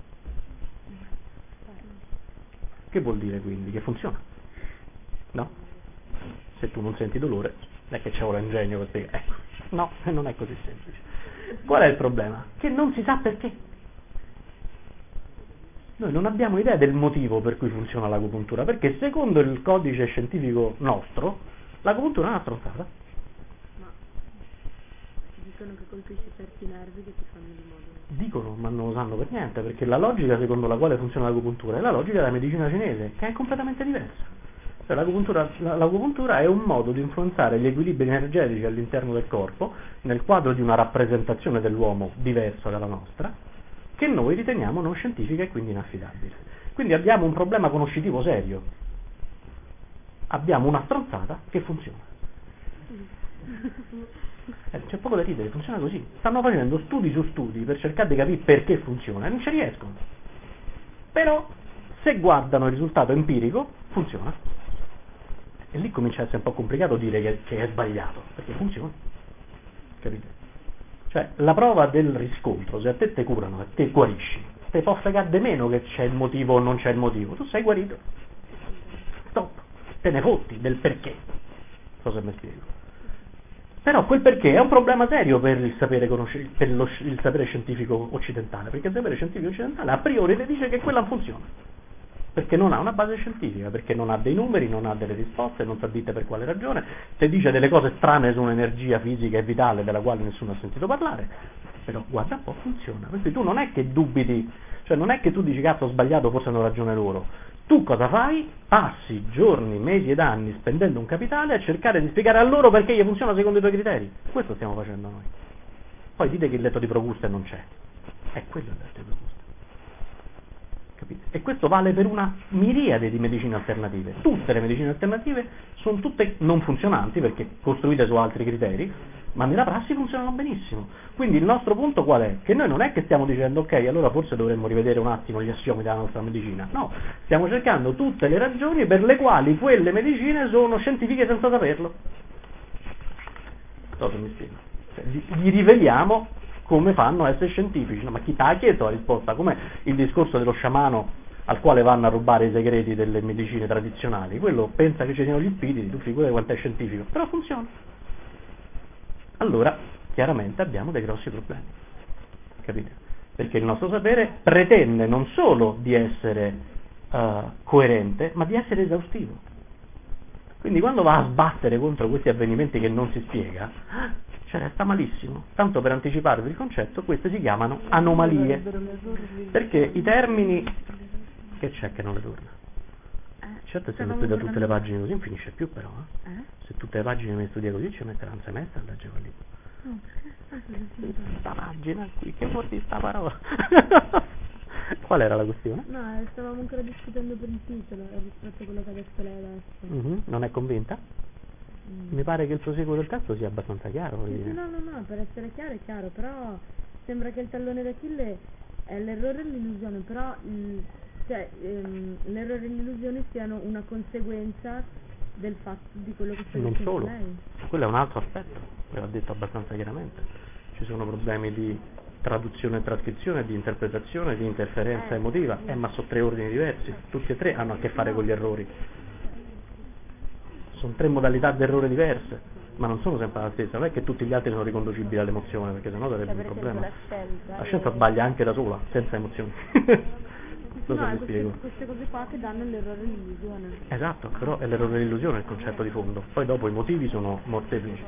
Che vuol dire quindi? Che funziona, no? Se tu non senti dolore, non è che c'è ora ingegno per spiegare. Ecco, no, non è così semplice. Qual è il problema? Che non si sa perché. Noi non abbiamo idea del motivo per cui funziona l'agopuntura, perché secondo il codice scientifico nostro, l'agopuntura è una stronzata. Ma dicono che colpisce certi nervi che ti fanno di modo. Dicono, ma non lo sanno per niente, perché la logica secondo la quale funziona l'agopuntura è la logica della medicina cinese, che è completamente diversa. Cioè, l'agopuntura, l'agopuntura è un modo di influenzare gli equilibri energetici all'interno del corpo, nel quadro di una rappresentazione dell'uomo diversa dalla nostra, che noi riteniamo non scientifica e quindi inaffidabile. Quindi abbiamo un problema conoscitivo serio. Abbiamo una stronzata che funziona. Eh, c'è poco da ridere, funziona così. Stanno facendo studi su studi per cercare di capire perché funziona e non ci riescono. Però, se guardano il risultato empirico, funziona. E lì comincia a essere un po' complicato dire che, che è sbagliato, perché funziona. Capite? Cioè, la prova del riscontro, se a te te curano e te guarisci, te può fregare di meno che c'è il motivo o non c'è il motivo. Tu sei guarito. Stop. Te ne fotti del perché. Non so se mi spiego. Però quel perché è un problema serio per il sapere, conosci- per lo, il sapere scientifico occidentale, perché il sapere scientifico occidentale a priori ti dice che quella funziona, perché non ha una base scientifica, perché non ha dei numeri, non ha delle risposte, non sa dite per quale ragione, ti dice delle cose strane su un'energia fisica e vitale della quale nessuno ha sentito parlare, però guarda un po', funziona. Quindi tu non è che dubiti, cioè non è che tu dici cazzo ho sbagliato, forse hanno ragione loro. Tu cosa fai? Passi giorni, mesi ed anni spendendo un capitale a cercare di spiegare a loro perché gli funziona secondo i tuoi criteri. Questo stiamo facendo noi. Poi dite che il letto di Procuste non c'è. È quello il letto di Procuste. Capite? E questo vale per una miriade di medicine alternative. Tutte le medicine alternative sono tutte non funzionanti perché costruite su altri criteri, ma nella prassi funzionano benissimo. Quindi il nostro punto qual è? Che noi non è che stiamo dicendo ok, allora forse dovremmo rivedere un attimo gli assiomi della nostra medicina. No, stiamo cercando tutte le ragioni per le quali quelle medicine sono scientifiche senza saperlo. So se mi spiego. Cioè, gli riveliamo come fanno a essere scientifici. No, ma chi ti ha chiesto la risposta? Come il discorso dello sciamano al quale vanno a rubare i segreti delle medicine tradizionali. Quello pensa che ci siano gli spiriti, tu figurati quanto è scientifico, però funziona. Allora, chiaramente abbiamo dei grossi problemi, capite? Perché il nostro sapere pretende non solo di essere uh, coerente, ma di essere esaustivo. Quindi quando va a sbattere contro questi avvenimenti che non si spiega, cioè resta malissimo. Tanto per anticiparvi il concetto, queste si chiamano anomalie. Perché i termini... Che c'è che non le torna? Certo, se mi studia tutte le pagine così non finisce più però, eh? eh? Se tutte le pagine mi studia così ci metterà un semestre a leggere quel libro. Questa pagina qui, che vuol dire sta parola? Qual era la questione? No, stavamo ancora discutendo per il titolo rispetto a quello che ha detto lei adesso. Mm-hmm. Non è convinta? Mm. Mi pare che il proseguo del testo sia abbastanza chiaro. Sì, sì, no, no, no, per essere chiaro è chiaro, però sembra che il tallone d'Achille è l'errore e l'illusione, però... Il, Cioè, ehm, l'errore e l'illusione siano una conseguenza del fatto di quello che sta non dicendo solo. lei. Quello è un altro aspetto, ve l'ho detto abbastanza chiaramente. Ci sono problemi di traduzione e trascrizione, di interpretazione, di interferenza eh, emotiva, sì. eh, ma sono tre ordini diversi, tutti e tre hanno a che fare con gli errori. Sono tre modalità di errore diverse, ma non sono sempre la stessa, non è che tutti gli altri sono riconducibili all'emozione, perché sennò sarebbe un problema. La scienza, la scienza e... sbaglia anche da sola, senza emozioni. No, è queste, queste cose qua che danno l'errore e l'illusione. Esatto, però è l'errore e l'illusione il concetto di fondo. Poi dopo i motivi sono molteplici.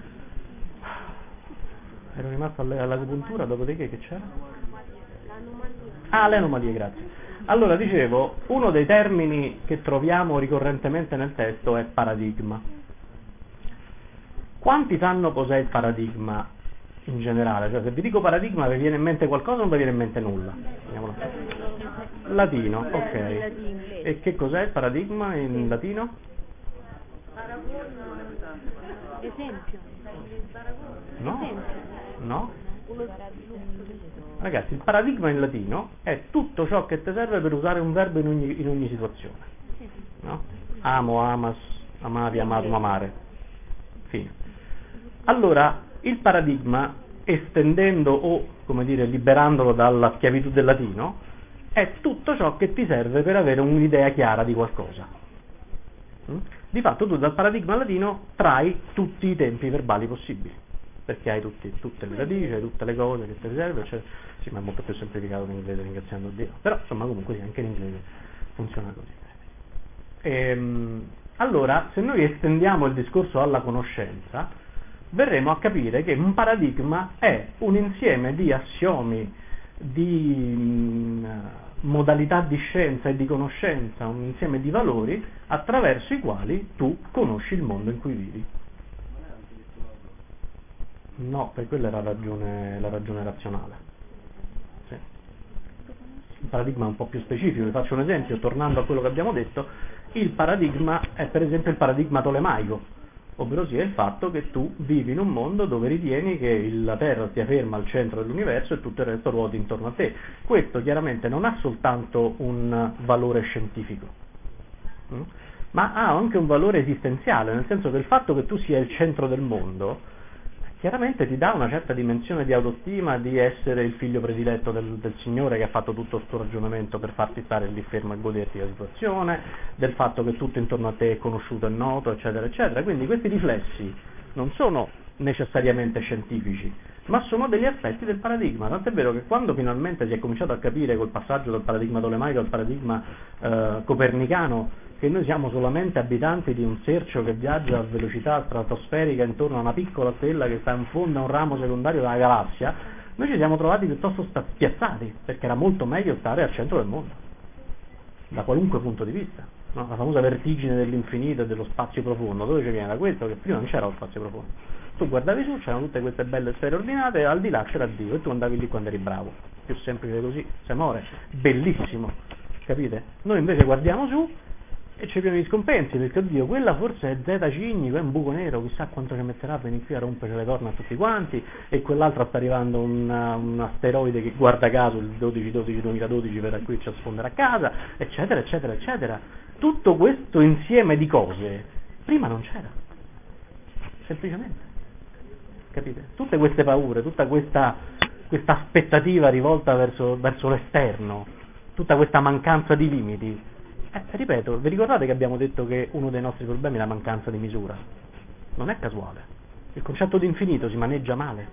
Ero rimasto all'agopuntura, dopodiché che c'era? Ah, le anomalie, grazie. Allora, dicevo, uno dei termini che troviamo ricorrentemente nel testo è paradigma. Quanti sanno cos'è il paradigma in generale? Cioè, se vi dico paradigma, vi viene in mente qualcosa o non vi viene in mente nulla? Vediamolo. Latino, ok. E che cos'è il paradigma in latino? Esempio. No? No? Ragazzi, il paradigma in latino è tutto ciò che ti serve per usare un verbo in ogni, in ogni situazione. No? Amo, amas, amavi, amatum, amare. Fine. Allora, il paradigma, estendendo o, come dire, liberandolo dalla schiavitù del latino, è tutto ciò che ti serve per avere un'idea chiara di qualcosa. Di fatto tu dal paradigma latino trai tutti i tempi verbali possibili. perché hai tutti, tutte le radici, hai tutte le cose che ti riserve, cioè, sì, ma è molto più semplificato in inglese, ringraziando Dio, però insomma comunque sì, anche in inglese funziona così. Ehm, allora, se noi estendiamo il discorso alla conoscenza, verremo a capire che un paradigma è un insieme di assiomi, di mh, modalità di scienza e di conoscenza, un insieme di valori attraverso i quali tu conosci il mondo in cui vivi. No, per quella è la ragione, la ragione razionale. Sì. Il paradigma è un po' più specifico, vi faccio un esempio, tornando a quello che abbiamo detto, il paradigma è per esempio il paradigma tolemaico, ovvero sia il fatto che tu vivi in un mondo dove ritieni che la Terra stia ferma al centro dell'universo e tutto il resto ruoti intorno a te. Questo chiaramente non ha soltanto un valore scientifico, hm? ma ha anche un valore esistenziale, nel senso che il fatto che tu sia il centro del mondo chiaramente ti dà una certa dimensione di autostima, di essere il figlio prediletto del, del Signore che ha fatto tutto questo ragionamento per farti stare lì fermo e goderti la situazione, del fatto che tutto intorno a te è conosciuto e noto, eccetera, eccetera. Quindi questi riflessi non sono necessariamente scientifici, ma sono degli aspetti del paradigma. Tant'è vero che quando finalmente si è cominciato a capire col passaggio dal paradigma tolemaico al paradigma eh, copernicano che noi siamo solamente abitanti di un cerchio che viaggia a velocità stratosferica intorno a una piccola stella che sta in fondo a un ramo secondario della galassia, noi ci siamo trovati piuttosto spiazzati, perché era molto meglio stare al centro del mondo, da qualunque punto di vista. No? La famosa vertigine dell'infinito e dello spazio profondo, dove ci viene da questo? Che prima non c'era lo spazio profondo. Tu guardavi su, c'erano tutte queste belle sfere ordinate, e al di là c'era Dio, e tu andavi lì quando eri bravo. Più semplice così, se muore. Bellissimo, capite? Noi invece guardiamo su, e c'è pieno di scompensi, perché oddio, quella forse è Zeta Cigni, è un buco nero, chissà quanto ci metterà a venire qui a rompere le corna a tutti quanti, e quell'altro sta arrivando un, un asteroide che guarda caso il dodici dodici duemiladodici verrà qui a sfondere a casa, eccetera, eccetera, eccetera. Tutto questo insieme di cose prima non c'era, semplicemente, capite? Tutte queste paure, tutta questa, questa aspettativa rivolta verso, verso l'esterno, tutta questa mancanza di limiti. Eh, ripeto, vi ricordate che abbiamo detto che uno dei nostri problemi è la mancanza di misura? Non è casuale. Il concetto di infinito si maneggia male.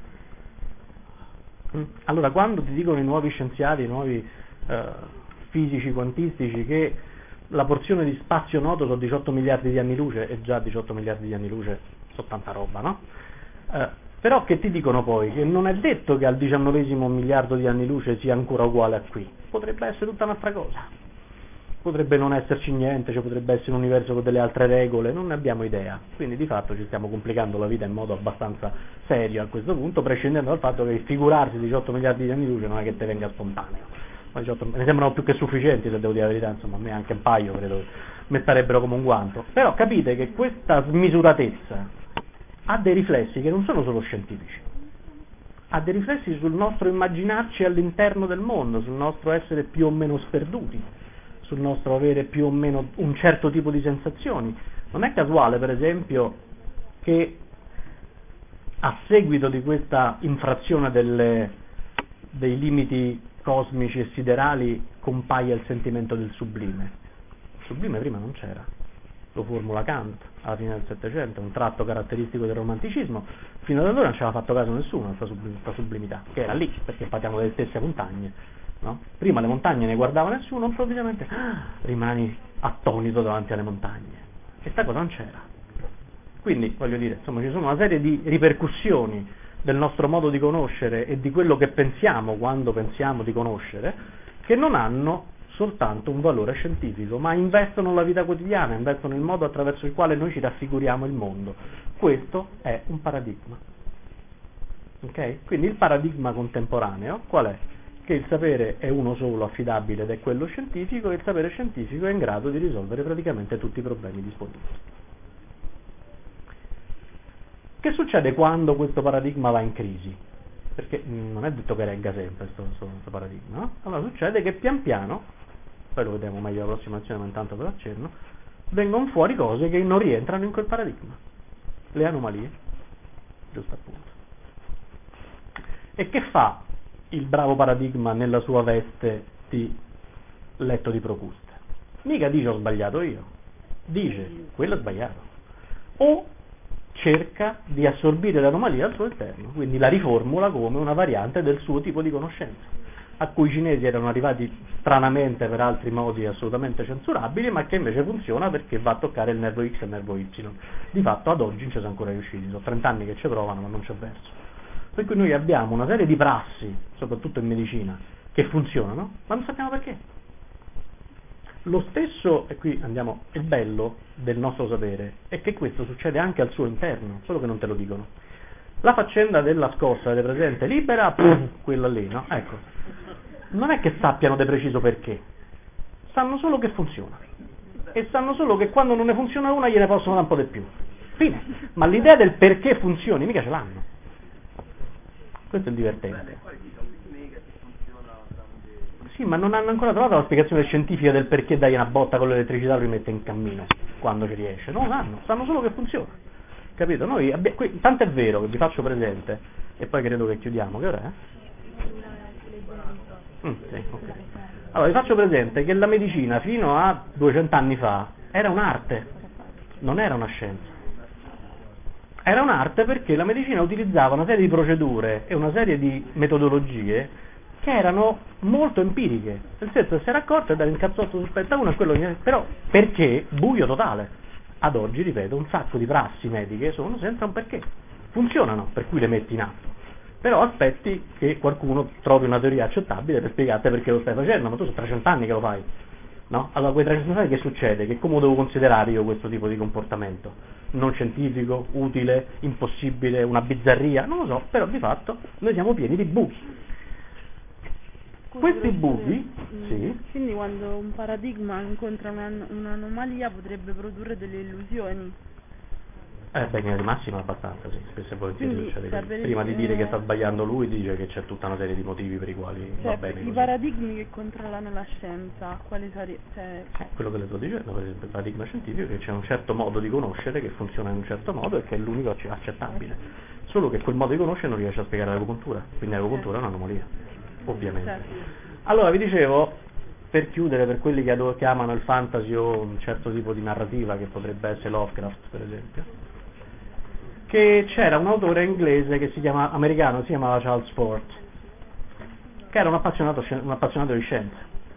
Mm? Allora, quando ti dicono i nuovi scienziati, i nuovi eh, fisici quantistici che la porzione di spazio noto sono diciotto miliardi di anni luce, e già diciotto miliardi di anni luce sono tanta roba, no? Eh, però che ti dicono poi? Che non è detto che al diciannovesimo miliardo di anni luce sia ancora uguale a qui. Potrebbe essere tutta un'altra cosa. Potrebbe non esserci niente, cioè potrebbe essere un universo con delle altre regole, non ne abbiamo idea. Quindi di fatto ci stiamo complicando la vita in modo abbastanza serio a questo punto, prescindendo dal fatto che figurarsi diciotto miliardi di anni luce non è che te venga spontaneo. Ma diciotto, ne sembrano più che sufficienti, se devo dire la verità, insomma a me anche un paio credo mi starebbero come un guanto. Però capite che questa smisuratezza ha dei riflessi che non sono solo scientifici, ha dei riflessi sul nostro immaginarci all'interno del mondo, sul nostro essere più o meno sperduti, sul nostro avere più o meno un certo tipo di sensazioni. Non è casuale, per esempio, che a seguito di questa infrazione delle, dei limiti cosmici e siderali compaia il sentimento del sublime. Il sublime prima non c'era, lo formula Kant alla fine del Settecento, un tratto caratteristico del romanticismo. Fino ad allora non ci aveva fatto caso nessuno questa sublim- sublimità, che era lì, perché parliamo delle stesse montagne. No? Prima le montagne ne guardava nessuno, improvvisamente ah, rimani attonito davanti alle montagne. Questa cosa non c'era. Quindi, voglio dire, insomma, ci sono una serie di ripercussioni del nostro modo di conoscere e di quello che pensiamo quando pensiamo di conoscere, che non hanno soltanto un valore scientifico, ma investono la vita quotidiana, investono il modo attraverso il quale noi ci raffiguriamo il mondo. Questo è un paradigma. Ok? Quindi il paradigma contemporaneo qual è? Che il sapere è uno solo, affidabile, ed è quello scientifico, e il sapere scientifico è in grado di risolvere praticamente tutti i problemi disponibili. Che succede quando questo paradigma va in crisi? Perché non è detto che regga sempre questo paradigma, no? Allora succede che pian piano, poi lo vedremo meglio alla prossima lezione, ma intanto ve lo accenno, vengono fuori cose che non rientrano in quel paradigma, le anomalie, giusto appunto. E che fa il bravo paradigma nella sua veste di letto di Procuste? Mica dice ho sbagliato io, dice quello è sbagliato, o cerca di assorbire l'anomalia al suo interno, quindi la riformula come una variante del suo tipo di conoscenza, a cui i cinesi erano arrivati stranamente per altri modi assolutamente censurabili, ma che invece funziona perché va a toccare il nervo X e il nervo Y. Di fatto ad oggi non ci sono ancora riusciti, sono trenta anni che ci provano ma non c'è verso. Per cui noi abbiamo una serie di prassi, soprattutto in medicina, che funzionano, ma non sappiamo perché. Lo stesso, e qui andiamo, il bello del nostro sapere, è che questo succede anche al suo interno, solo che non te lo dicono. La faccenda della scossa, avete presente? Libera, pum, quella lì, no? Ecco, non è che sappiano di preciso perché, sanno solo che funziona. E sanno solo che quando non ne funziona una gliene possono dare un po' di più. Fine. Ma l'idea del perché funzioni mica ce l'hanno. Questo è il divertente. Sì, ma non hanno ancora trovato la spiegazione scientifica del perché dai una botta con l'elettricità e lo rimette in cammino quando ci riesce. Non lo sanno, sanno solo che funziona. Capito? Noi abbiamo, qui, tanto è vero che vi faccio presente, e poi credo che chiudiamo, che ora è? Mm, sì, okay. Allora vi faccio presente che la medicina fino a duecento anni fa era un'arte, non era una scienza. Era un'arte perché la medicina utilizzava una serie di procedure e una serie di metodologie che erano molto empiriche, nel senso che si era accorto e dare un cazzotto sospetta uno è quello che... però perché? Buio totale. Ad oggi, ripeto, un sacco di prassi mediche sono senza un perché, funzionano, per cui le metti in atto, però aspetti che qualcuno trovi una teoria accettabile per spiegarti perché lo stai facendo, ma tu sono trecento anni che lo fai, no? Allora quei trecento anni che succede? Che come devo considerare io questo tipo di comportamento? Non scientifico, utile, impossibile, una bizzarria? Non lo so, però di fatto noi siamo pieni di buchi. Questi buchi, sì. Quindi quando un paradigma incontra un- un'anomalia potrebbe produrre delle illusioni. Eh beh, in linea di massima abbastanza, sì, spesso e volentieri Quindi, succede cioè, così. per Prima di dire eh, che sta sbagliando lui, dice che c'è tutta una serie di motivi per i quali Cioè, va bene i così. paradigmi che controllano la scienza, quali sarebbero? Cioè, Eh, quello che le sto dicendo, per esempio, il paradigma scientifico, che c'è un certo modo di conoscere che funziona in un certo modo e che è l'unico acc- accettabile. Solo che quel modo di conoscere non riesce a spiegare l'agopuntura, quindi l'agopuntura è un'anomalia, ovviamente. certo. Allora, vi dicevo, per chiudere, per quelli che ado- chiamano il fantasy o un certo tipo di narrativa, che potrebbe essere Lovecraft, per esempio, che c'era un autore inglese che si chiama, americano, si chiamava Charles Fort, che era un appassionato, sci- un appassionato di scienza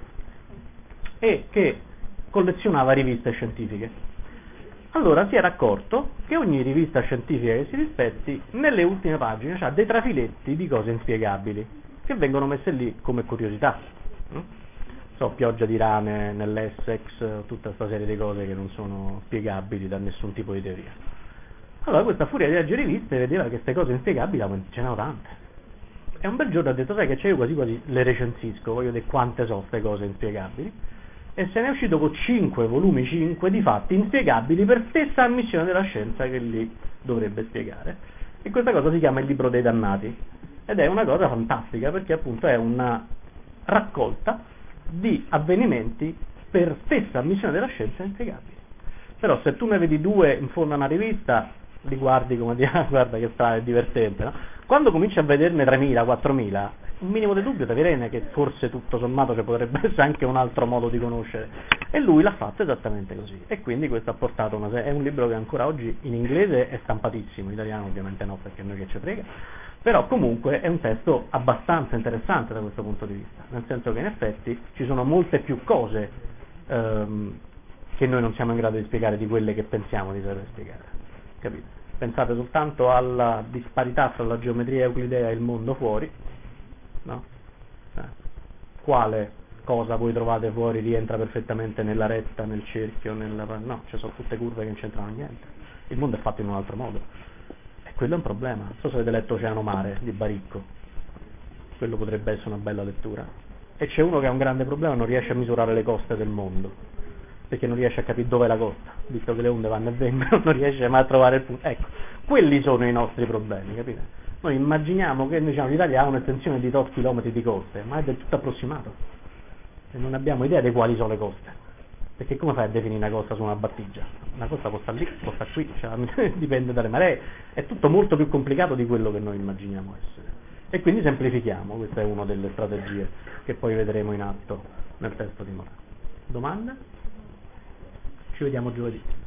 e che collezionava riviste scientifiche. Allora si era accorto che ogni rivista scientifica che si rispetti, nelle ultime pagine ha dei trafiletti di cose inspiegabili che vengono messe lì come curiosità. Mm? So, pioggia di rane nell'Essex, tutta questa serie di cose che non sono spiegabili da nessun tipo di teoria. Allora questa furia di leggere riviste vedeva che queste cose inspiegabili ce n'erano tante. E un bel giorno ha detto, sai che c'è, io quasi quasi le recensisco, voglio vedere quante sono queste cose inspiegabili. E se ne è uscito con cinque volumi, cinque di fatti inspiegabili per stessa ammissione della scienza che lì dovrebbe spiegare. E questa cosa si chiama il libro dei dannati. Ed è una cosa fantastica perché appunto è una raccolta di avvenimenti per stessa ammissione della scienza inspiegabili. Però se tu ne vedi due in fondo a una rivista, li guardi come dire, ah, guarda che strano, è divertente, no? Quando cominci a vederne tremila, quattromila, un minimo di dubbio ti viene che forse tutto sommato ci potrebbe essere anche un altro modo di conoscere. E lui l'ha fatto esattamente così. E quindi questo ha portato una serie, è un libro che ancora oggi in inglese è stampatissimo, in italiano ovviamente no, perché noi che ci frega, però comunque è un testo abbastanza interessante da questo punto di vista, nel senso che in effetti ci sono molte più cose ehm, che noi non siamo in grado di spiegare di quelle che pensiamo di saper spiegare, capite? Pensate soltanto alla disparità tra la geometria euclidea e il mondo fuori, no? Eh. Quale cosa voi trovate fuori rientra perfettamente nella retta, nel cerchio, nella... no, ci sono tutte curve che non c'entrano niente, il mondo è fatto in un altro modo. Quello è un problema. Non so se avete letto Oceano Mare di Baricco, quello potrebbe essere una bella lettura. E c'è uno che ha un grande problema, non riesce a misurare le coste del mondo, perché non riesce a capire dov'è la costa, visto che le onde vanno e vengono, non riesce mai a trovare il punto. Ecco, quelli sono i nostri problemi, capite? Noi immaginiamo che diciamo, l'Italia ha un'estensione di tot chilometri di coste, ma è del tutto approssimato, e non abbiamo idea di quali sono le coste. Perché come fai a definire una costa su una battigia? Una costa può stare lì, può stare qui, cioè, dipende dalle maree, è tutto molto più complicato di quello che noi immaginiamo essere. E quindi semplifichiamo, questa è una delle strategie che poi vedremo in atto nel testo di Morano. Domande? Ci vediamo giovedì.